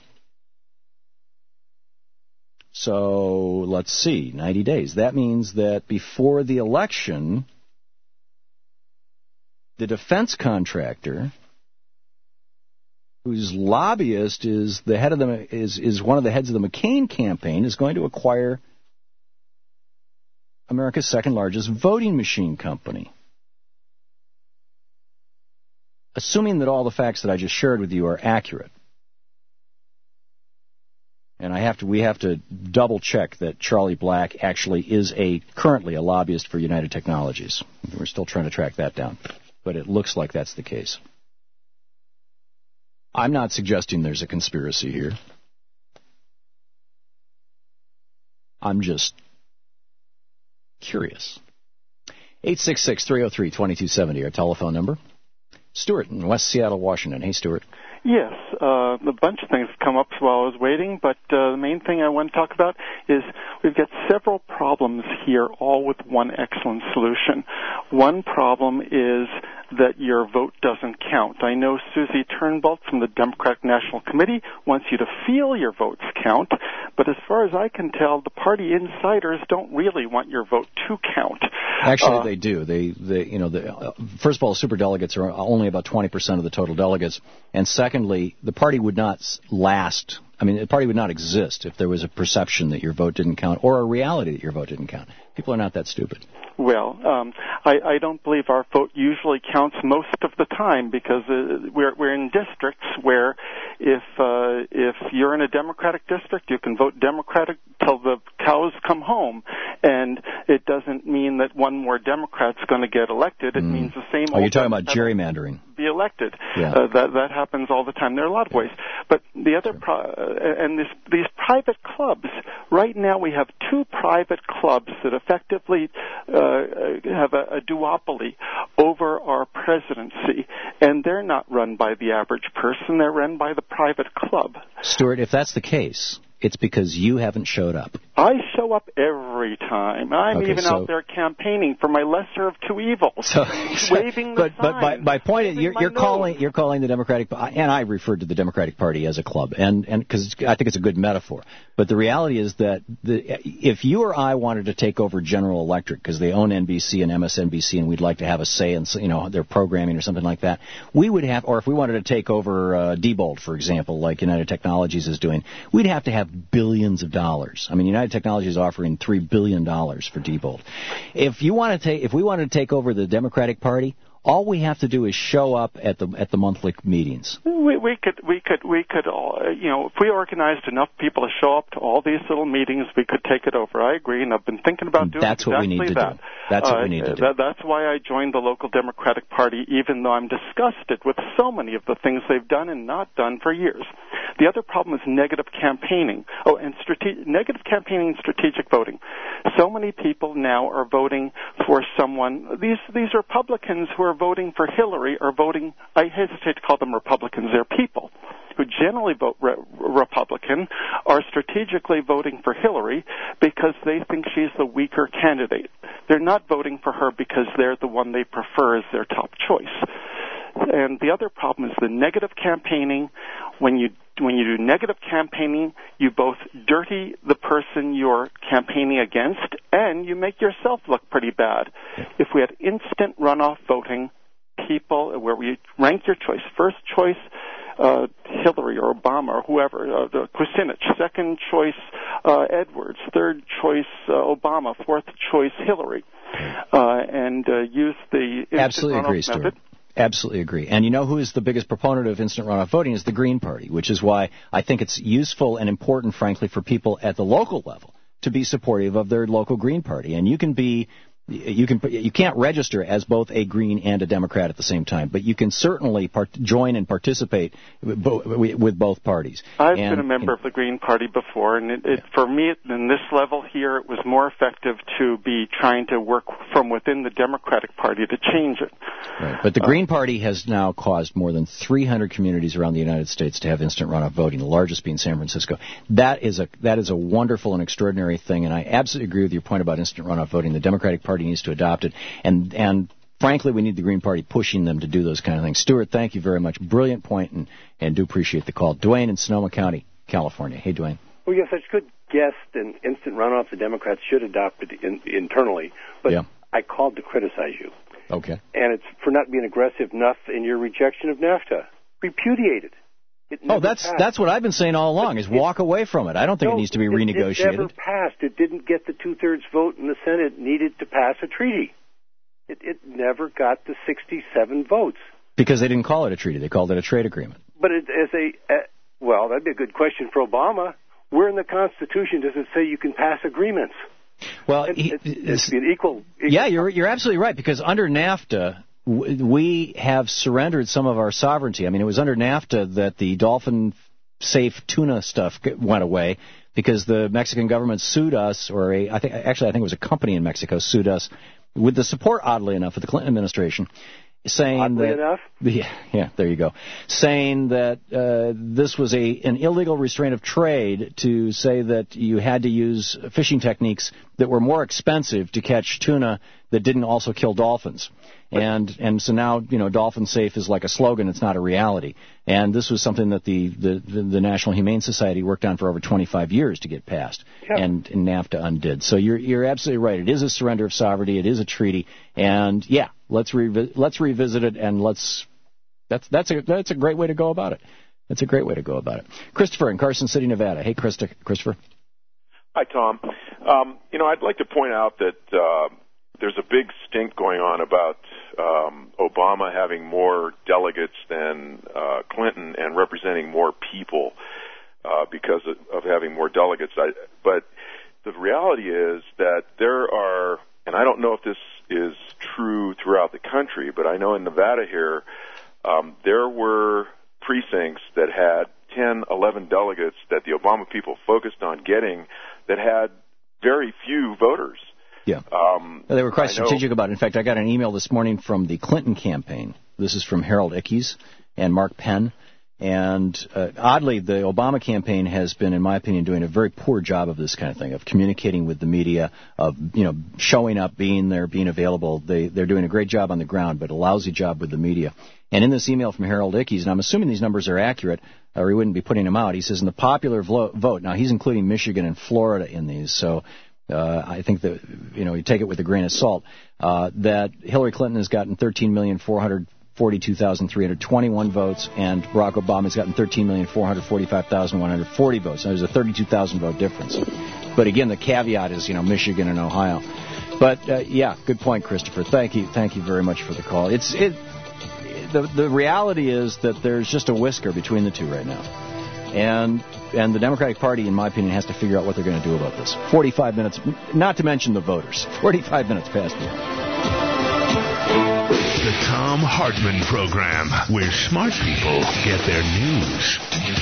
So let's see, ninety days. That means that before the election, the defense contractor, whose lobbyist is the head of the is is one of the heads of the McCain campaign, is going to acquire America's second largest voting machine company. Assuming that all the facts that I just shared with you are accurate, and I have to we have to double check that Charlie Black actually is a currently a lobbyist for United Technologies. We're still trying to track that down, but it looks like that's the case. I'm not suggesting there's a conspiracy here. I'm just curious. eight six six, three oh three, two two seven oh, our telephone number. Stuart in West Seattle, Washington. Hey, Stuart. Yes, uh, a bunch of things come up while I was waiting, but uh, the main thing I want to talk about is we've got several problems here, all with one excellent solution. One problem is that your vote doesn't count. I know Susie Turnbull from the Democratic National Committee wants you to feel your votes count, but as far as I can tell, the party insiders don't really want your vote to count. Actually, uh, they do. They, they, you know, the, uh, first of all, superdelegates are only about twenty percent of the total delegates, and secondly, the party would not last. I mean, the party would not exist if there was a perception that your vote didn't count or a reality that your vote didn't count. People are not that stupid. Well, um, I, I don't believe our vote usually counts most of the time because uh, we're we're in districts where if uh, if you're in a Democratic district, you can vote Democratic till the cows come home, and it doesn't mean that one more Democrat's going to get elected. It mm. means the same. Oh, you're talking about gerrymandering. Be elected. Yeah. Uh, that that happens all the time. There are a lot of ways, but the other pro- uh, and this, these private clubs. Right now, we have two private clubs that effectively uh, have a, a duopoly over our presidency, and they're not run by the average person. They're run by the private club. Stuart, if that's the case, it's because you haven't showed up. I show up every time. I'm okay, even so, out there campaigning for my lesser of two evils, so, waving the but, sign. But my, my point is, you're, you're calling nose. you're calling the Democratic, and I referred to the Democratic Party as a club, and and because I think it's a good metaphor. But the reality is that the, if you or I wanted to take over General Electric because they own N B C and M S N B C, and we'd like to have a say in you know their programming or something like that, we would have, or if we wanted to take over uh, Diebold, for example, like United Technologies is doing, we'd have to have billions of dollars. I mean, United Technologies is offering three billion dollars for Diebold. If you want to take, if we wanted to take over the Democratic Party, all we have to do is show up at the at the monthly meetings. We, we could we could we could all, you know if we organized enough people to show up to all these little meetings, we could take it over. I agree, and I've been thinking about doing that's exactly what we need to that. do. That's uh, what we need to do. That, that's why I joined the local Democratic Party, even though I'm disgusted with so many of the things they've done and not done for years. The other problem is negative campaigning. Oh, and strate- negative campaigning and strategic voting. So many people now are voting for someone. These these Republicans who are voting for Hillary are voting. I hesitate to call them Republicans. They're people who generally vote re- Republican are strategically voting for Hillary because they think she's the weaker candidate. They're not voting for her because they're the one they prefer as their top choice. And the other problem is the negative campaigning. When you when you do negative campaigning, you both dirty the person you're campaigning against, and you make yourself look pretty bad. If we had instant runoff voting, people where we rank your choice, first choice uh, Hillary or Obama or whoever, uh, Kucinich, second choice uh, Edwards, third choice uh, Obama, fourth choice Hillary, uh, and uh, use the instant Absolutely runoff agree, method. Stuart. Absolutely agree. And you know who is the biggest proponent of instant runoff voting is the Green Party, which is why I think it's useful and important, frankly, for people at the local level to be supportive of their local Green Party. And you can be You can you can't register as both a Green and a Democrat at the same time, but you can certainly part, join and participate with, bo- with both parties. I've and, been a member and, of the Green Party before, and it, it, for me, in this level here, it was more effective to be trying to work from within the Democratic Party to change it. Right. But the Green Party has now caused more than three hundred communities around the United States to have instant runoff voting, the largest being San Francisco. That is a that is a wonderful and extraordinary thing, and I absolutely agree with your point about instant runoff voting. The Democratic Party needs to adopt it, and and frankly, we need the Green Party pushing them to do those kind of things. Stuart, thank you very much. Brilliant point, and, and do appreciate the call. Dwayne in Sonoma County, California. Hey, Dwayne. Well, yes, that's a good guess, and instant runoff, the Democrats should adopt it in, internally, but yeah. I called to criticize you. Okay. And it's for not being aggressive enough in your rejection of NAFTA. Repudiate it. It oh, that's passed. that's what I've been saying all along, is it, walk away from it. I don't think no, it needs to be it, renegotiated. It never passed. It didn't get the two-thirds vote in the Senate needed to pass a treaty. It, it never got the sixty-seven votes. Because they didn't call it a treaty. They called it a trade agreement. But it, as a, uh, well, that'd be a good question for Obama. Where in the Constitution does it say you can pass agreements? Well, it, he, it, it's an equal, equal. Yeah, you're you're absolutely right, because under NAFTA, w- we have surrendered some of our sovereignty. I mean, it was under NAFTA that the dolphin-safe tuna stuff went away because the Mexican government sued us, or a, I think actually I think it was a company in Mexico sued us with the support, oddly enough, of the Clinton administration, saying oddly that enough? yeah, yeah, there you go, saying that uh, this was a an illegal restraint of trade, to say that you had to use fishing techniques that were more expensive to catch tuna that didn't also kill dolphins. And and so now, you know, dolphin safe is like a slogan, it's not a reality. And this was something that the, the, the, the National Humane Society worked on for over twenty-five years to get passed, yeah. and, and NAFTA undid. So you're you're absolutely right. It is a surrender of sovereignty. It is a treaty. And yeah, let's revi- let's revisit it, and let's that's that's a that's a great way to go about it. That's a great way to go about it. Christopher in Carson City, Nevada. Hey, Christa, Christopher. Hi, Tom. Um, you know, I'd like to point out that uh, there's a big stink going on about um, Obama having more delegates than uh, Clinton and representing more people uh, because of, of having more delegates. I, but the reality is that there are, and I don't know if this is true throughout the country, but I know in Nevada here, um, there were precincts that had ten, eleven delegates that the Obama people focused on getting that had very few voters. Yeah. Um, they were quite I strategic know, about it. In fact, I got an email this morning from the Clinton campaign. This is from Harold Ickes and Mark Penn. And uh, oddly, the Obama campaign has been, in my opinion, doing a very poor job of this kind of thing, of communicating with the media, of, you know, showing up, being there, being available. They, they're doing a great job on the ground, but a lousy job with the media. And in this email from Harold Ickes, and I'm assuming these numbers are accurate, or he wouldn't be putting them out, he says in the popular vote, now he's including Michigan and Florida in these, so uh, I think that, you know, you take it with a grain of salt, uh, that Hillary Clinton has gotten thirteen million four hundred forty-two thousand three hundred twenty-one votes, and Barack Obama has gotten thirteen million four hundred forty-five thousand one hundred forty votes. Now, there's a thirty-two thousand vote difference. But again, the caveat is, you know, Michigan and Ohio. But, uh, yeah, good point, Christopher. Thank you. Thank you very much for the call. It's it. The, the reality is that there's just a whisker between the two right now. And and the Democratic Party, in my opinion, has to figure out what they're going to do about this. forty-five minutes, not to mention the voters. forty-five minutes past the hour. The Tom Hartman Program, where smart people get their news.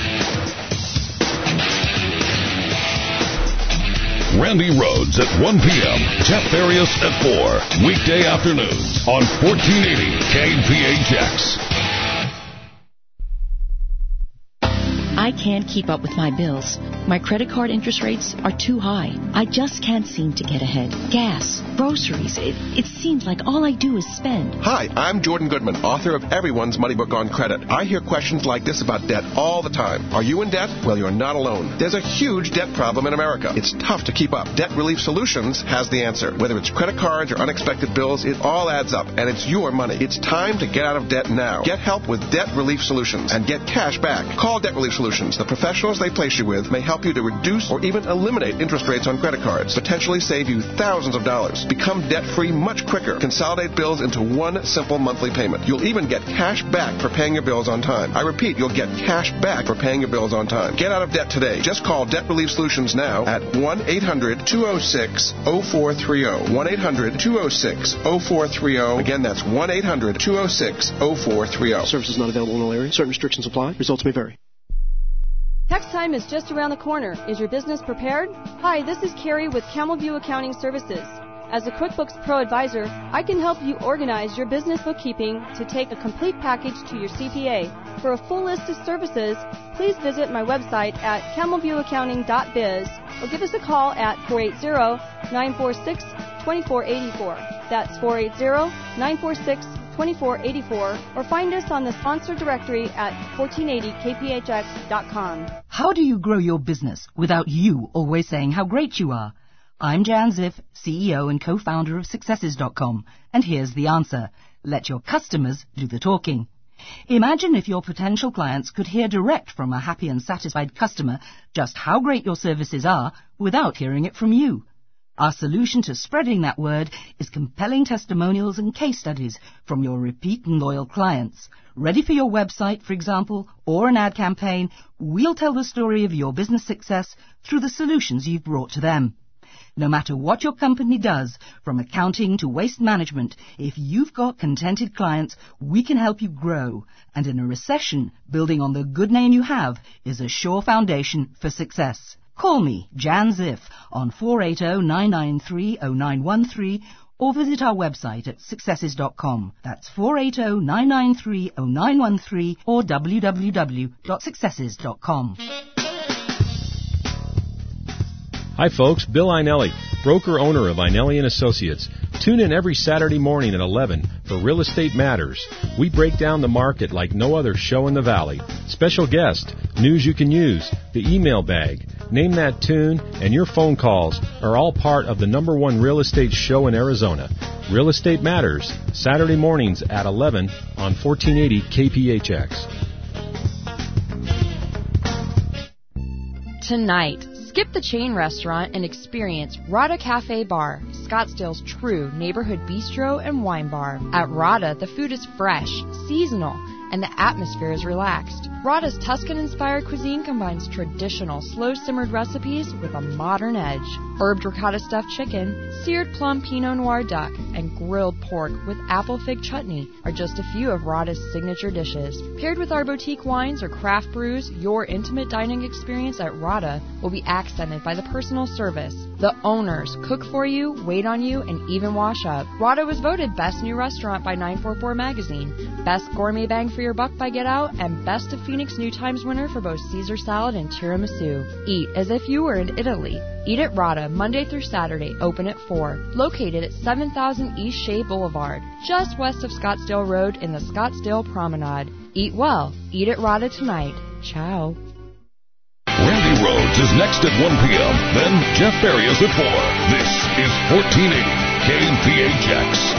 Randy Rhodes at one p.m., Jeff Farias at four, weekday afternoons on fourteen eighty K P H X. I can't keep up with my bills. My credit card interest rates are too high. I just can't seem to get ahead. Gas, groceries, it, it seems like all I do is spend. Hi, I'm Jordan Goodman, author of Everyone's Money Book on Credit. I hear questions like this about debt all the time. Are you in debt? Well, you're not alone. There's a huge debt problem in America. It's tough to keep up. Debt Relief Solutions has the answer. Whether it's credit cards or unexpected bills, it all adds up, and it's your money. It's time to get out of debt now. Get help with Debt Relief Solutions and get cash back. Call Debt Relief Solutions. The professionals they place you with may help help you to reduce or even eliminate interest rates on credit cards, potentially save you thousands of dollars. Become debt-free much quicker. Consolidate bills into one simple monthly payment. You'll even get cash back for paying your bills on time. I repeat, you'll get cash back for paying your bills on time. Get out of debt today. Just call Debt Relief Solutions now at one eight hundred two oh six oh four three oh. one eight hundred two oh six oh four three oh. Again, that's one eight hundred two oh six oh four three oh. Services not available in all areas. Certain restrictions apply. Results may vary. Tax time is just around the corner. Is your business prepared? Hi, this is Carrie with Camel View Accounting Services. As a QuickBooks Pro advisor, I can help you organize your business bookkeeping to take a complete package to your C P A. For a full list of services, please visit my website at camel view accounting dot biz or give us a call at four eight zero, nine four six, two four eight four. That's four eight zero, nine four six, two four eight four, or find us on the sponsor directory at fourteen eighty k p h x dot com. How do you grow your business without you always saying how great you are? I'm Jan Ziff, C E O and co-founder of Successes dot com, and here's the answer. Let your customers do the talking. Imagine if your potential clients could hear direct from a happy and satisfied customer just how great your services are without hearing it from you. Our solution to spreading that word is compelling testimonials and case studies from your repeat and loyal clients. Ready for your website, for example, or an ad campaign? We'll tell the story of your business success through the solutions you've brought to them. No matter what your company does, from accounting to waste management, if you've got contented clients, we can help you grow. And in a recession, building on the good name you have is a sure foundation for success. Call me, Jan Ziff, on four eight zero, nine nine three, zero nine one three or visit our website at successes dot com. That's four eight zero, nine nine three, zero nine one three or w w w dot successes dot com. Hi folks, Bill Einelli, broker-owner of Einelli and Associates. Tune in every Saturday morning at eleven for Real Estate Matters. We break down the market like no other show in the Valley. Special guest, news you can use, the email bag. Name that tune, and your phone calls are all part of the number one real estate show in Arizona. Real Estate Matters, Saturday mornings at eleven on fourteen eighty K P H X. Tonight, skip the chain restaurant and experience Rada Cafe Bar, Scottsdale's true neighborhood bistro and wine bar. At Rada, the food is fresh, seasonal, and the atmosphere is relaxed. Rada's Tuscan-inspired cuisine combines traditional slow-simmered recipes with a modern edge. Herb ricotta stuffed chicken, seared plum Pinot Noir duck, and grilled pork with apple fig chutney are just a few of Rada's signature dishes. Paired with our boutique wines or craft brews, your intimate dining experience at Rada will be accented by the personal service. The owners cook for you, wait on you, and even wash up. Rada was voted Best New Restaurant by nine forty-four magazine, Best Gourmet Bang for Your Buck by Get Out, and Best of Phoenix New Times winner for both Caesar salad and tiramisu. Eat as if you were in Italy. Eat at Rada, Monday through Saturday, open at four. Located at seven thousand East Shea Boulevard, just west of Scottsdale Road in the Scottsdale Promenade. Eat well. Eat at Rada tonight. Ciao. Randy Rhodes is next at one p.m., then Jeff Farias at four. This is fourteen eighty K P H X.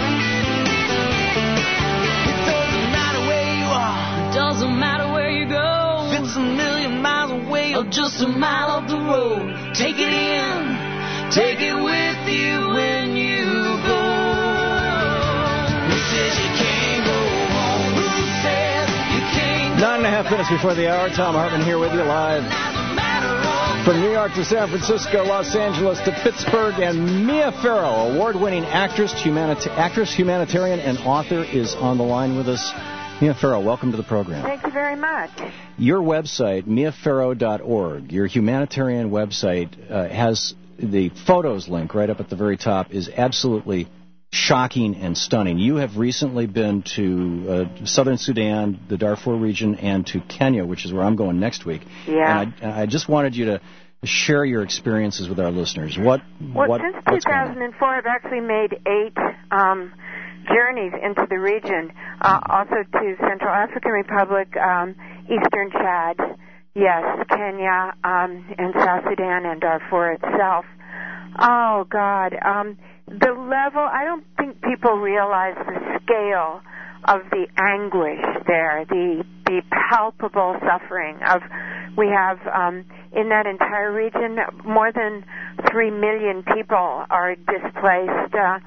Doesn't matter where you go, if it's a million miles away or just a mile up the road. Take it in, take it with you when you go. Who says you can't go home? Who says you can't go? Nine and a half minutes before the hour, Tom Hartman here with you live from New York to San Francisco, Los Angeles to Pittsburgh, and Mia Farrow, award-winning actress, humanita- actress, humanitarian, and author, is on the line with us. Mia Farrow, welcome to the program. Thank you very much. Your website, mia farrow dot org, your humanitarian website, uh, has the photos link right up at the very top, is absolutely shocking and stunning. You have recently been to uh, southern Sudan, the Darfur region, and to Kenya, which is where I'm going next week. Yeah. And I, I just wanted you to share your experiences with our listeners. What? Well, what, since two thousand four, I've actually made eight um, journeys into the region, uh, also to Central African Republic, um, Eastern Chad, yes, Kenya, um, and South Sudan, and Darfur itself. Oh, God. Um, the level, I don't think people realize the scale of the anguish there, the the palpable suffering of, we have um, in that entire region, more than three million people are displaced, uh,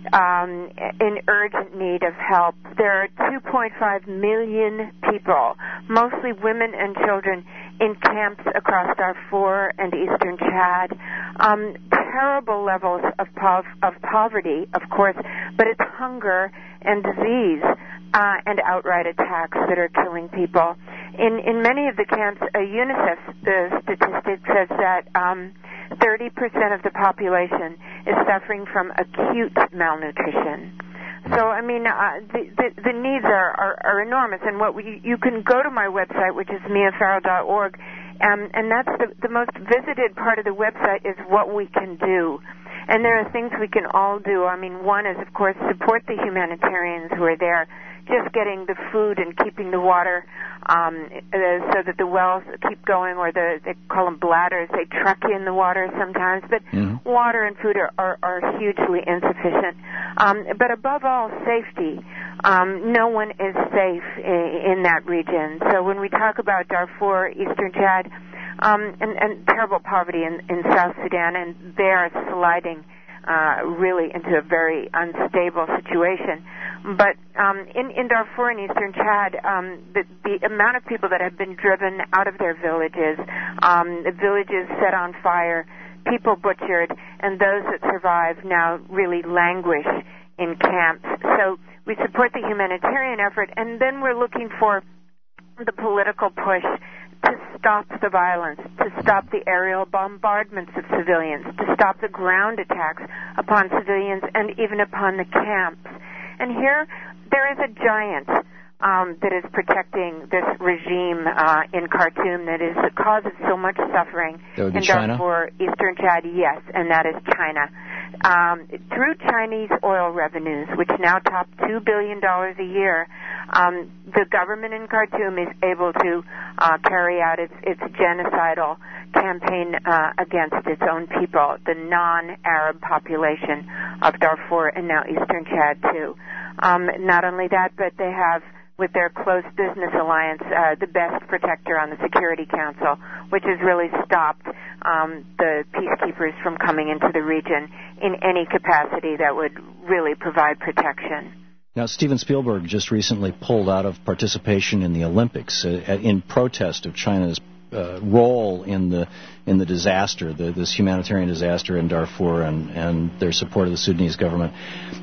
um, in urgent need of help. There are two point five million people, mostly women and children, in camps across Darfur and eastern Chad. Um, terrible levels of, pov- of poverty, of course, but it's hunger and disease uh, and outright attacks that are killing people. In in many of the camps, uh, UNICEF uh, statistic says that um, thirty percent of the population is suffering from acute malnutrition. So, I mean, uh, the, the the needs are, are, are enormous, and what we, you can go to my website, which is mia farrow dot org, um, and that's the, the most visited part of the website is what we can do. And there are things we can all do. I mean, one is, of course, support the humanitarians who are there, just getting the food and keeping the water um, uh, so that the wells keep going, or the, they call them bladders. They truck in the water sometimes, but mm-hmm. water and food are, are, are hugely insufficient. Um, but above all, safety. Um, no one is safe in, in that region. So when we talk about Darfur, eastern Chad, um, and, and terrible poverty in, in South Sudan, and they are sliding uh, really into a very unstable situation. But um, in, in Darfur and eastern Chad, um, the, the amount of people that have been driven out of their villages, um, the villages set on fire, people butchered, and those that survive now really languish in camps. So we support the humanitarian effort, and then we're looking for the political push to stop the violence, to stop the aerial bombardments of civilians, to stop the ground attacks upon civilians and even upon the camps. And here, there is a giant um, that is protecting this regime uh, in Khartoum that is the cause of so much suffering in Darfur, for eastern Chad, yes, and that is China. Um, through Chinese oil revenues, which now top two billion dollars a year, um, the government in Khartoum is able to uh, carry out its, its genocidal campaign uh, against its own people, the non-Arab population of Darfur and now eastern Chad, too. Um, not only that, but they have, with their close business alliance, uh, the best protector on the Security Council, which has really stopped um, the peacekeepers from coming into the region in any capacity that would really provide protection. Now, Steven Spielberg just recently pulled out of participation in the Olympics uh, in protest of China's uh, role in the in the disaster, the, this humanitarian disaster in Darfur, and, and their support of the Sudanese government.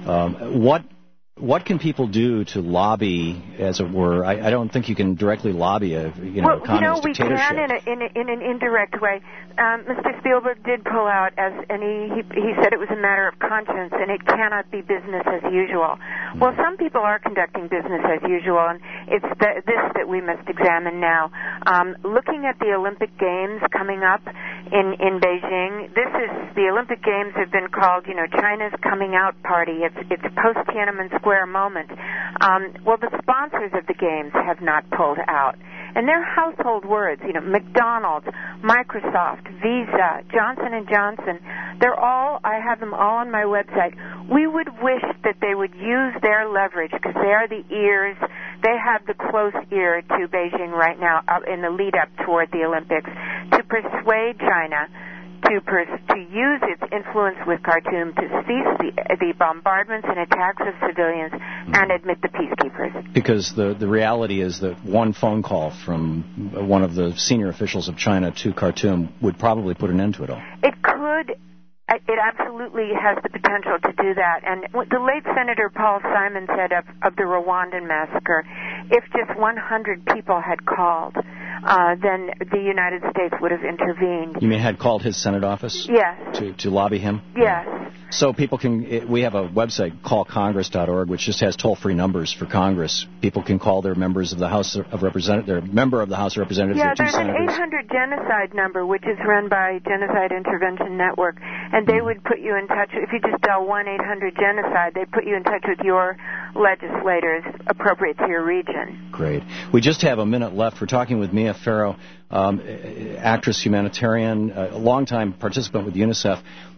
Um, what What can people do to lobby, as it were? I, I don't think you can directly lobby a you know, well, a communist you know, we dictatorship. can in, a, in, a, in an indirect way. Um, Mister Spielberg did pull out, as and he, he he said it was a matter of conscience, and it cannot be business as usual. Mm. Well, some people are conducting business as usual, and it's the, this that we must examine now. Um, looking at the Olympic Games coming up in in Beijing, this is the Olympic Games have been called, you know, China's coming out party. It's it's post Tiananmen Square moment. Um, well, the sponsors of the games have not pulled out. And they're household words, you know, McDonald's, Microsoft, Visa, Johnson and Johnson. They're all, I have them all on my website. We would wish that they would use their leverage, because they are the ears, they have the close ear to Beijing right now uh, in the lead up toward the Olympics, to persuade China to pers- to use its influence with Khartoum to cease the, the bombardments and attacks of civilians and admit the peacekeepers. Because the, the reality is that one phone call from one of the senior officials of China to Khartoum would probably put an end to it all. It could. It absolutely has the potential to do that. And the late Senator Paul Simon said of, of the Rwandan massacre, if just one hundred people had called, uh, then the United States would have intervened. You mean had called his Senate office? Yes. To, to lobby him? Yes. So people can, we have a website, call congress dot org, which just has toll-free numbers for Congress. People can call their members of the House of Representatives, their member of the House of Representatives. Yeah, their two there's senators. an eight hundred genocide number, which is run by Genocide Intervention Network, and they would put you in touch, if you just dial one eight hundred genocide, they put you in touch with your legislators appropriate to your region. Great. We just have a minute left. We're talking with Mia Farrow, um, actress, humanitarian, a longtime participant with UNICEF.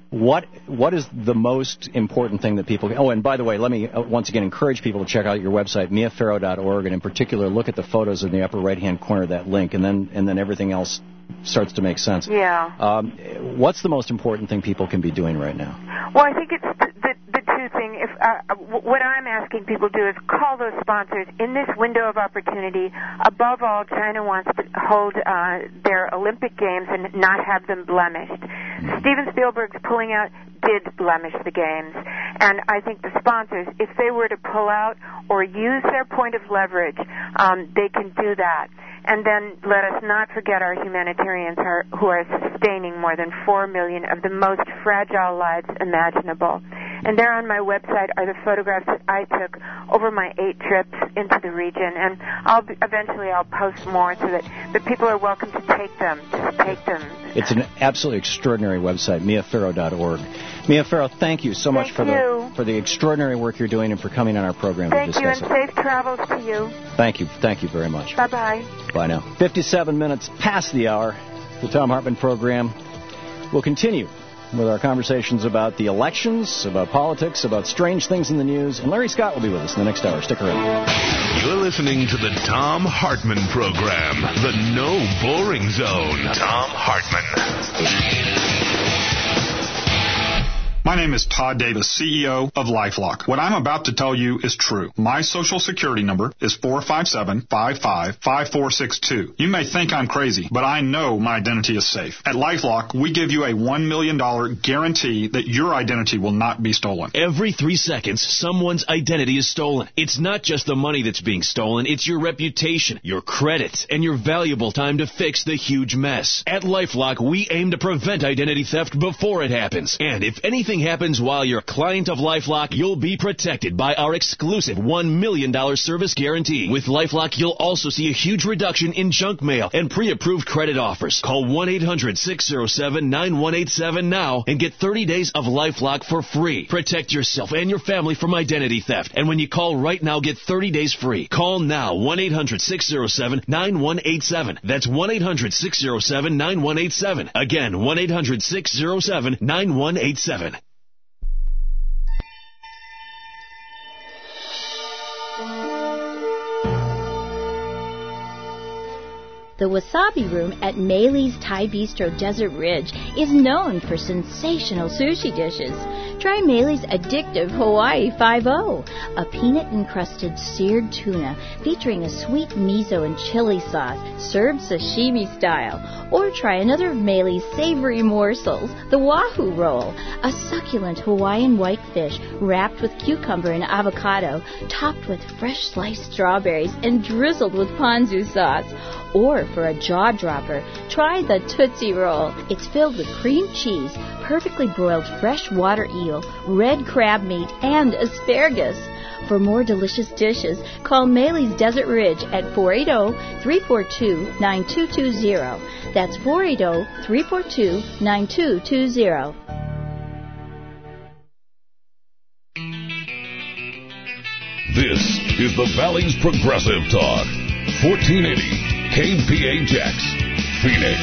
What What is the most important thing that people... Oh, and by the way, let me uh, once again encourage people to check out your website, mia farrow dot org, and in particular, look at the photos in the upper right-hand corner of that link, and then and then everything else starts to make sense. Yeah. Um, what's the most important thing people can be doing right now? Well, I think it's the, the, the two thing. If uh, what I'm asking people to do is call those sponsors in this window of opportunity. Above all, China wants to hold uh, their Olympic Games and not have them blemished. Steven Spielberg's pulling out did blemish the games, and I think the sponsors, if they were to pull out or use their point of leverage, um, they can do that. And then let us not forget our humanitarians are, who are sustaining more than four million of the most fragile lives imaginable. And there on my website are the photographs that I took over my eight trips into the region. And I'll be, eventually I'll post more so that the people are welcome to take them. Just take them. It's an absolutely extraordinary website, mia farrow dot org. Mia Farrow, thank you so much thank for you. the for the extraordinary work you're doing and for coming on our program thank to discuss you, it. and safe travels to you. Thank you. Thank you very much. Bye-bye. Bye now. fifty-seven minutes past the hour. The Thom Hartmann program will continue with our conversations about the elections, about politics, about strange things in the news. And Larry Scott will be with us in the next hour. Stick around. You're listening to the Thom Hartmann program, the no boring zone. Thom Hartmann. My name is Todd Davis, C E O of LifeLock. What I'm about to tell you is true. My social security number is four five seven, five five, five four six two. You may think I'm crazy, but I know my identity is safe. At LifeLock, we give you a one million dollars guarantee that your identity will not be stolen. Every three seconds, someone's identity is stolen. It's not just the money that's being stolen, it's your reputation, your credit, and your valuable time to fix the huge mess. At LifeLock, we aim to prevent identity theft before it happens. And if anything happens while you're a client of LifeLock, you'll be protected by our exclusive one million dollars service guarantee. With LifeLock, you'll also see a huge reduction in junk mail and pre-approved credit offers. Call one eight hundred, six oh seven, nine one eight seven now and get thirty days of LifeLock for free. Protect yourself and your family from identity theft. And when you call right now, get thirty days free. Call now, one eight hundred, six oh seven, nine one eight seven. That's one eight hundred, six oh seven, nine one eight seven. Again, one eight hundred, six oh seven, nine one eight seven. The Wasabi Room at Maylee's Thai Bistro Desert Ridge is known for sensational sushi dishes. Try Maylee's addictive Hawaii five oh, a peanut-encrusted seared tuna featuring a sweet miso and chili sauce served sashimi style. Or try another of Maylee's savory morsels, the Wahoo Roll, a succulent Hawaiian whitefish wrapped with cucumber and avocado, topped with fresh sliced strawberries and drizzled with ponzu sauce. Or for a jaw-dropper, try the Tootsie Roll. It's filled with cream cheese, perfectly broiled freshwater eel, red crab meat, and asparagus. For more delicious dishes, call Maylee's Desert Ridge at four eight zero, three four two, nine two two zero. That's four eight zero, three four two, nine two two zero. This is the Valley's Progressive Talk, fourteen eighty K P H X, Phoenix.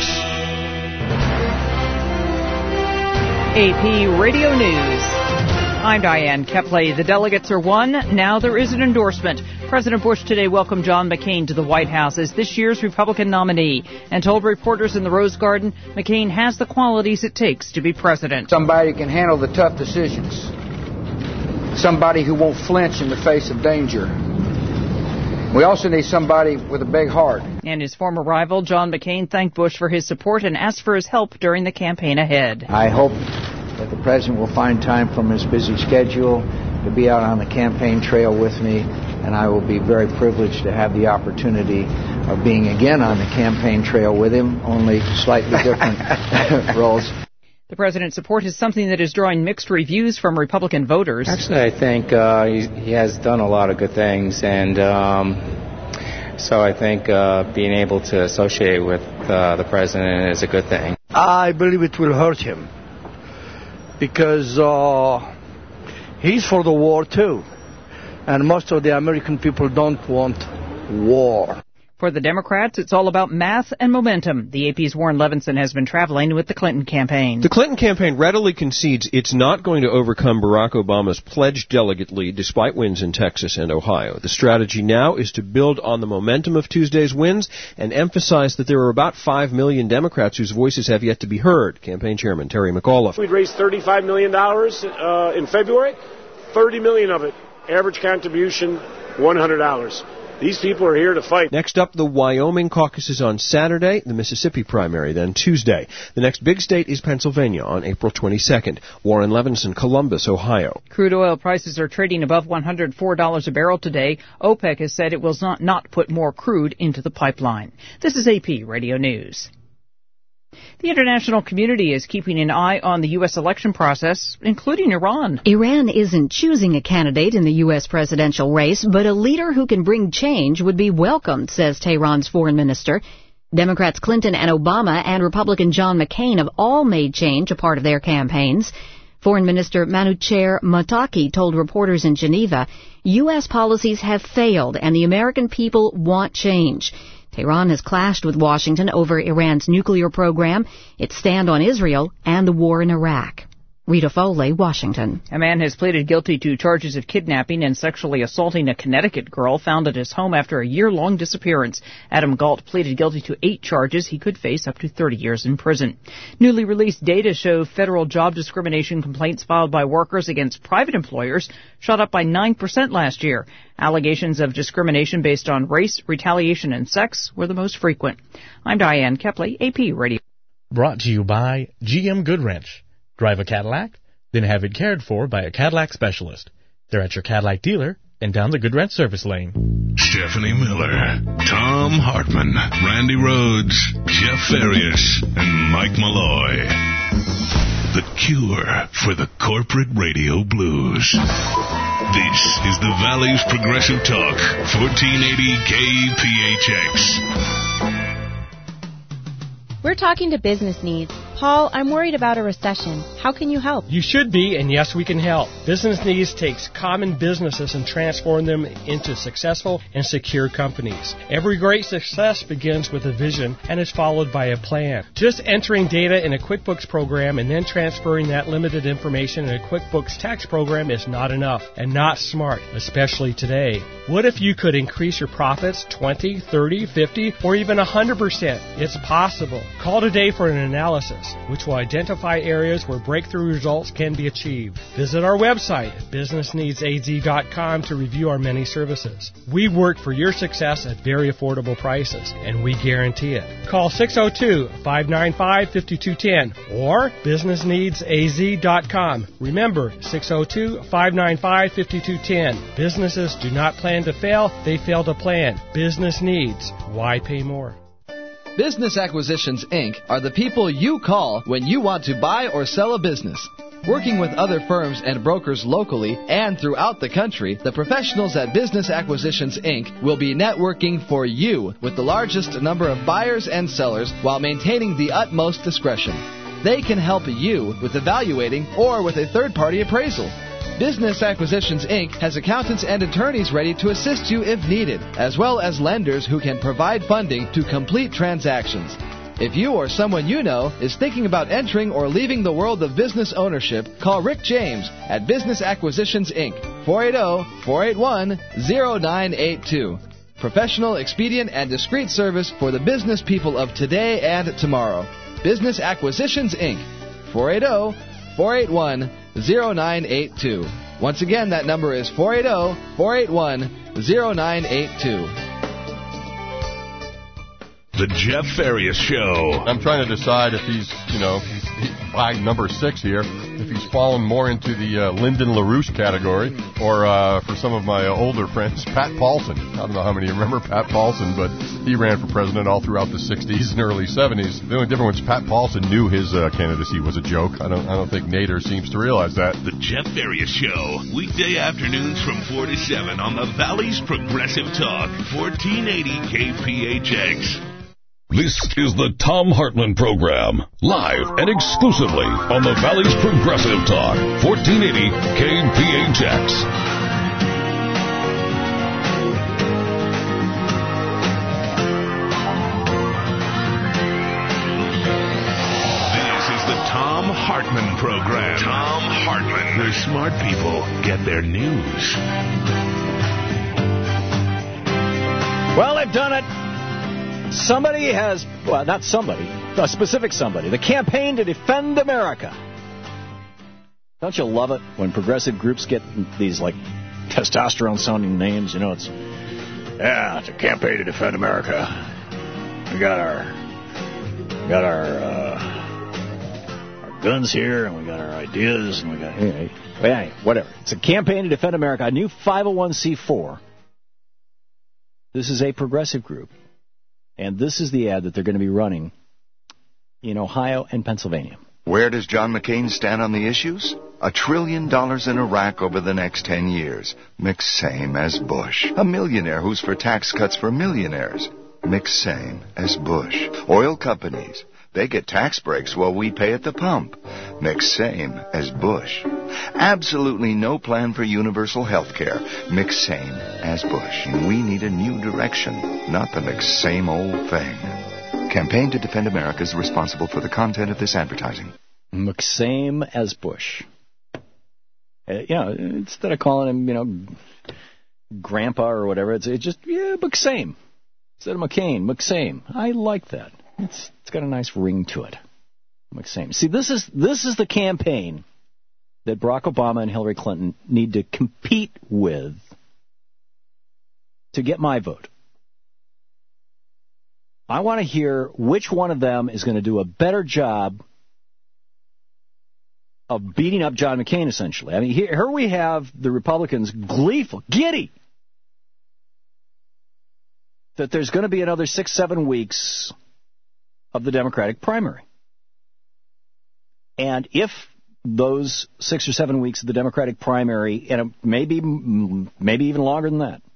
A P Radio News. I'm Diane Kepley. The delegates are one. Now there is an endorsement. President Bush today welcomed John McCain to the White House as this year's Republican nominee and told reporters in the Rose Garden McCain has the qualities it takes to be president. Somebody who can handle the tough decisions. Somebody who won't flinch in the face of danger. We also need somebody with a big heart. And his former rival, John McCain, thanked Bush for his support and asked for his help during the campaign ahead. I hope that the president will find time from his busy schedule to be out on the campaign trail with me, and I will be very privileged to have the opportunity of being again on the campaign trail with him, only slightly different roles. The president's support is something that is drawing mixed reviews from Republican voters. Actually, I think uh, he, he has done a lot of good things, and um, so I think uh, being able to associate with uh, the president is a good thing. I believe it will hurt him, because uh, he's for the war too, and most of the American people don't want war. For the Democrats, it's all about math and momentum. The A P's Warren Levinson has been traveling with the Clinton campaign. The Clinton campaign readily concedes it's not going to overcome Barack Obama's pledged delegate lead despite wins in Texas and Ohio. The strategy now is to build on the momentum of Tuesday's wins and emphasize that there are about five million Democrats whose voices have yet to be heard. Campaign Chairman Terry McAuliffe. We'd raised thirty-five million dollars uh, in February, thirty million dollars of it, average contribution one hundred dollars. These people are here to fight. Next up, the Wyoming caucuses on Saturday, the Mississippi primary then Tuesday. The next big state is Pennsylvania on April twenty-second. Warren Levinson, Columbus, Ohio. Crude oil prices are trading above one hundred four dollars a barrel today. OPEC has said it will not, not put more crude into the pipeline. This is A P Radio News. The international community is keeping an eye on the U S election process, including Iran. Iran isn't choosing a candidate in the U S presidential race, but a leader who can bring change would be welcomed, says Tehran's foreign minister. Democrats Clinton and Obama and Republican John McCain have all made change a part of their campaigns. Foreign Minister Manucher Mottaki told reporters in Geneva, U S policies have failed and the American people want change. Tehran has clashed with Washington over Iran's nuclear program, its stand on Israel, and the war in Iraq. Rita Foley, Washington. A man has pleaded guilty to charges of kidnapping and sexually assaulting a Connecticut girl found at his home after a year-long disappearance. Adam Galt pleaded guilty to eight charges. He could face up to thirty years in prison. Newly released data show federal job discrimination complaints filed by workers against private employers shot up by nine percent last year. Allegations of discrimination based on race, retaliation, and sex were the most frequent. I'm Diane Kepley, A P Radio. Brought to you by G M Goodwrench. Drive a Cadillac? Then have it cared for by a Cadillac specialist. They're at your Cadillac dealer and down the Goodwrench service lane. Stephanie Miller, Tom Hartman, Randy Rhodes, Jeff Farias, and Mike Malloy. The cure for the corporate radio blues. This is the Valley's Progressive Talk, fourteen eighty K P H X. We're talking to business needs. Paul, I'm worried about a recession. How can you help? You should be, and yes, we can help. Business Needs takes common businesses and transforms them into successful and secure companies. Every great success begins with a vision and is followed by a plan. Just entering data in a QuickBooks program and then transferring that limited information in a QuickBooks tax program is not enough and not smart, especially today. What if you could increase your profits twenty, thirty, fifty, or even one hundred percent? It's possible. Call today for an analysis, which will identify areas where breakthrough results can be achieved. Visit our website at business needs a z dot com to review our many services. We work for your success at very affordable prices, and we guarantee it. Call six oh two, five nine five, five two one zero or business needs a z dot com. Remember, six oh two, five nine five, five two one zero. Businesses do not plan to fail, they fail to plan. Business needs. Why pay more? Business Acquisitions, Incorporated are the people you call when you want to buy or sell a business. Working with other firms and brokers locally and throughout the country, the professionals at Business Acquisitions, Incorporated will be networking for you with the largest number of buyers and sellers while maintaining the utmost discretion. They can help you with evaluating or with a third-party appraisal. Business Acquisitions, Incorporated has accountants and attorneys ready to assist you if needed, as well as lenders who can provide funding to complete transactions. If you or someone you know is thinking about entering or leaving the world of business ownership, call Rick James at Business Acquisitions, Incorporated, four eight zero, four eight one, zero nine eight two. Professional, expedient, and discreet service for the business people of today and tomorrow. Business Acquisitions, Incorporated, four eight zero, four eight one, zero nine eight two. Once again, that number is four eight zero, four eight one, zero nine eight two. The Jeff Farias Show. I'm trying to decide if he's, you know, he's, he, by number six here, if he's fallen more into the uh, Lyndon LaRouche category, or uh, for some of my uh, older friends, Pat Paulson. I don't know how many remember Pat Paulson, but he ran for president all throughout the sixties and early seventies. The only difference was Pat Paulson knew his uh, candidacy was a joke. I don't, I don't think Nader seems to realize that. The Jeff Farias Show, weekday afternoons from four to seven on the Valley's Progressive Talk, fourteen eighty K P H X. This is the Tom Hartman Program, live and exclusively on the Valley's Progressive Talk, fourteen eighty K P H X. Hartman program. Tom Hartman. Where smart people get their news. Well, they've done it. Somebody has, well, not somebody, a specific somebody, the Campaign to Defend America. Don't you love it when progressive groups get these, like, testosterone-sounding names? You know, it's, yeah, it's a Campaign to Defend America. We got our, we got our, uh, our guns here, and we got our ideas, and we got, anyway, anyway, whatever. It's a Campaign to Defend America, a new five oh one c four. This is a progressive group, and this is the ad that they're going to be running in Ohio and Pennsylvania. Where does John McCain stand on the issues? A trillion dollars in Iraq over the next ten years. Mix same as Bush. A millionaire who's for tax cuts for millionaires. Mix same as Bush. Oil companies, they get tax breaks while we pay at the pump. Mix same as Bush. Absolutely no plan for universal health care. Mix same as Bush. And we need a new direction, not the mix same old thing. Campaign to Defend America is responsible for the content of this advertising. Mix same as Bush. Uh, you know, instead of calling him, you know, Grandpa or whatever, it's, it's just, yeah, McSame. Instead of McCain, McSame. I like that. It's it's got a nice ring to it. McSame. See, this is this is the campaign that Barack Obama and Hillary Clinton need to compete with to get my vote. I want to hear which one of them is going to do a better job of beating up John McCain, essentially. I mean, here, here we have the Republicans gleeful, giddy, that there's going to be another six, seven weeks of the Democratic primary. And if those six or seven weeks of the Democratic primary, and maybe, maybe even longer than that,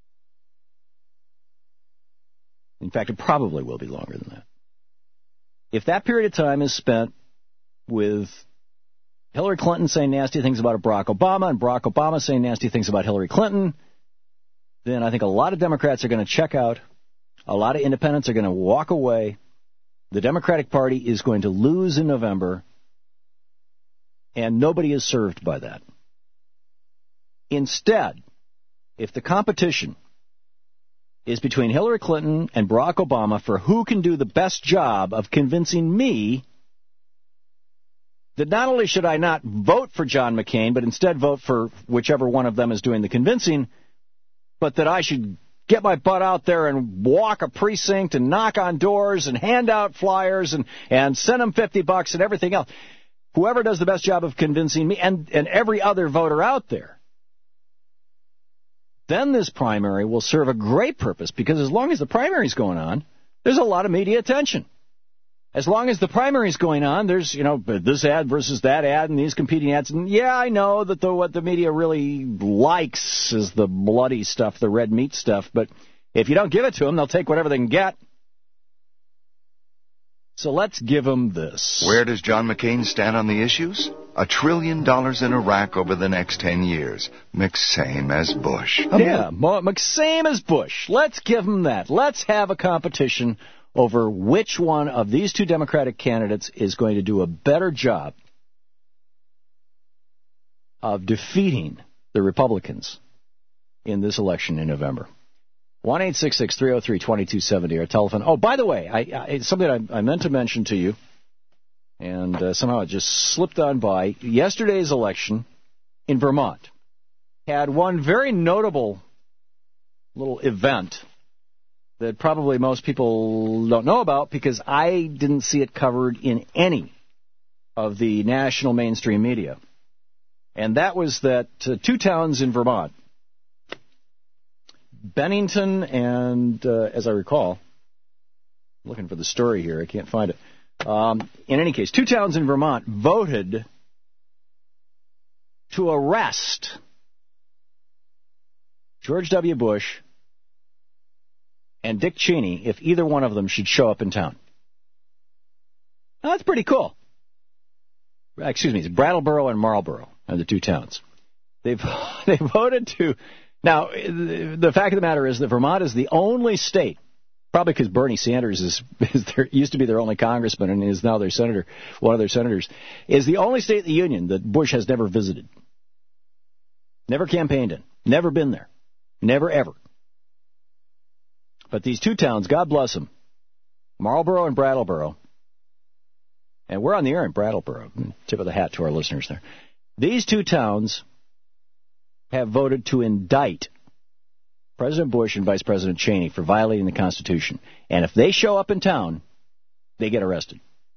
in fact, it probably will be longer than that. If that period of time is spent with Hillary Clinton saying nasty things about Barack Obama and Barack Obama saying nasty things about Hillary Clinton, then I think a lot of Democrats are going to check out. A lot of independents are going to walk away. The Democratic Party is going to lose in November, and nobody is served by that. Instead, if the competition is between Hillary Clinton and Barack Obama for who can do the best job of convincing me that not only should I not vote for John McCain, but instead vote for whichever one of them is doing the convincing, but that I should get my butt out there and walk a precinct and knock on doors and hand out flyers and, and send them fifty bucks and everything else. Whoever does the best job of convincing me and, and every other voter out there, then this primary will serve a great purpose, because as long as the primary is going on, there's a lot of media attention. As long as the primary is going on, there's, you know, this ad versus that ad and these competing ads. And yeah, I know that the, what the media really likes is the bloody stuff, the red meat stuff. But if you don't give it to them, they'll take whatever they can get. So let's give them this. Where does John McCain stand on the issues? A trillion dollars in Iraq over the next ten years. Mix same as Bush. Yeah, mix same as Bush. Let's give them that. Let's have a competition over which one of these two Democratic candidates is going to do a better job of defeating the Republicans in this election in November. one eight six six, three oh three, two two seven oh, our telephone. Oh, by the way, I, I, it's something I, I meant to mention to you, and uh, somehow it just slipped on by. Yesterday's election in Vermont had one very notable little event that probably most people don't know about, because I didn't see it covered in any of the national mainstream media. And that was that uh, two towns in Vermont, Bennington and, uh, as I recall, I'm looking for the story here, I can't find it. Um, in any case, two towns in Vermont voted to arrest George W. Bush and Dick Cheney if either one of them should show up in town. Now, that's pretty cool. Excuse me, it's Brattleboro and Marlboro are the two towns. They've they voted to. Now, the fact of the matter is that Vermont is the only state Probably because Bernie Sanders is, is their, used to be their only congressman and is now their senator, one of their senators, is the only state in the union that Bush has never visited. Never campaigned in. Never been there. Never, ever. But these two towns, God bless them, Marlboro and Brattleboro, and we're on the air in Brattleboro, tip of the hat to our listeners there. These two towns have voted to indict President Bush and Vice President Cheney for violating the Constitution. And if they show up in town, they get arrested.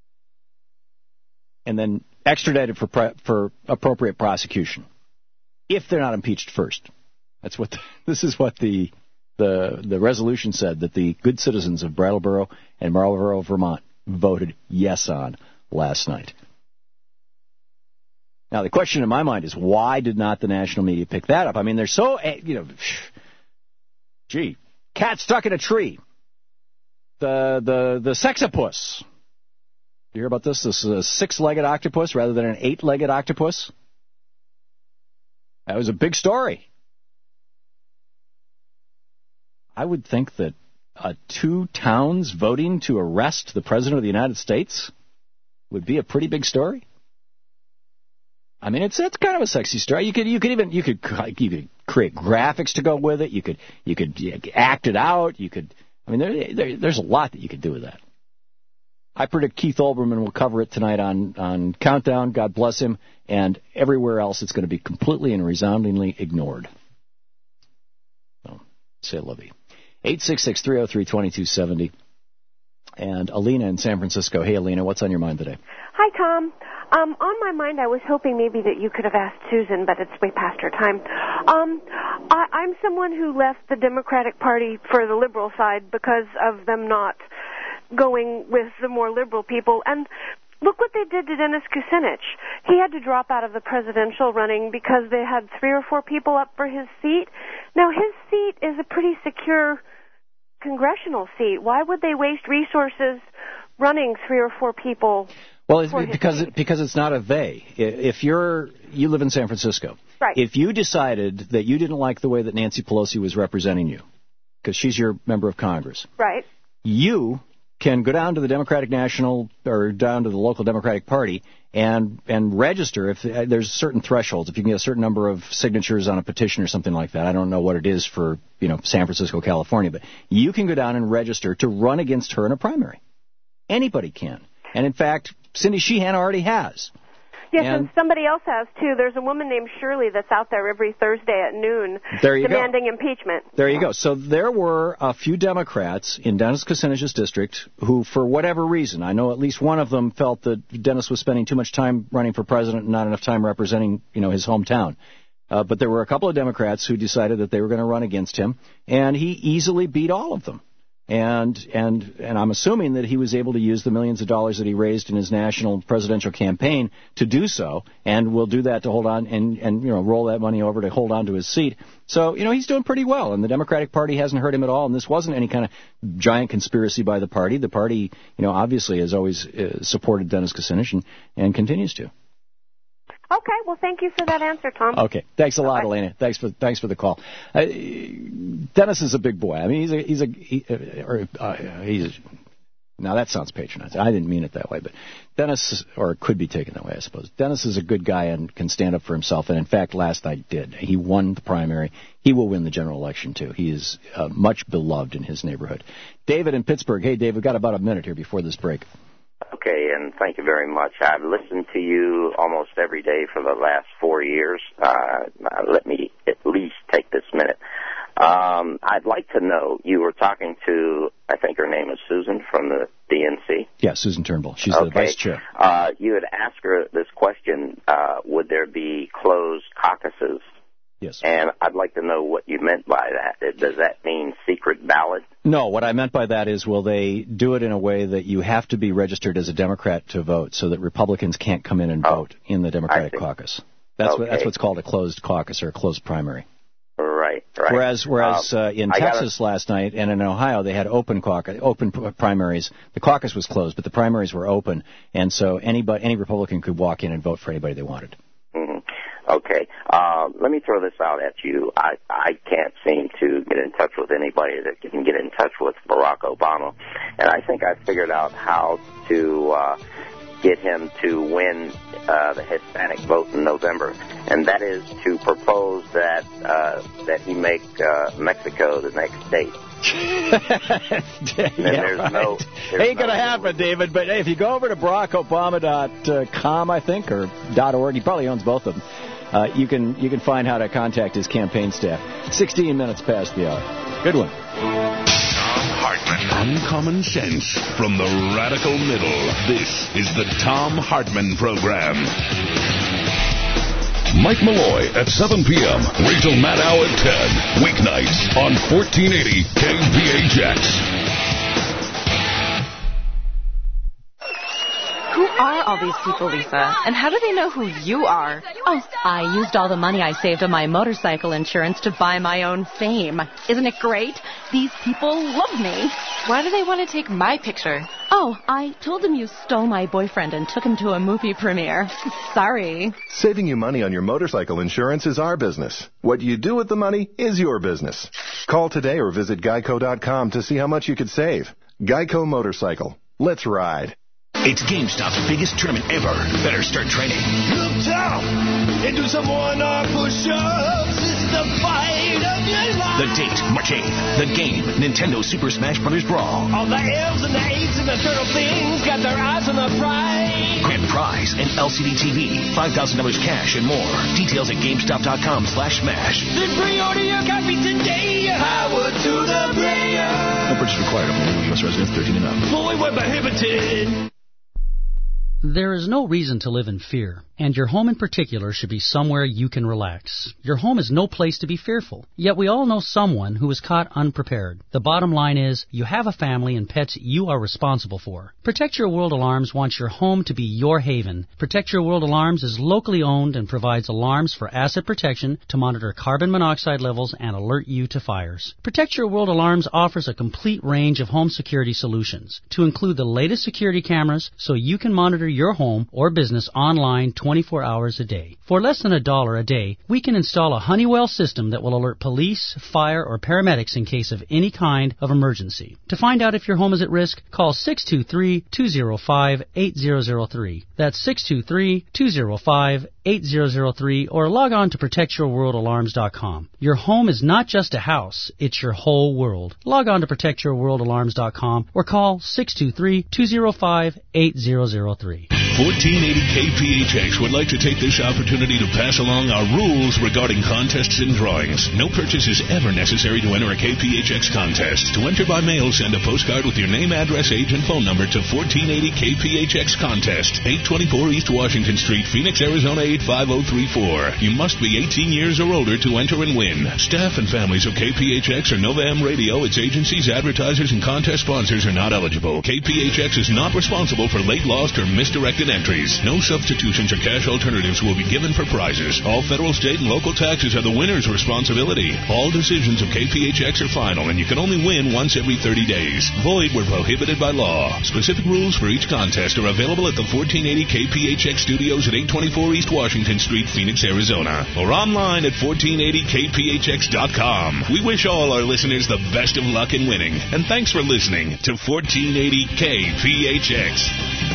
And then extradited for pre- for appropriate prosecution. If they're not impeached first. That's what the, this is what the the the resolution said that the good citizens of Brattleboro and Marlboro, Vermont voted yes on last night. Now, the question in my mind is, why did not the national media pick that up? I mean, they're so, you know, gee, cat stuck in a tree. The the the sexapus. You hear about this? This is a six-legged octopus rather than an eight-legged octopus. That was a big story. I would think that uh, two towns voting to arrest the President of the United States would be a pretty big story. I mean, it's it's kind of a sexy story. You could you could even you could you could create graphics to go with it. You could you could act it out. You could. I mean, there, there there's a lot that you could do with that. I predict Keith Olbermann will cover it tonight on on Countdown. God bless him. And everywhere else, it's going to be completely and resoundingly ignored. So, say lovey. eight six six, three oh three, two two seven oh. And Alina in San Francisco. Hey, Alina, what's on your mind today? Hi, Tom. Um, on my mind, I was hoping maybe that you could have asked Susan, but it's way past her time. Um, I, I'm someone who left the Democratic Party for the liberal side because of them not going with the more liberal people. And look what they did to Dennis Kucinich. He had to drop out of the presidential running because they had three or four people up for his seat. Now, his seat is a pretty secure congressional seat. Why would they waste resources running three or four people? Well, it's because it, because it's not a they. If you're you live in San Francisco, right. If you decided that you didn't like the way that Nancy Pelosi was representing you, because she's your member of Congress, right? You can go down to the Democratic National or down to the local Democratic Party and and register if uh, there's certain thresholds. If you can get a certain number of signatures on a petition or something like that. I don't know what it is for you know San Francisco, California, but you can go down and register to run against her in a primary. Anybody can, and in fact, Cindy Sheehan already has. Yes, and, and somebody else has, too. There's a woman named Shirley that's out there every Thursday at noon there you demanding go. impeachment. There you go. So there were a few Democrats in Dennis Kucinich's district who, for whatever reason, I know at least one of them felt that Dennis was spending too much time running for president and not enough time representing, you know, his hometown. Uh, but there were a couple of Democrats who decided that they were going to run against him, and he easily beat all of them. And and and I'm assuming that he was able to use the millions of dollars that he raised in his national presidential campaign to do so, and will do that to hold on and, and you know roll that money over to hold on to his seat. So you know he's doing pretty well, and the Democratic Party hasn't hurt him at all. And this wasn't any kind of giant conspiracy by the party. The party, you know, obviously has always uh, supported Dennis Kucinich and, and continues to. Okay, well, thank you for that answer, Tom. Okay, thanks a lot, Bye. Elena. Thanks for thanks for the call. Uh, Dennis is a big boy. I mean, he's a he's a he, uh, or uh, he's. A, now that sounds patronizing. I didn't mean it that way, but Dennis, or it could be taken that way, I suppose. Dennis is a good guy and can stand up for himself. And in fact, last night did. He won the primary. He will win the general election too. He is uh, much beloved in his neighborhood. David in Pittsburgh. Hey, Dave, we've got about a minute here before this break. Okay, and thank you very much. I've listened to you almost every day for the last four years. Uh, let me at least take this minute. Um, I'd like to know, you were talking to, I think her name is Susan from the D N C. Yeah, Susan Turnbull. She's okay. the vice chair. Uh, you had asked her this question, uh, would there be closed caucuses? Yes. And I'd like to know what you meant by that. Does that mean secret ballot? No, what I meant by that is will they do it in a way that you have to be registered as a Democrat to vote so that Republicans can't come in and oh, vote in the Democratic caucus. That's okay. what that's what's called a closed caucus or a closed primary. Right, right. Whereas whereas um, uh, in I Texas gotta... last night and in Ohio they had open caucus, open primaries. The caucus was closed, but the primaries were open, and so anybody any Republican could walk in and vote for anybody they wanted. Mm-hmm. Okay. Uh, let me throw this out at you. I, I can't seem to get in touch with anybody that can get in touch with Barack Obama. And I think I figured out how to uh, get him to win uh, the Hispanic vote in November. And that is to propose that uh, that he make uh, Mexico the next state. yeah, there's right. no, there's Ain't no going to happen, David. But if you go over to barack obama dot com, I think, or .org, he probably owns both of them, uh, you can you can find how to contact his campaign staff. sixteen minutes past the hour. Good one. Thom Hartmann. Uncommon sense from the radical middle. This is the Thom Hartmann Program. Mike Malloy at seven p.m. Rachel Maddow at ten. Weeknights on fourteen eighty K P H X. Who are all these people, Lisa? And how do they know who you are? Oh, I used all the money I saved on my motorcycle insurance to buy my own fame. Isn't it great? These people love me. Why do they want to take my picture? Oh, I told them you stole my boyfriend and took him to a movie premiere. Sorry. Saving you money on your motorcycle insurance is our business. What you do with the money is your business. Call today or visit geico dot com to see how much you could save. Geico Motorcycle. Let's ride. It's GameStop's biggest tournament ever. Better start training. Look tough and do some one-arm push-ups. This is the fight of your life. The date, March eighth. The game, Nintendo Super Smash Bros. Brawl. All the L's and the eights and the turtle things got their eyes on the prize. Grand prize, an L C D T V, five thousand dollars cash, and more. Details at GameStop dot com slash smash. Then pre-order your copy today. Howard to the player. No purchase required. U S residents thirteen and up. Fully web prohibited. There is no reason to live in fear, and your home in particular should be somewhere you can relax. Your home is no place to be fearful, yet we all know someone who is caught unprepared. The bottom line is, you have a family and pets you are responsible for. Protect Your World Alarms wants your home to be your haven. Protect Your World Alarms is locally owned and provides alarms for asset protection to monitor carbon monoxide levels and alert you to fires. Protect Your World Alarms offers a complete range of home security solutions, to include the latest security cameras so you can monitor your home or business online twenty-four hours a day. For less than a dollar a day, we can install a Honeywell system that will alert police, fire, or paramedics in case of any kind of emergency. To find out if your home is at risk, call six two three, two zero five, eight zero zero three. That's six two three, two zero five, eight zero zero three, or log on to protect your world alarms dot com. Your home is not just a house, it's your whole world. Log on to protect your world alarms dot com or call six two three, two zero five, eight zero zero three. fourteen eighty K P H X would like to take this opportunity to pass along our rules regarding contests and drawings. No purchase is ever necessary to enter a K P H X contest. To enter by mail, send a postcard with your name, address, age, and phone number to fourteen eighty K P H X Contest, eight twenty-four East Washington Street, Phoenix, Arizona eight five zero three four. You must be eighteen years or older to enter and win. Staff and families of K P H X or Nova M Radio, its agencies, advertisers, and contest sponsors are not eligible. K P H X is not responsible for late lost or misdirected entries. No substitutions or cash alternatives will be given for prizes. All federal, state, and local taxes are the winner's responsibility. All decisions of K P H X are final, and you can only win once every thirty days. Void where prohibited by law. Specific rules for each contest are available at the fourteen eighty K P H X studios at eight twenty-four East Washington Street, Phoenix, Arizona, or online at fourteen eighty K P H X dot com. We wish all our listeners the best of luck in winning, and thanks for listening to fourteen eighty K P H X.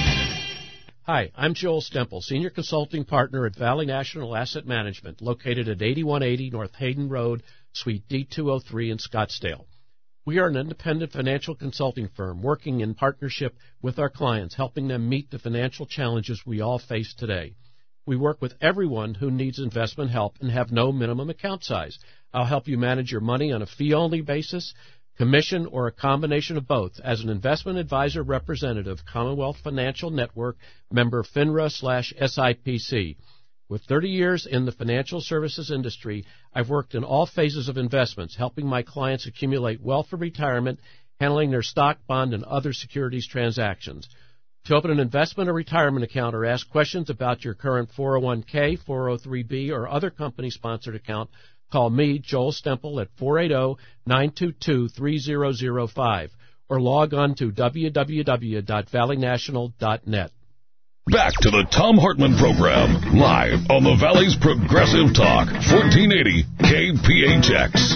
Hi, I'm Joel Stemple, Senior Consulting Partner at Valley National Asset Management, located at eighty-one eighty North Hayden Road, Suite D two oh three in Scottsdale. We are an independent financial consulting firm working in partnership with our clients, helping them meet the financial challenges we all face today. We work with everyone who needs investment help and have no minimum account size. I'll help you manage your money on a fee-only basis, commission, or a combination of both. As an investment advisor representative, Commonwealth Financial Network, member FINRA slash S I P C. With thirty years in the financial services industry, I've worked in all phases of investments, helping my clients accumulate wealth for retirement, handling their stock, bond, and other securities transactions. To open an investment or retirement account or ask questions about your current four oh one k, four oh three b, or other company-sponsored account, call me, Joel Stemple, at four eight zero, nine two two, three zero zero five or log on to w w w dot valley national dot net. Back to the Thom Hartmann Program, live on the Valley's Progressive Talk, fourteen eighty K P H X.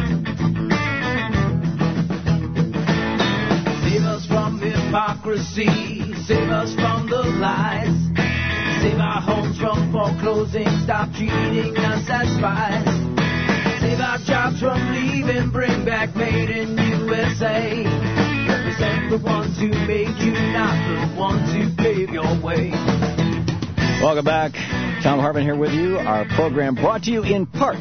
Save us from hypocrisy, save us from the lies, save our homes from foreclosing, stop treating us as spies, save our jobs from leaving, bring back made in U S A. Represent the ones who made you, not the ones who paved your way. Welcome back. Thom Hartmann here with you. Our program brought to you in part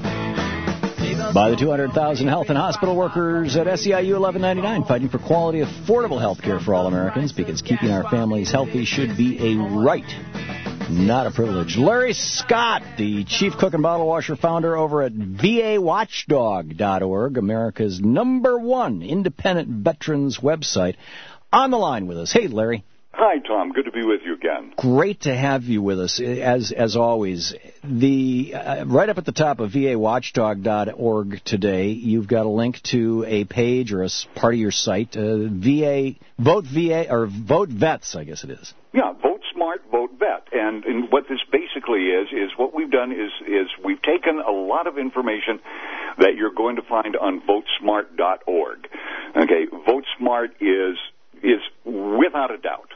by the two hundred thousand health and hospital workers at S E I U eleven ninety-nine, fighting for quality, affordable health care for all Americans, because keeping our families healthy should be a right, not a privilege. Larry Scott, the chief cook and bottle washer founder over at V A watchdog dot org, America's number one independent veterans website, on the line with us. Hey, Larry. Hi, Tom. Good to be with you again. Great to have you with us, as as always. The uh, right up at the top of V A watchdog dot org today, you've got a link to a page or a part of your site, uh, V A Vote V A or Vote Vets, I guess it is. Yeah, Vote Smart, Vote Vet. And, and what this basically is, is what we've done is, is we've taken a lot of information that you're going to find on vote smart dot org. Okay, VoteSmart is is without a doubt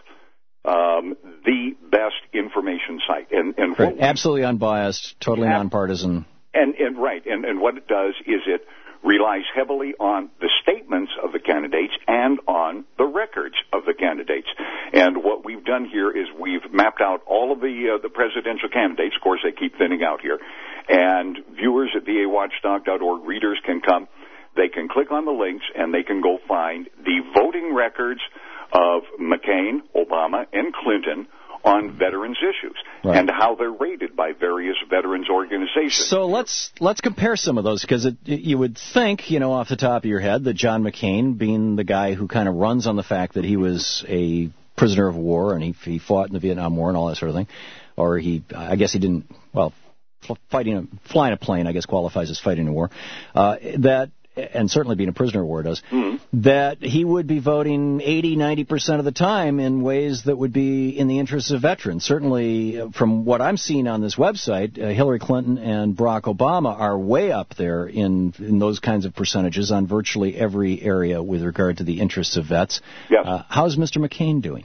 Um, the best information site. And, and right. Absolutely unbiased, totally ab- nonpartisan. And, and right, and, and what it does is it relies heavily on the statements of the candidates and on the records of the candidates. And what we've done here is we've mapped out all of the uh, the presidential candidates. Of course, they keep thinning out here. And viewers at V A watchdog dot org, readers can come. They can click on the links, and they can go find the voting records of McCain, Obama, and Clinton on veterans issues, right, and how they're rated by various veterans organizations. So let's let's compare some of those, because it, you would think, you know, off the top of your head, that John McCain, being the guy who kind of runs on the fact that he was a prisoner of war and he he fought in the Vietnam War and all that sort of thing, or he, I guess he didn't, well, fighting a, flying a plane, I guess, qualifies as fighting a war, uh, that. And certainly being a prisoner of war does, mm-hmm. that he would be voting eighty, ninety percent of the time in ways that would be in the interests of veterans. Certainly, from what I'm seeing on this website, uh, Hillary Clinton and Barack Obama are way up there in, in those kinds of percentages on virtually every area with regard to the interests of vets. Yes. Uh, how's Mister McCain doing?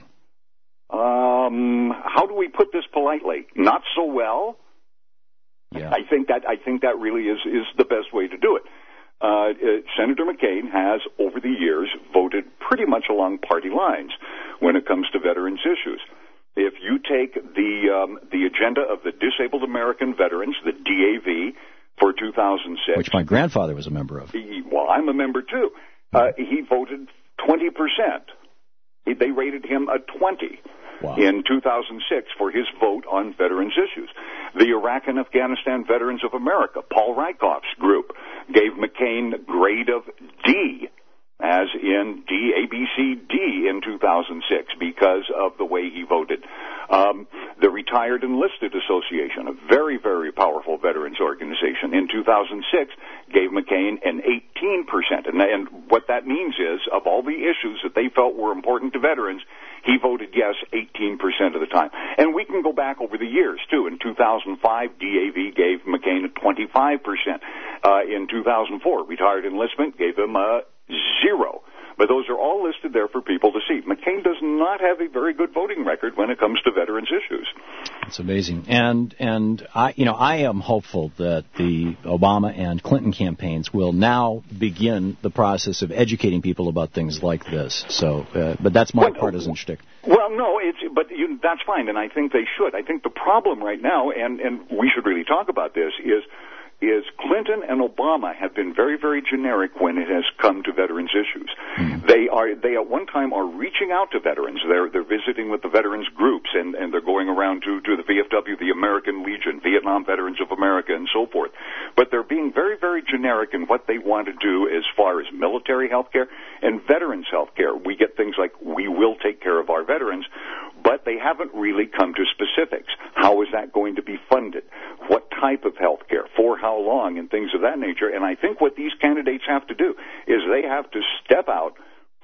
Um, how do we put this politely? Not so well. Yeah. I think that I think that really is, is the best way to do it. Uh, uh, Senator McCain has, over the years, voted pretty much along party lines when it comes to veterans issues. If you take the um, the agenda of the Disabled American Veterans, the D A V, for two thousand six, which my grandfather was a member of. He, well, I'm a member too. Uh, he voted twenty percent. They rated him a twenty. Wow. In two thousand six for his vote on veterans issues. The Iraq and Afghanistan Veterans of America, Paul Rykoff's group, gave McCain grade of D, as in D, A, B, C, D in two thousand six because of the way he voted. Um, the Retired Enlisted Association, a very, very powerful veterans organization, in two thousand six gave McCain an eighteen percent. And, and what that means is, of all the issues that they felt were important to veterans, he voted yes eighteen percent of the time. And we can go back over the years, too. In two thousand five, D A V gave McCain a twenty-five percent. Uh, in two thousand four, Retired Enlistment gave him a zero. But those are all listed there for people to see. McCain does not have a very good voting record when it comes to veterans issues. It's amazing. And, and I, you know, I am hopeful that the Obama and Clinton campaigns will now begin the process of educating people about things like this. So, uh, but that's my well, partisan shtick. Well, no, it's, but you, that's fine, and I think they should. I think the problem right now, and, and we should really talk about this, is is Clinton and Obama have been very, very generic when it has come to veterans issues. Mm. They are they at one time are reaching out to veterans. They're they're visiting with the veterans groups, and, and they're going around to, to the V F W, the American Legion, Vietnam Veterans of America, and so forth. But they're being very, very generic in what they want to do as far as military health care and veterans health care. We get things like, we will take care of our veterans, but they haven't really come to specifics. How is that going to be funded? What type of health care? For how long? And things of that nature. And I think what these candidates have to do is they have to step out,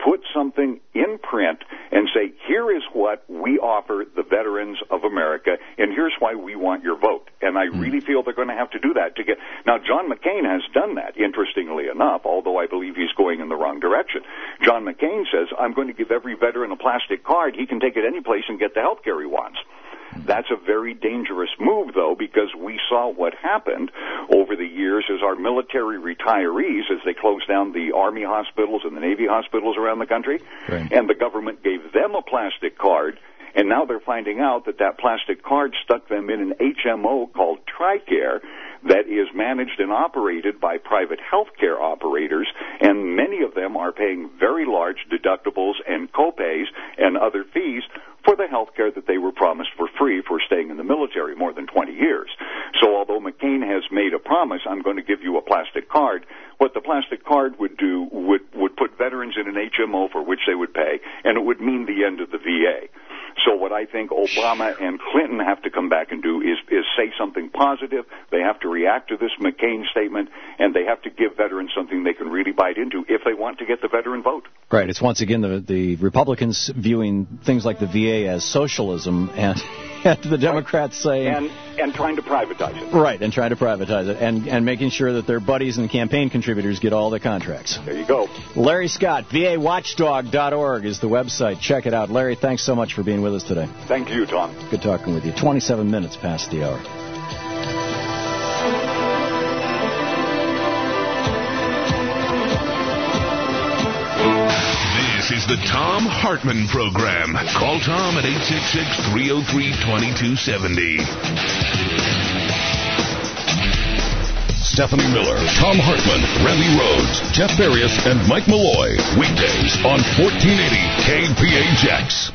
put something in print and say, here is what we offer the veterans of America, and here's why we want your vote. And I really feel they're going to have to do that to get... Now, John McCain has done that, interestingly enough, although I believe he's going in the wrong direction. John McCain says, I'm going to give every veteran a plastic card. He can take it any place and get the health care he wants. That's a very dangerous move, though, because we saw what happened over the years as our military retirees, as they closed down the Army hospitals and the Navy hospitals around the country, right. and the government gave them a plastic card, and now they're finding out that that plastic card stuck them in an H M O called TRICARE that is managed and operated by private healthcare operators, and many of them are paying very large deductibles and copays and other fees for the health care that they were promised for free for staying in the military more than twenty years. So although McCain has made a promise, I'm going to give you a plastic card, what the plastic card would do would, would put veterans in an H M O for which they would pay, and it would mean the end of the V A. So what I think Obama and Clinton have to come back and do is, is say something positive. They have to react to this McCain statement, and they have to give veterans something they can really bite into if they want to get the veteran vote. Right. It's once again the, the Republicans viewing things like the V A as socialism, and, and the Democrats saying... And, and trying to privatize it. Right, and trying to privatize it, and, and making sure that their buddies and campaign contributors get all the contracts. There you go. Larry Scott, V A watchdog dot org is the website. Check it out. Larry, thanks so much for being with us today. Thank you, Tom. Good talking with you. twenty-seven minutes past the hour. This is the Tom Hartman Program. Call Tom at eight six six, three oh three, two two seven oh. Stephanie Miller, Tom Hartman, Randy Rhodes, Jeff Farias, and Mike Malloy. Weekdays on fourteen eighty K P H X.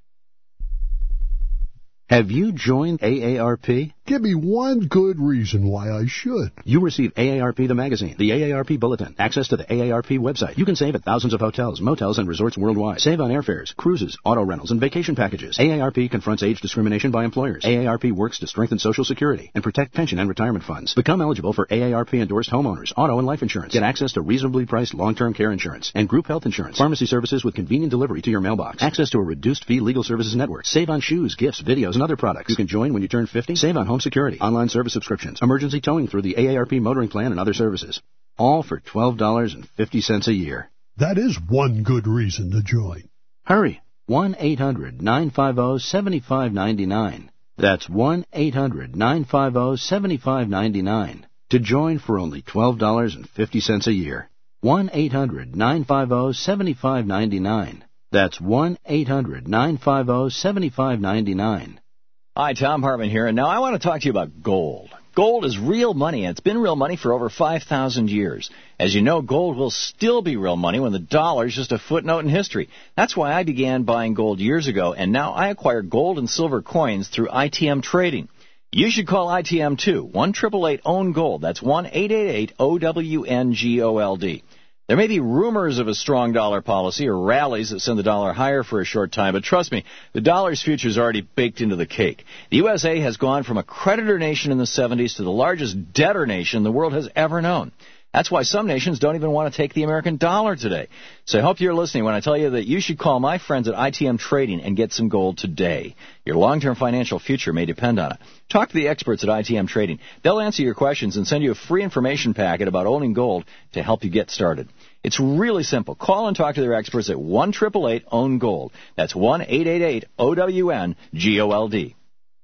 Have you joined A A R P? Give me one good reason why I should. You receive A A R P the magazine, the A A R P bulletin, access to the A A R P website. You can save at thousands of hotels, motels, and resorts worldwide. Save on airfares, cruises, auto rentals, and vacation packages. A A R P confronts age discrimination by employers. A A R P works to strengthen Social Security and protect pension and retirement funds. Become eligible for A A R P-endorsed homeowners, auto and life insurance. Get access to reasonably priced long-term care insurance and group health insurance. Pharmacy services with convenient delivery to your mailbox. Access to a reduced-fee legal services network. Save on shoes, gifts, videos, and other products. You can join when you turn fifty. Save on home security, online service subscriptions, emergency towing through the A A R P motoring plan, and other services. All for twelve dollars and fifty cents a year. That is one good reason to join. Hurry. one eight hundred, nine five zero, seven five nine nine. That's one eight hundred, nine five zero, seven five nine nine. To join for only twelve dollars and fifty cents a year. one eight hundred, nine five zero, seven five nine nine. That's one eight hundred, nine five zero, seven five nine nine. Hi, Tom Hartman here, and now I want to talk to you about gold. Gold is real money, and it's been real money for over five thousand years. As you know, gold will still be real money when the dollar is just a footnote in history. That's why I began buying gold years ago, and now I acquire gold and silver coins through I T M Trading. You should call I T M too. one eight eight eight, own gold. That's one eight eight eight, O W N G O L D. There may be rumors of a strong dollar policy or rallies that send the dollar higher for a short time, but trust me, the dollar's future is already baked into the cake. The U S A has gone from a creditor nation in the seventies to the largest debtor nation the world has ever known. That's why some nations don't even want to take the American dollar today. So I hope you're listening when I tell you that you should call my friends at I T M Trading and get some gold today. Your long-term financial future may depend on it. Talk to the experts at I T M Trading. They'll answer your questions and send you a free information packet about owning gold to help you get started. It's really simple. Call and talk to their experts at one eight eight eight, own gold. That's one eight eight eight, O W N G O L D.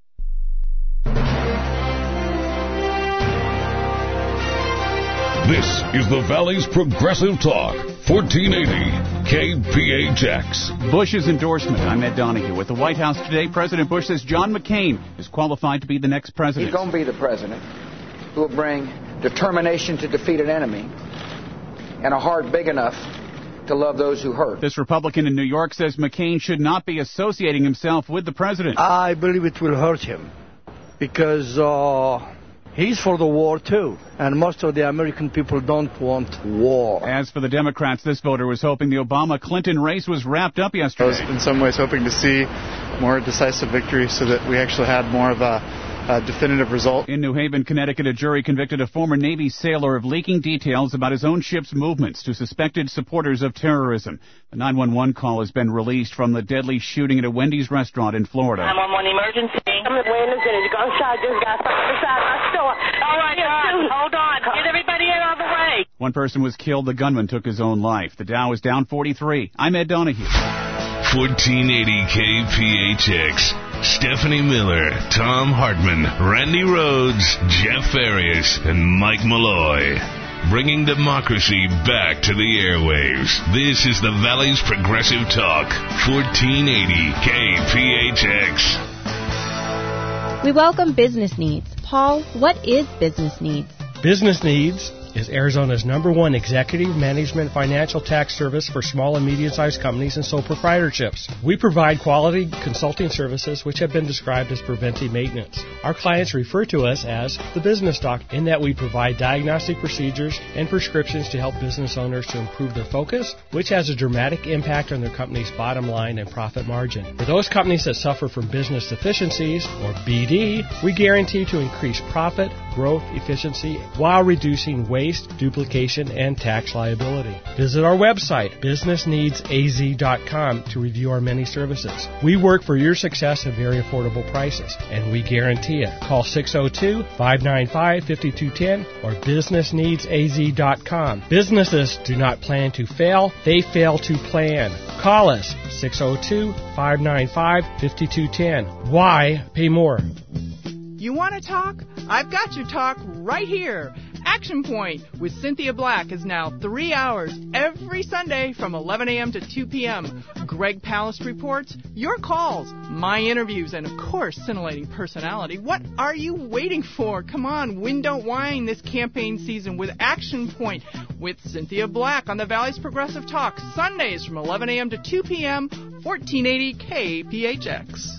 This is the Valley's Progressive Talk, fourteen eighty K P H X. Bush's endorsement. I'm Ed Donahue. At the White House today, President Bush says John McCain is qualified to be the next president. He's going to be the president who will bring determination to defeat an enemy and a heart big enough to love those who hurt. This Republican in New York says McCain should not be associating himself with the president. I believe it will hurt him because uh, he's for the war, too. And most of the American people don't want war. As for the Democrats, this voter was hoping the Obama-Clinton race was wrapped up yesterday. I was in some ways hoping to see more decisive victory so that we actually had more of a uh, definitive result. In New Haven, Connecticut, a jury convicted a former Navy sailor of leaking details about his own ship's movements to suspected supporters of terrorism. The nine one one call has been released from the deadly shooting at a Wendy's restaurant in Florida. nine one one emergency. I'm wait a minute. The gunshot just got fired inside my store. All right, God, hold on. Get everybody out of the way. One person was killed. The gunman took his own life. The Dow is down forty-three. I'm Ed Donahue. fourteen eighty K P H X. Stephanie Miller, Tom Hartman, Randy Rhodes, Jeff Farias, and Mike Malloy. Bringing democracy back to the airwaves. This is the Valley's Progressive Talk. fourteen eighty K P H X. We welcome Business Needs. Paul, what is Business Needs? Business Needs is Arizona's number one executive management financial tax service for small and medium-sized companies and sole proprietorships. We provide quality consulting services which have been described as preventive maintenance. Our clients refer to us as the business doc in that we provide diagnostic procedures and prescriptions to help business owners to improve their focus, which has a dramatic impact on their company's bottom line and profit margin. For those companies that suffer from business deficiencies, or B D, we guarantee to increase profit, growth, efficiency, while reducing waste, duplication, and tax liability. Visit our website, business needs a z dot com, to review our many services. We work for your success at very affordable prices, and we guarantee it. Call six oh two, five nine five, five two one zero or business needs a z dot com. Businesses do not plan to fail, they fail to plan. Call us, six oh two, five nine five, five two one zero. Why pay more? You want to talk? I've got your talk right here. Action Point with Cynthia Black is now three hours every Sunday from eleven a.m. to two p.m. Greg Palast reports, your calls, my interviews, and of course, scintillating personality. What are you waiting for? Come on, win, don't whine this campaign season with Action Point with Cynthia Black on the Valley's Progressive Talk, Sundays from eleven a.m. to two p.m., fourteen eighty K P H X.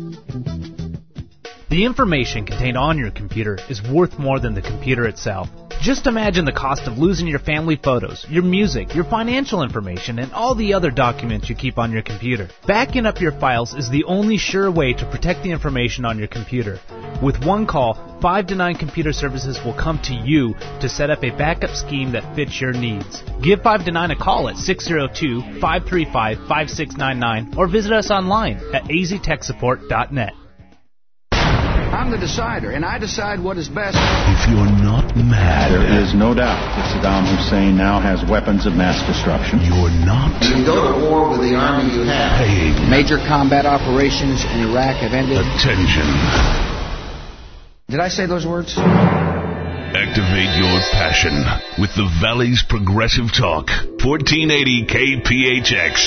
The information contained on your computer is worth more than the computer itself. Just imagine the cost of losing your family photos, your music, your financial information, and all the other documents you keep on your computer. Backing up your files is the only sure way to protect the information on your computer. With one call, five to nine Computer Services will come to you to set up a backup scheme that fits your needs. Give five to nine a call at six oh two, five three five, five six nine nine or visit us online at a z tech support dot net. I'm the decider, and I decide what is best. If you're not mad, there is no doubt that Saddam Hussein now has weapons of mass destruction. You're not. You go to war with the army you have. Paying. Major combat operations in Iraq have ended. Attention. Did I say those words? Activate your passion with the Valley's Progressive Talk. fourteen eighty K P H X.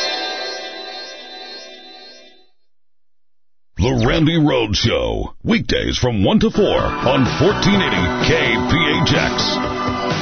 The Randy Rhodes Show, weekdays from one to four on fourteen eighty K P H X.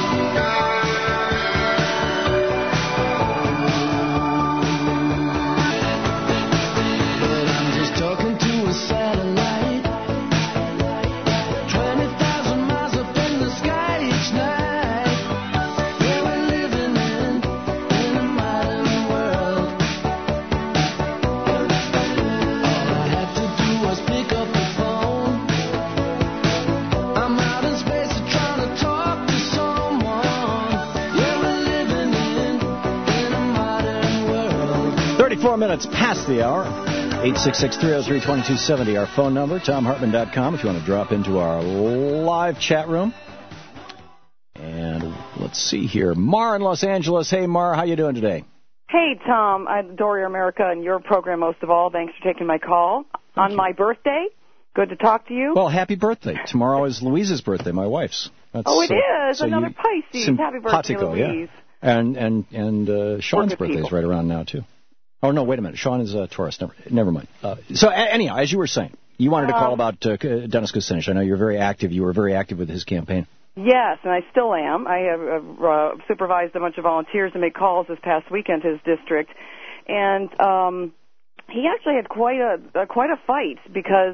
Four minutes past the hour. eight six six, three oh three, two two seven oh, our phone number. tom hartman dot com if you want to drop into our live chat room. And let's see here. Mar in Los Angeles. Hey, Mar, how you doing today? Hey, Tom. I adore your America and your program most of all. Thanks for taking my call. Thank On you. My birthday. Good to talk to you. Well, happy birthday. Tomorrow is Louise's birthday, my wife's. That's, oh, it uh, is. So Another you, Pisces. Happy birthday, Louise. Yeah. And, and, and uh, Sean's birthday is right around now, too. Oh, no, wait a minute. Sean is a Taurus. Never, never mind. Uh, so, anyhow, as you were saying, you wanted to call about uh, Dennis Kucinich. I know you're very active. You were very active with his campaign. Yes, and I still am. I have uh, supervised a bunch of volunteers and made calls this past weekend to his district. And um, he actually had quite a uh, quite a fight because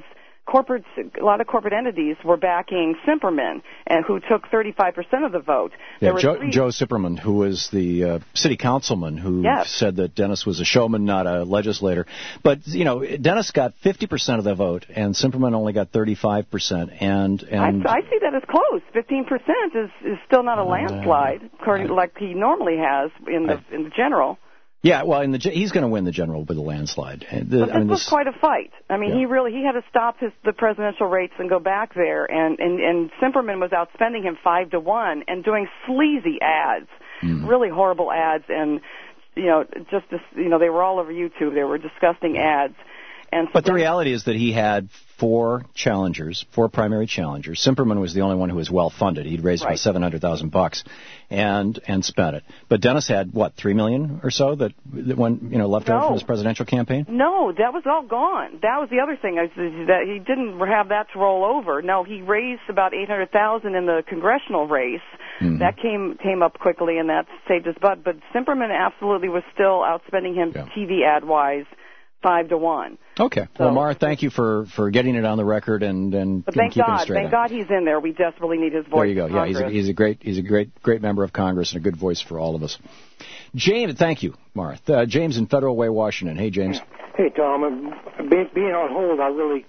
corporate, a lot of corporate entities were backing Simperman, and who took thirty-five percent of the vote. Yeah, there Joe, three... Joe Simperman, who was the uh, city councilman who yes. said that Dennis was a showman, not a legislator. But, you know, Dennis got fifty percent of the vote, and Simperman only got thirty-five percent. And, and I, I see that as close. fifteen percent is, is still not a landslide, uh, according I, like he normally has in the I, in the general. Yeah, well, in the, he's going to win the general with a landslide. The, but this I mean, was this, quite a fight. I mean, yeah. he really he had to stop his the presidential race and go back there, and and, and Simperman was outspending him five to one and doing sleazy ads, mm. really horrible ads, and you know, just this, you know, they were all over YouTube. They were disgusting ads. And so but the reality is that he had four challengers, four primary challengers. Simperman was the only one who was well funded. He'd raised right. about seven hundred thousand bucks, and and spent it. But Dennis had what three million or so that that went you know left no. over from his presidential campaign. No, that was all gone. That was the other thing is that he didn't have that to roll over. No, he raised about eight hundred thousand in the congressional race. Mm-hmm. That came came up quickly, and that saved his butt. But Simperman absolutely was still outspending him yeah. T V ad wise. Five to one. Okay. So, well, Mara, thank you for, for getting it on the record and and, but and thank keeping God, it straight. Thank God he's in there. We desperately need his voice. There you go. Yeah, he's a, he's a great he's a great great member of Congress and a good voice for all of us. James, thank you, Mara. Uh, James in Federal Way, Washington. Hey, James. Hey, Tom. Being, being on hold, I really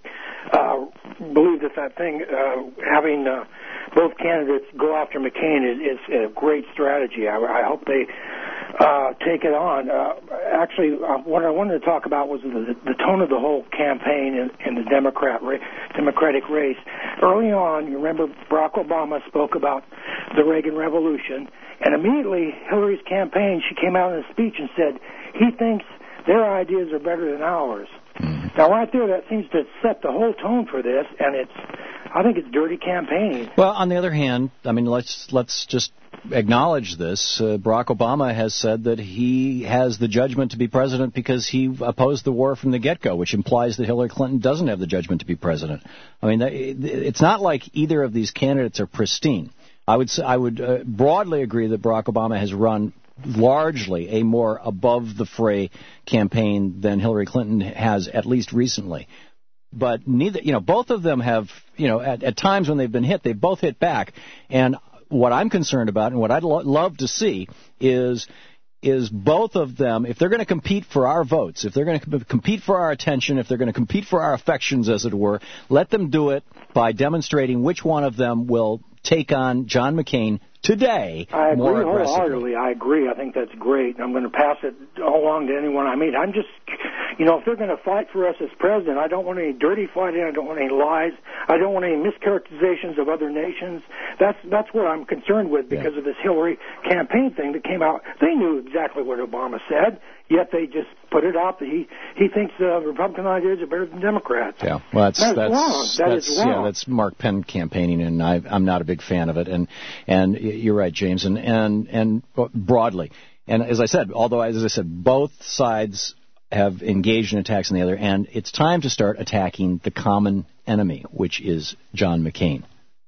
uh, believe that that thing uh, having uh, both candidates go after McCain is, is a great strategy. I, I hope they. Uh, take it on. Uh, actually, uh, what I wanted to talk about was the, the tone of the whole campaign in, in the Democrat ra- Democratic race. Early on, you remember Barack Obama spoke about the Reagan Revolution, and immediately Hillary's campaign, she came out in a speech and said, he thinks their ideas are better than ours. Mm-hmm. Now, right there, that seems to set the whole tone for this, and it's, I think it's dirty campaigning. Well, on the other hand, I mean, let's let's just acknowledge this. Uh, Barack Obama has said that he has the judgment to be president because he opposed the war from the get-go, which implies that Hillary Clinton doesn't have the judgment to be president. I mean, it's not like either of these candidates are pristine. I would say, I would uh, broadly agree that Barack Obama has run largely a more above-the-fray campaign than Hillary Clinton has, at least recently. But neither, you know, both of them have, you know, at, at times when they've been hit, they've both hit back. And what I'm concerned about and what I'd lo- love to see is is both of them, if they're going to compete for our votes, if they're going to com- compete for our attention, if they're going to compete for our affections, as it were, let them do it by demonstrating which one of them will take on John McCain today I agree more wholeheartedly. I agree. I think that's great. I'm going to pass it along to anyone I meet. I'm just, you know, if they're going to fight for us as president, I don't want any dirty fighting. I don't want any lies. I don't want any mischaracterizations of other nations. That's that's what I'm concerned with because yeah. of this Hillary campaign thing that came out. They knew exactly what Obama said, yet they just put it out that he he thinks uh, Republican ideas are better than Democrats. Yeah, well, that's that's, that's wrong. That that's, is wrong. Yeah, that's Mark Penn campaigning, and I, I'm not a big fan of it. And and you're right, James, and and and broadly. And as I said, although as I said, both sides have engaged in attacks on the other, and it's time to start attacking the common enemy, which is John McCain.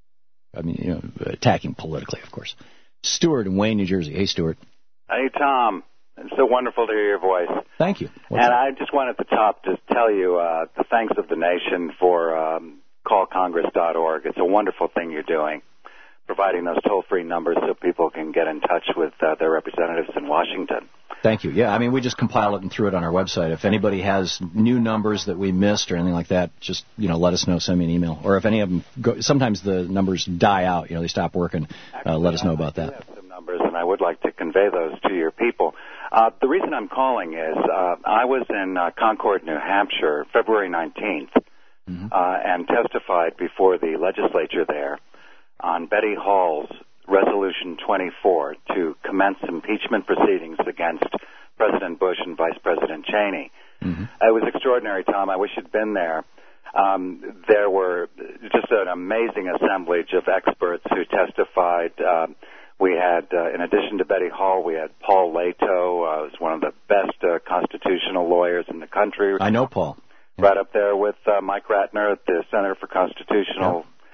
I mean, you know, attacking politically, of course. Stuart in Wayne, New Jersey. Hey, Stuart. Hey, Tom. It's so wonderful to hear your voice. Thank you. What's and up? I just wanted at the top to tell you uh, the thanks of the nation for um, call congress dot org. It's a wonderful thing you're doing, providing those toll-free numbers so people can get in touch with uh, their representatives in Washington. Thank you. Yeah, I mean, we just compile it and threw it on our website. If anybody has new numbers that we missed or anything like that, just, you know, let us know, send me an email. Or if any of them go, sometimes the numbers die out, you know, they stop working, uh, let us know about that. I have some numbers, and I would like to convey those to your people. Uh, the reason I'm calling is uh, I was in uh, Concord, New Hampshire, February nineteenth, mm-hmm. uh, and testified before the legislature there on Betty Hall's Resolution twenty-four to commence impeachment proceedings against President Bush and Vice President Cheney. Mm-hmm. It was extraordinary, Tom. I wish you'd been there. Um, there were just an amazing assemblage of experts who testified. Um, we had, uh, in addition to Betty Hall, we had Paul Leto, uh, who's one of the best uh, constitutional lawyers in the country. I know Paul. Right up there with uh, Mike Ratner at the Center for Constitutional... Yeah.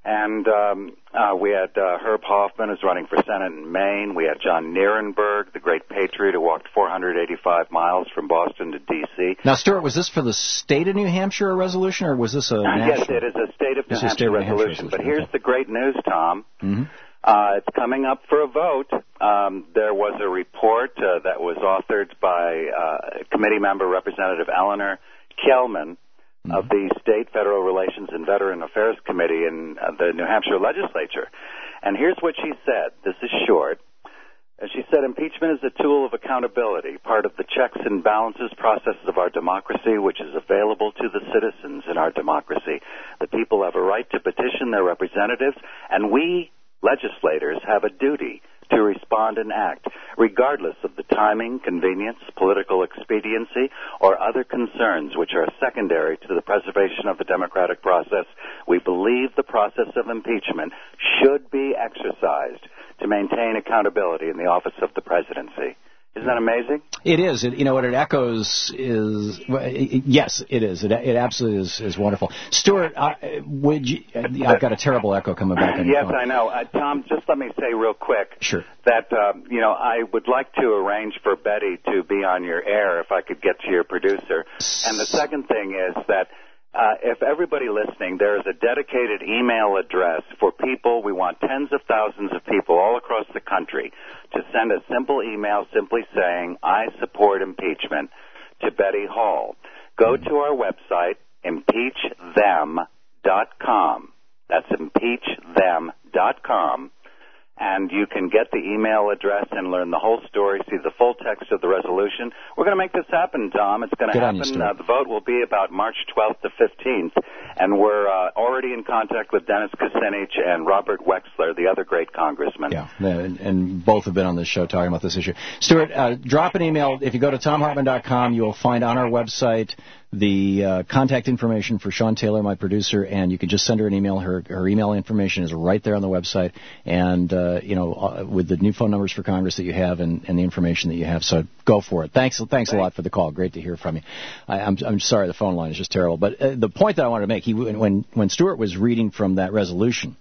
And um, uh, we had uh, Herb Hoffman, who's running for Senate in Maine. We had John Nierenberg, the great patriot who walked four hundred eighty-five miles from Boston to D C Now, Stuart, was this for the state of New Hampshire a resolution, or was this a national? Yes, it is a state of New Hampshire resolution. resolution. But here's the great news, Tom. Mm-hmm. Uh, it's coming up for a vote. Um, there was a report uh, that was authored by uh, committee member Representative Eleanor Kjellman mm-hmm. of the State Federal Relations and Veteran Affairs Committee in uh, the New Hampshire legislature. And here's what she said. This is short. And she said, impeachment is a tool of accountability, part of the checks and balances processes of our democracy, which is available to the citizens in our democracy. The people have a right to petition their representatives, and we legislators have a duty to respond and act, regardless of the timing, convenience, political expediency, or other concerns which are secondary to the preservation of the democratic process. We believe the process of impeachment should be exercised to maintain accountability in the office of the presidency. Isn't that amazing? It is. It, you know, what it echoes is, well, it, yes, it is. It, it absolutely is, is wonderful. Stuart, uh, would you, I've got a terrible echo coming back on your Yes, phone. I know. Uh, Tom, just let me say real quick sure. that, uh, you know, I would like to arrange for Betty to be on your air if I could get to your producer. And the second thing is that Uh, if everybody listening, there is a dedicated email address for people. We want tens of thousands of people all across the country to send a simple email simply saying, I support impeachment, to Betty Hall. Go to our website, impeach them dot com. That's impeach them dot com. And you can get the email address and learn the whole story, see the full text of the resolution. We're going to make this happen, Tom. It's going to happen. Uh, the vote will be about March twelfth to fifteenth. And we're uh, already in contact with Dennis Kucinich and Robert Wexler, the other great congressman. Yeah, and, and both have been on this show talking about this issue. Stuart, uh, drop an email. If you go to tom hartman dot com, you will find on our website the uh, contact information for Sean Taylor, my producer, and you can just send her an email. Her, her email information is right there on the website, and, uh, you know, uh, with the new phone numbers for Congress that you have and, and the information that you have, so go for it. Thanks thanks, thanks. a lot for the call. Great to hear from you. I, I'm, I'm sorry the phone line is just terrible, but uh, the point that I wanted to make, he, when, when Stuart was reading from that resolution,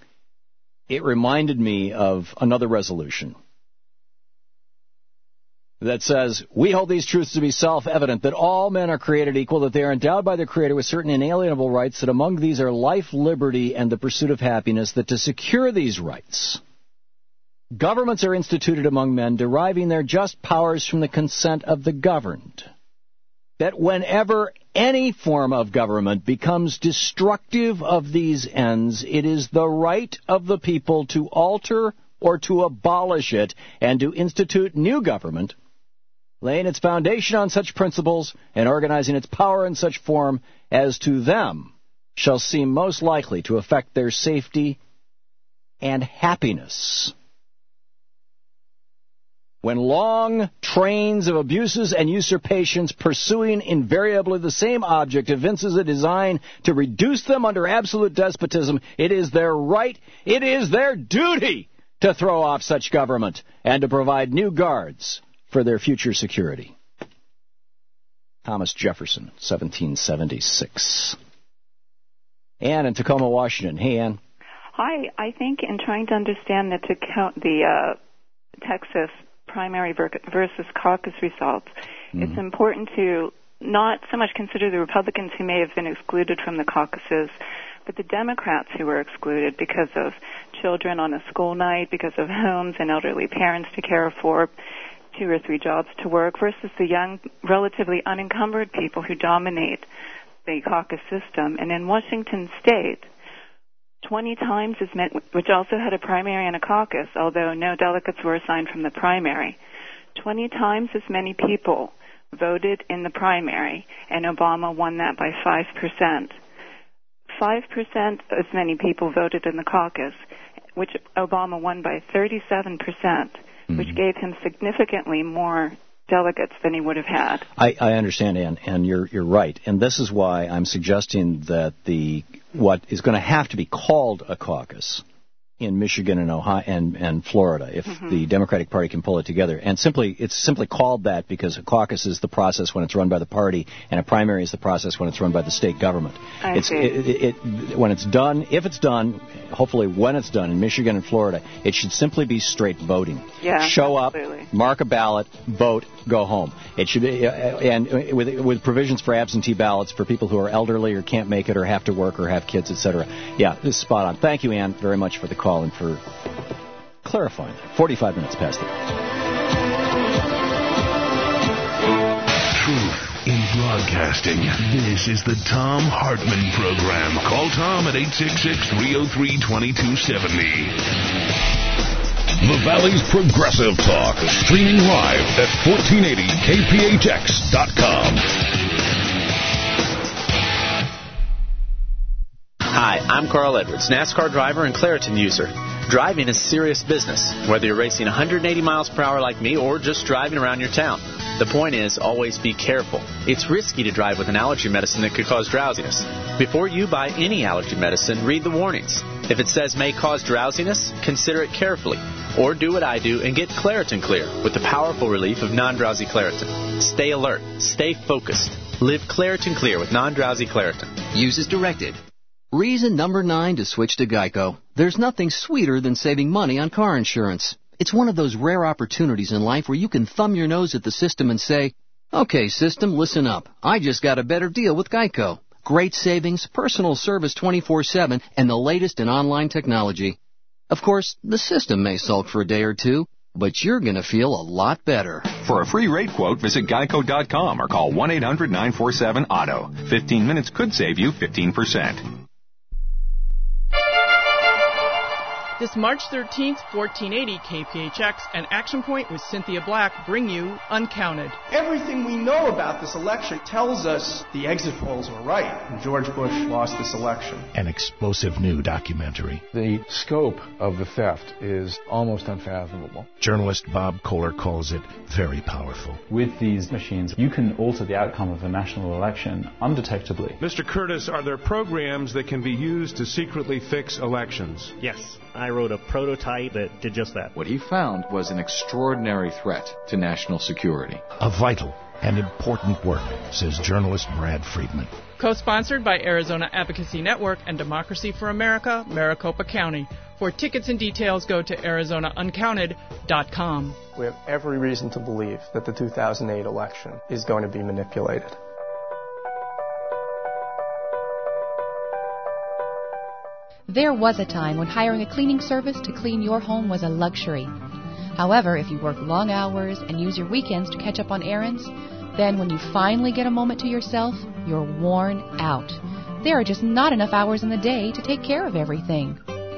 it reminded me of another resolution that says, we hold these truths to be self-evident, that all men are created equal, that they are endowed by their Creator with certain inalienable rights, that among these are life, liberty, and the pursuit of happiness, that to secure these rights, governments are instituted among men, deriving their just powers from the consent of the governed, that whenever any form of government becomes destructive of these ends, it is the right of the people to alter or to abolish it, and to institute new government, laying its foundation on such principles and organizing its power in such form as to them shall seem most likely to affect their safety and happiness. When long trains of abuses and usurpations pursuing invariably the same object evinces a design to reduce them under absolute despotism, it is their right, it is their duty to throw off such government and to provide new guards for their future security. Thomas Jefferson, seventeen seventy-six. Ann in Tacoma, Washington. Hey, Ann. Hi. I think in trying to understand the, the uh, Texas primary versus caucus results, mm-hmm. it's important to not so much consider the Republicans who may have been excluded from the caucuses, but the Democrats who were excluded because of children on a school night, because of homes and elderly parents to care for, two or three jobs to work, versus the young, relatively unencumbered people who dominate the caucus system. And in Washington State, twenty times as many, which also had a primary and a caucus, although no delegates were assigned from the primary, twenty times as many people voted in the primary, and Obama won that by five percent. five percent as many people voted in the caucus, which Obama won by thirty-seven percent, mm-hmm. which gave him significantly more delegates than he would have had. I, I understand, Ann, and you're you're right. And this is why I'm suggesting that the what is going to have to be called a caucus in Michigan and Ohio and, and Florida if mm-hmm. the Democratic Party can pull it together. And simply, it's simply called that because a caucus is the process when it's run by the party, and a primary is the process when it's run by the state government. I it's see. It, it, it, when it's done, if it's done, hopefully when it's done in Michigan and Florida, it should simply be straight voting. Yeah, Show absolutely. up, mark a ballot, vote, go home. It should be, uh, and with with provisions for absentee ballots for people who are elderly or can't make it or have to work or have kids, et cetera. Yeah, this is spot on. Thank you, Ann, very much for the call and for clarifying. forty-five minutes past it. Truth in broadcasting. This is the Thom Hartmann Program. Call Tom at eight six six, three oh three, two two seven oh. The Valley's Progressive Talk, streaming live at fourteen eighty K P H X dot com. Hi, I'm Carl Edwards, NASCAR driver and Claritin user. Driving is serious business, whether you're racing one hundred eighty miles per hour like me or just driving around your town. The point is, always be careful. It's risky to drive with an allergy medicine that could cause drowsiness. Before you buy any allergy medicine, read the warnings. If it says may cause drowsiness, consider it carefully. Or do what I do and get Claritin Clear with the powerful relief of non-drowsy Claritin. Stay alert. Stay focused. Live Claritin Clear with non-drowsy Claritin. Use as directed. Reason number nine to switch to Geico. There's nothing sweeter than saving money on car insurance. It's one of those rare opportunities in life where you can thumb your nose at the system and say, okay, system, listen up. I just got a better deal with Geico. Great savings, personal service twenty-four seven, and the latest in online technology. Of course, the system may sulk for a day or two, but you're going to feel a lot better. For a free rate quote, visit geico dot com or call one eight hundred, nine four seven, auto. fifteen minutes could save you fifteen percent. This March thirteenth, fourteen eighty K P H X and Action Point with Cynthia Black bring you Uncounted. Everything we know about this election tells us the exit polls were right, and George Bush lost this election. An explosive new documentary. The scope of the theft is almost unfathomable. Journalist Bob Kohler calls it very powerful. With these machines, you can alter the outcome of a national election undetectably. Mister Curtis, are there programs that can be used to secretly fix elections? Yes. I wrote a prototype that did just that. What he found was an extraordinary threat to national security. A vital and important work, says journalist Brad Friedman. Co-sponsored by Arizona Advocacy Network and Democracy for America, Maricopa County. For tickets and details, go to arizona uncounted dot com. We have every reason to believe that the two thousand eight election is going to be manipulated. There was a time when hiring a cleaning service to clean your home was a luxury. However, if you work long hours and use your weekends to catch up on errands, then when you finally get a moment to yourself, you're worn out. There are just not enough hours in the day to take care of everything.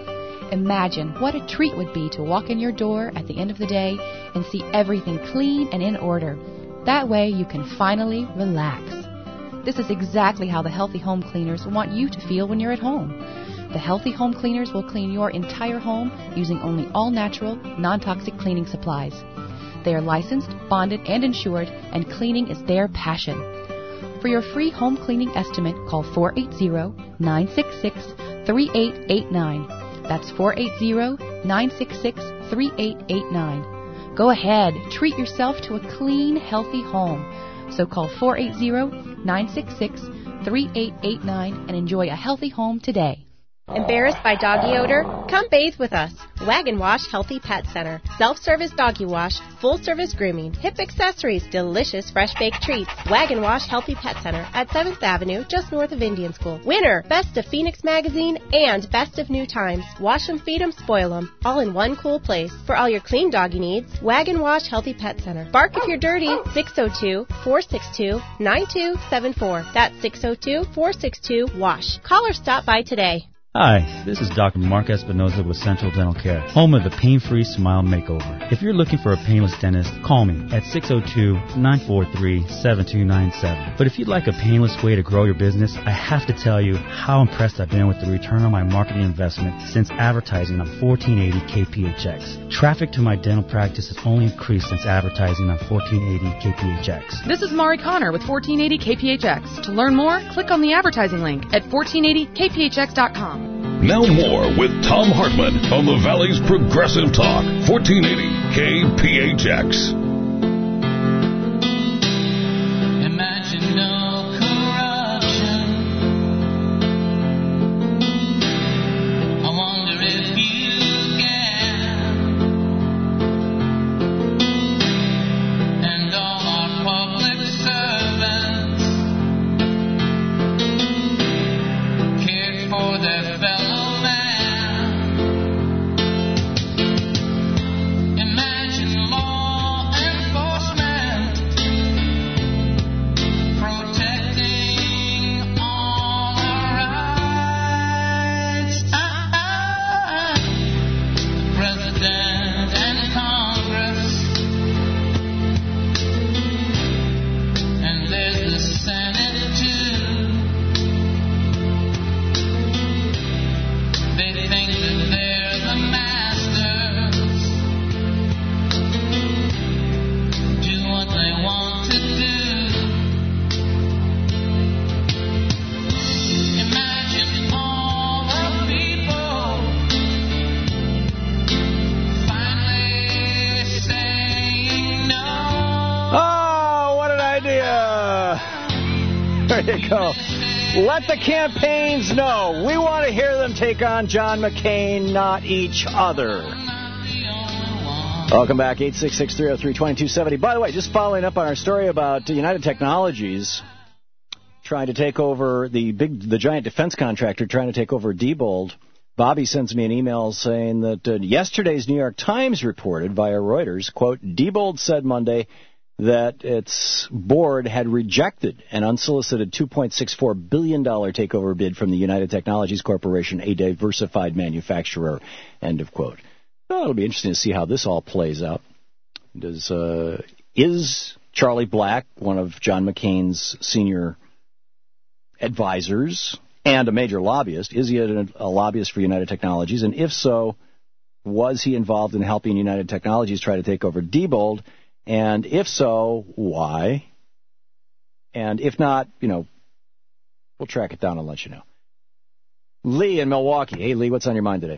Imagine what a treat would be to walk in your door at the end of the day and see everything clean and in order. That way you can finally relax. This is exactly how the Healthy Home Cleaners want you to feel when you're at home. The Healthy Home Cleaners will clean your entire home using only all-natural, non-toxic cleaning supplies. They are licensed, bonded, and insured, and cleaning is their passion. For your free home cleaning estimate, call four eight zero, nine six six, three eight eight nine. That's four eight zero, nine six six, three eight eight nine. Go ahead, treat yourself to a clean, healthy home. So call four eight zero, nine six six, three eight eight nine and enjoy a healthy home today. Embarrassed by doggy odor? Come bathe with us. Wagon Wash Healthy Pet Center. Self-service doggy wash, full-service grooming, hip accessories, delicious fresh-baked treats. Wagon Wash Healthy Pet Center at seventh Avenue, just north of Indian School. Winner, Best of Phoenix Magazine, and Best of New Times. Wash 'em, feed 'em, spoil 'em. All in one cool place. For all your clean doggy needs, Wagon Wash Healthy Pet Center. Bark if you're dirty. six oh two, four six two, nine two seven four. That's six oh two, four six two, WASH. Call or stop by today. Hi, this is Doctor Mark Espinoza with Central Dental Care, home of the pain-free smile makeover. If you're looking for a painless dentist, call me at six oh two, nine four three, seven two nine seven. But if you'd like a painless way to grow your business, I have to tell you how impressed I've been with the return on my marketing investment since advertising on fourteen eighty K P H X. Traffic to my dental practice has only increased since advertising on fourteen eighty K P H X. This is Mari Connor with fourteen eighty K P H X. To learn more, click on the advertising link at fourteen eighty K P H X dot com. Now more with Thom Hartmann on the Valley's Progressive Talk, fourteen eighty K P H X. Imagine no corruption. I wonder if you can. And all our public servants cared for their fellow man. Imagine law enforcement protecting all our rights. Ah, ah, the President and Congress, and there's the Senate too. They think that they're the masters, do what they want to do. Imagine all the people finally saying no. Oh, what an idea! There you go. Let the campaigns know. We want to hear them take on John McCain, not each other. Welcome back, eight six six, three oh three, two two seven oh. By the way, just following up on our story about United Technologies trying to take over the big, the giant defense contractor trying to take over Diebold. Bobby sends me an email saying that uh, yesterday's New York Times reported via Reuters, quote, Diebold said Monday that its board had rejected an unsolicited two point six four billion dollars takeover bid from the United Technologies Corporation, a diversified manufacturer, end of quote. Well, it'll be interesting to see how this all plays out. Does uh, is Charlie Black one of John McCain's senior advisors and a major lobbyist? Is he a, a lobbyist for United Technologies? And if so, was he involved in helping United Technologies try to take over Diebold? And if so, why? And if not, you know, we'll track it down and let you know. Lee in Milwaukee. Hey, Lee, what's on your mind today?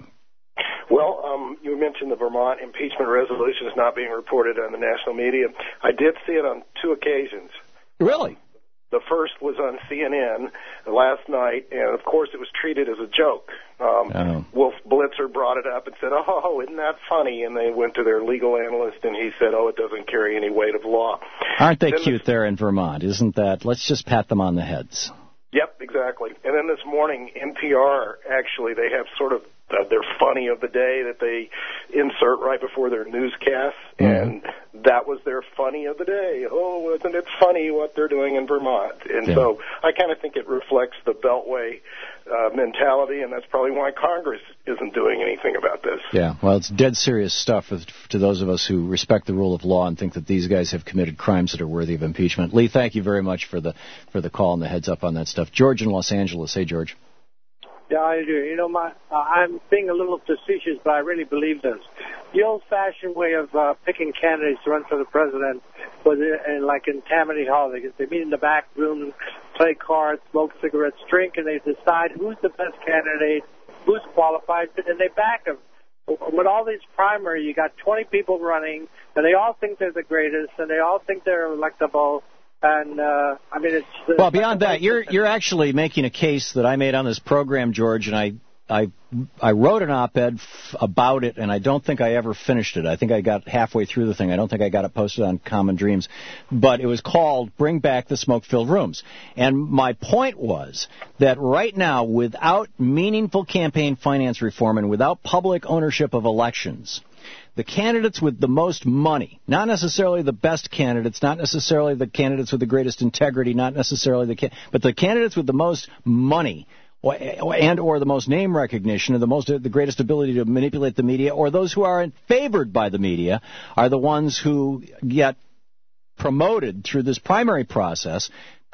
Well, um, you mentioned the Vermont impeachment resolution is not being reported on the national media. I did see it on two occasions. Really? The first was on C N N last night, and of course it was treated as a joke. Um, oh. Wolf Blitzer brought it up and said, oh, isn't that funny? And they went to their legal analyst, and he said, oh, it doesn't carry any weight of law. Aren't they then cute the, there in Vermont? Isn't that? Let's just pat them on the heads. Yep, exactly. And then this morning, N P R, actually, they have sort of uh, their funny of the day that they insert right before their newscasts, mm-hmm. and that was their funny of the day. Oh, isn't it funny what they're doing in Vermont? And yeah. so I kind of think it reflects the Beltway uh, mentality, and that's probably why Congress isn't doing anything about this. Yeah, well, it's dead serious stuff with, to those of us who respect the rule of law and think that these guys have committed crimes that are worthy of impeachment. Lee, thank you very much for the for the call and the heads up on that stuff. George in Los Angeles. Hey, George. Yeah, I do. You know, my uh, I'm being a little facetious, but I really believe this. The old-fashioned way of uh, picking candidates to run for the president was in, like in Tammany Hall. They, they meet in the back room, play cards, smoke cigarettes, drink, and they decide who's the best candidate, who's qualified, and they back them. With all these primary, you got twenty people running, and they all think they're the greatest, and they all think they're electable. And, uh, I mean, it's... Uh, well, beyond that, you're you're actually making a case that I made on this program, George, and I I I wrote an op-ed f- about it, and I don't think I ever finished it. I think I got halfway through the thing. I don't think I got it posted on Common Dreams. But it was called Bring Back the Smoke-Filled Rooms. And my point was that right now, without meaningful campaign finance reform and without public ownership of elections, the candidates with the most money, not necessarily the best candidates, not necessarily the candidates with the greatest integrity, not necessarily the ca- but the candidates with the most money or, and or the most name recognition or the most the greatest ability to manipulate the media, or those who are favored by the media, are the ones who get promoted through this primary process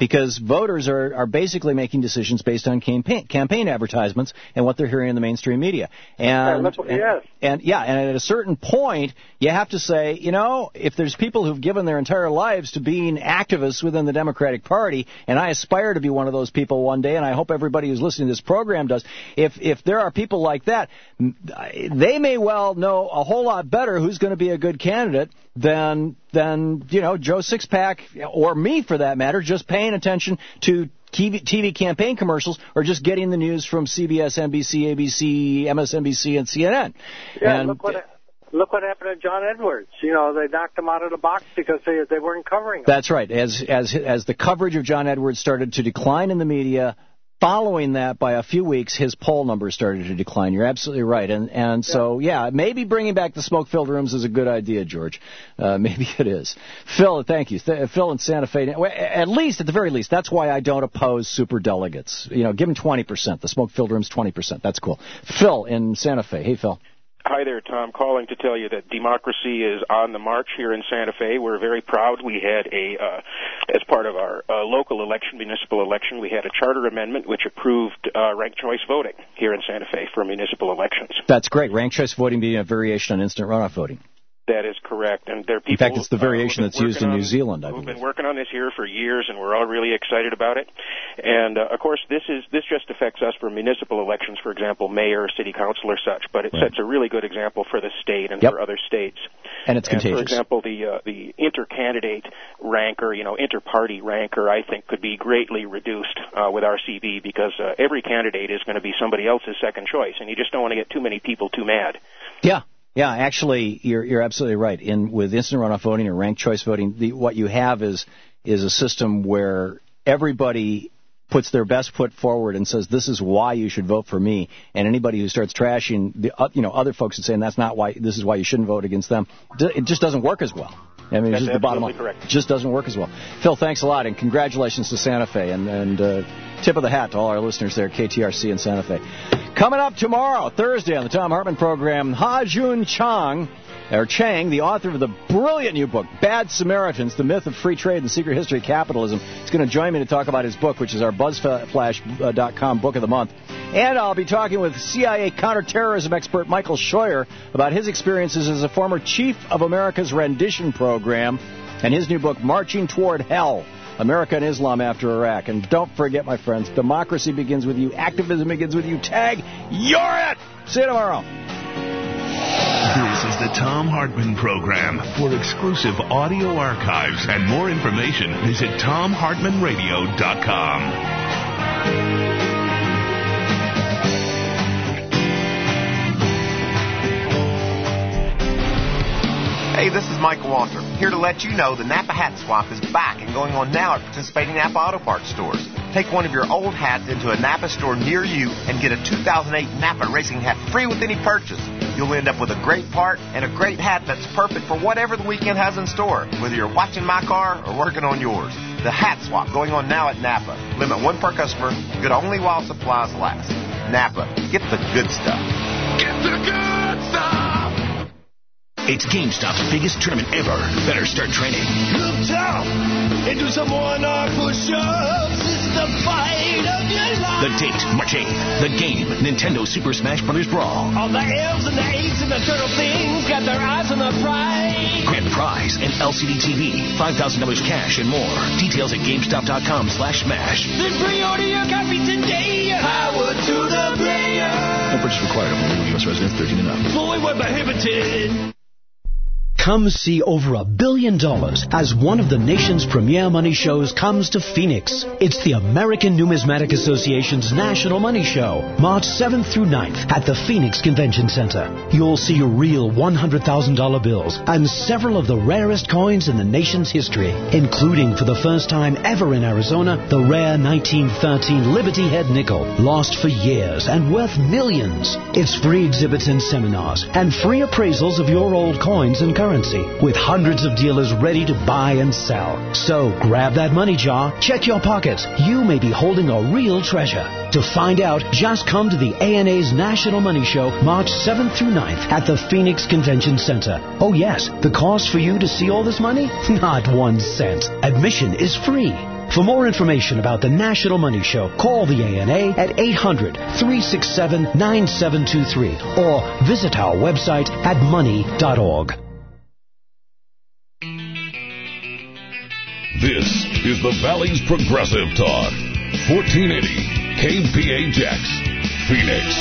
because voters are, are basically making decisions based on campaign campaign advertisements and what they're hearing in the mainstream media. And, yeah, and, yes. and yeah, and at a certain point, you have to say, you know, if there's people who've given their entire lives to being activists within the Democratic Party, and I aspire to be one of those people one day, and I hope everybody who's listening to this program does, if if there are people like that, they may well know a whole lot better who's going to be a good candidate than, than you know, Joe Sixpack, or me for that matter, just paying attention to T V, T V campaign commercials or just getting the news from C B S, N B C, A B C, M S N B C, and C N N. Yeah, and, look what look what happened to John Edwards. You know, they knocked him out of the box because they they weren't covering him. That's right. As as as the coverage of John Edwards started to decline in the media, following that by a few weeks, his poll numbers started to decline. You're absolutely right. And and so, yeah, maybe bringing back the smoke-filled rooms is a good idea, George. Uh, maybe it is. Phil, thank you. Th- Phil in Santa Fe. At least, at the very least, that's why I don't oppose super delegates. You know, give them twenty percent. The smoke-filled rooms, twenty percent. That's cool. Phil in Santa Fe. Hey, Phil. Hi there, Tom. Calling to tell you that democracy is on the march here in Santa Fe. We're very proud. We had a, uh, as part of our uh, local election, municipal election, we had a charter amendment which approved uh, ranked choice voting here in Santa Fe for municipal elections. That's great. Ranked choice voting being a variation on instant runoff voting. That is correct. And there are people, in fact, it's the variation uh, that's used in on, New Zealand, I We've believe. been working on this here for years, and we're all really excited about it. And, uh, of course, this is this just affects us for municipal elections, for example, mayor, city council, or such, but it right. sets a really good example for the state and yep. for other states. And it's and contagious. For example, the uh, the inter-candidate ranker, you know, inter-party ranker, I think could be greatly reduced uh, with R C V because uh, every candidate is going to be somebody else's second choice, and you just don't want to get too many people too mad. Yeah. Yeah, actually, you're you're absolutely right. In with instant runoff voting or ranked choice voting, the, what you have is is a system where everybody puts their best foot forward and says this is why you should vote for me, and anybody who starts trashing the uh, you know other folks and saying that's not why this is why you shouldn't vote against them, it just doesn't work as well. I mean, That's it's just the bottom line. Correct. It just doesn't work as well. Phil, thanks a lot, and congratulations to Santa Fe, and, and uh, tip of the hat to all our listeners there at K T R C in Santa Fe. Coming up tomorrow, Thursday, on the Tom Hartman program, Ha-Jun Chang, or Chang, the author of the brilliant new book, Bad Samaritans, The Myth of Free Trade and the Secret History of Capitalism, is going to join me to talk about his book, which is our BuzzFlash dot com book of the month. And I'll be talking with C I A counterterrorism expert Michael Scheuer about his experiences as a former chief of America's rendition program and his new book, Marching Toward Hell, America and Islam After Iraq. And don't forget, my friends, democracy begins with you. Activism begins with you. Tag, you're it! See you tomorrow. This is the Tom Hartman Program. For exclusive audio archives and more information, visit tom hartman radio dot com. Hey, this is Michael Walter, here to let you know the Napa Hat Swap is back and going on now at participating Napa Auto Parts stores. Take one of your old hats into a Napa store near you and get a two thousand eight Napa racing hat free with any purchase. You'll end up with a great part and a great hat that's perfect for whatever the weekend has in store, whether you're watching my car or working on yours. The Hat Swap going on now at Napa. Limit one per customer, good only while supplies last. Napa, get the good stuff. Get the good stuff! It's GameStop's biggest tournament ever. Better start training. Look top and do some one-arm push-ups. It's the fight of your life. The date, March eighth. The game, Nintendo Super Smash Bros. Brawl. All the elves and the apes and the turtle things got their eyes on the prize. Grand prize, an L C D T V, five thousand dollars cash, and more. Details at GameStop dot com slash smash. Then pre-order your copy today. Power to the player. No purchase required. Only U S residents thirteen and up. Boy, we're prohibited. Come see over a billion dollars as one of the nation's premier money shows comes to Phoenix. It's the American Numismatic Association's National Money Show, March seventh through ninth at the Phoenix Convention Center. You'll see real one hundred thousand dollar bills and several of the rarest coins in the nation's history, including for the first time ever in Arizona, the rare nineteen thirteen Liberty Head nickel, lost for years and worth millions. It's free exhibits and seminars and free appraisals of your old coins and currency, with hundreds of dealers ready to buy and sell. So grab that money jar, check your pockets. You may be holding a real treasure. To find out, just come to the A N A's National Money Show, March seventh through ninth at the Phoenix Convention Center. Oh yes, the cost for you to see all this money? Not one cent. Admission is free. For more information about the National Money Show, call the A N A at eight hundred, three six seven, nine seven two three or visit our website at money dot org. This is the Valley's Progressive Talk. fourteen eighty K P H X, Phoenix.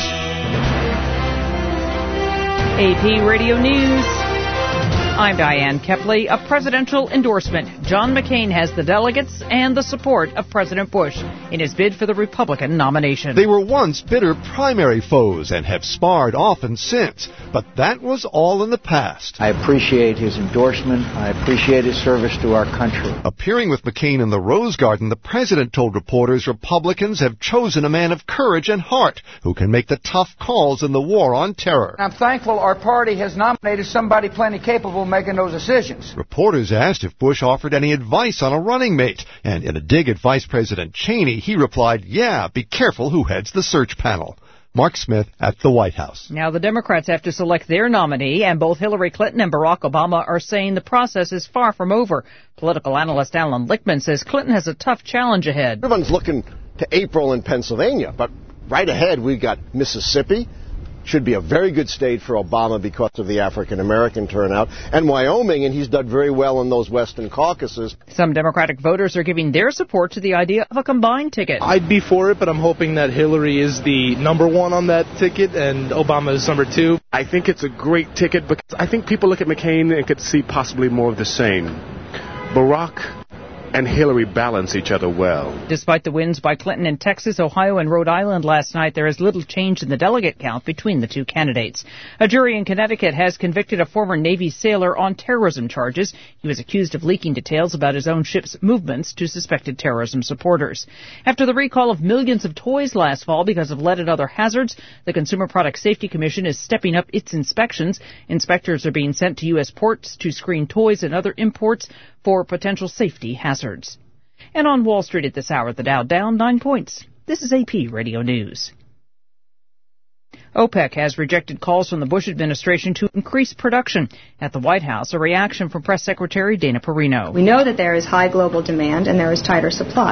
A P Radio News. I'm Diane Kepley. A presidential endorsement. John McCain has the delegates and the support of President Bush in his bid for the Republican nomination. They were once bitter primary foes and have sparred often since, but that was all in the past. I appreciate his endorsement. I appreciate his service to our country. Appearing with McCain in the Rose Garden, the president told reporters Republicans have chosen a man of courage and heart who can make the tough calls in the war on terror. I'm thankful our party has nominated somebody plenty capable of making those decisions. Reporters asked if Bush offered any advice on a running mate, and in a dig at Vice President Cheney, he replied, yeah, be careful who heads the search panel. Mark Smith at the White House. Now the Democrats have to select their nominee, and both Hillary Clinton and Barack Obama are saying the process is far from over. Political analyst Alan Lichtman says Clinton has a tough challenge ahead. Everyone's looking to April in Pennsylvania, but right ahead we've got Mississippi. Should be a very good state for Obama because of the African-American turnout, and Wyoming, and he's done very well in those western caucuses. Some Democratic voters are giving their support to the idea of a combined ticket. I'd be for it, but I'm hoping that Hillary is the number one on that ticket and Obama is number two. I think it's a great ticket because I think people look at McCain and could see possibly more of the same. Barack and Hillary balance each other well. Despite the wins by Clinton in Texas, Ohio, and Rhode Island last night, there is little change in the delegate count between the two candidates. A jury in Connecticut has convicted a former Navy sailor on terrorism charges. He was accused of leaking details about his own ship's movements to suspected terrorism supporters. After the recall of millions of toys last fall because of lead and other hazards, the Consumer Product Safety Commission is stepping up its inspections. Inspectors are being sent to U S ports to screen toys and other imports for potential safety hazards. And on Wall Street at this hour, the Dow down nine points. This is A P Radio News. OPEC has rejected calls from the Bush administration to increase production. At the White House, a reaction from Press Secretary Dana Perino. We know that there is high global demand and there is tighter supply.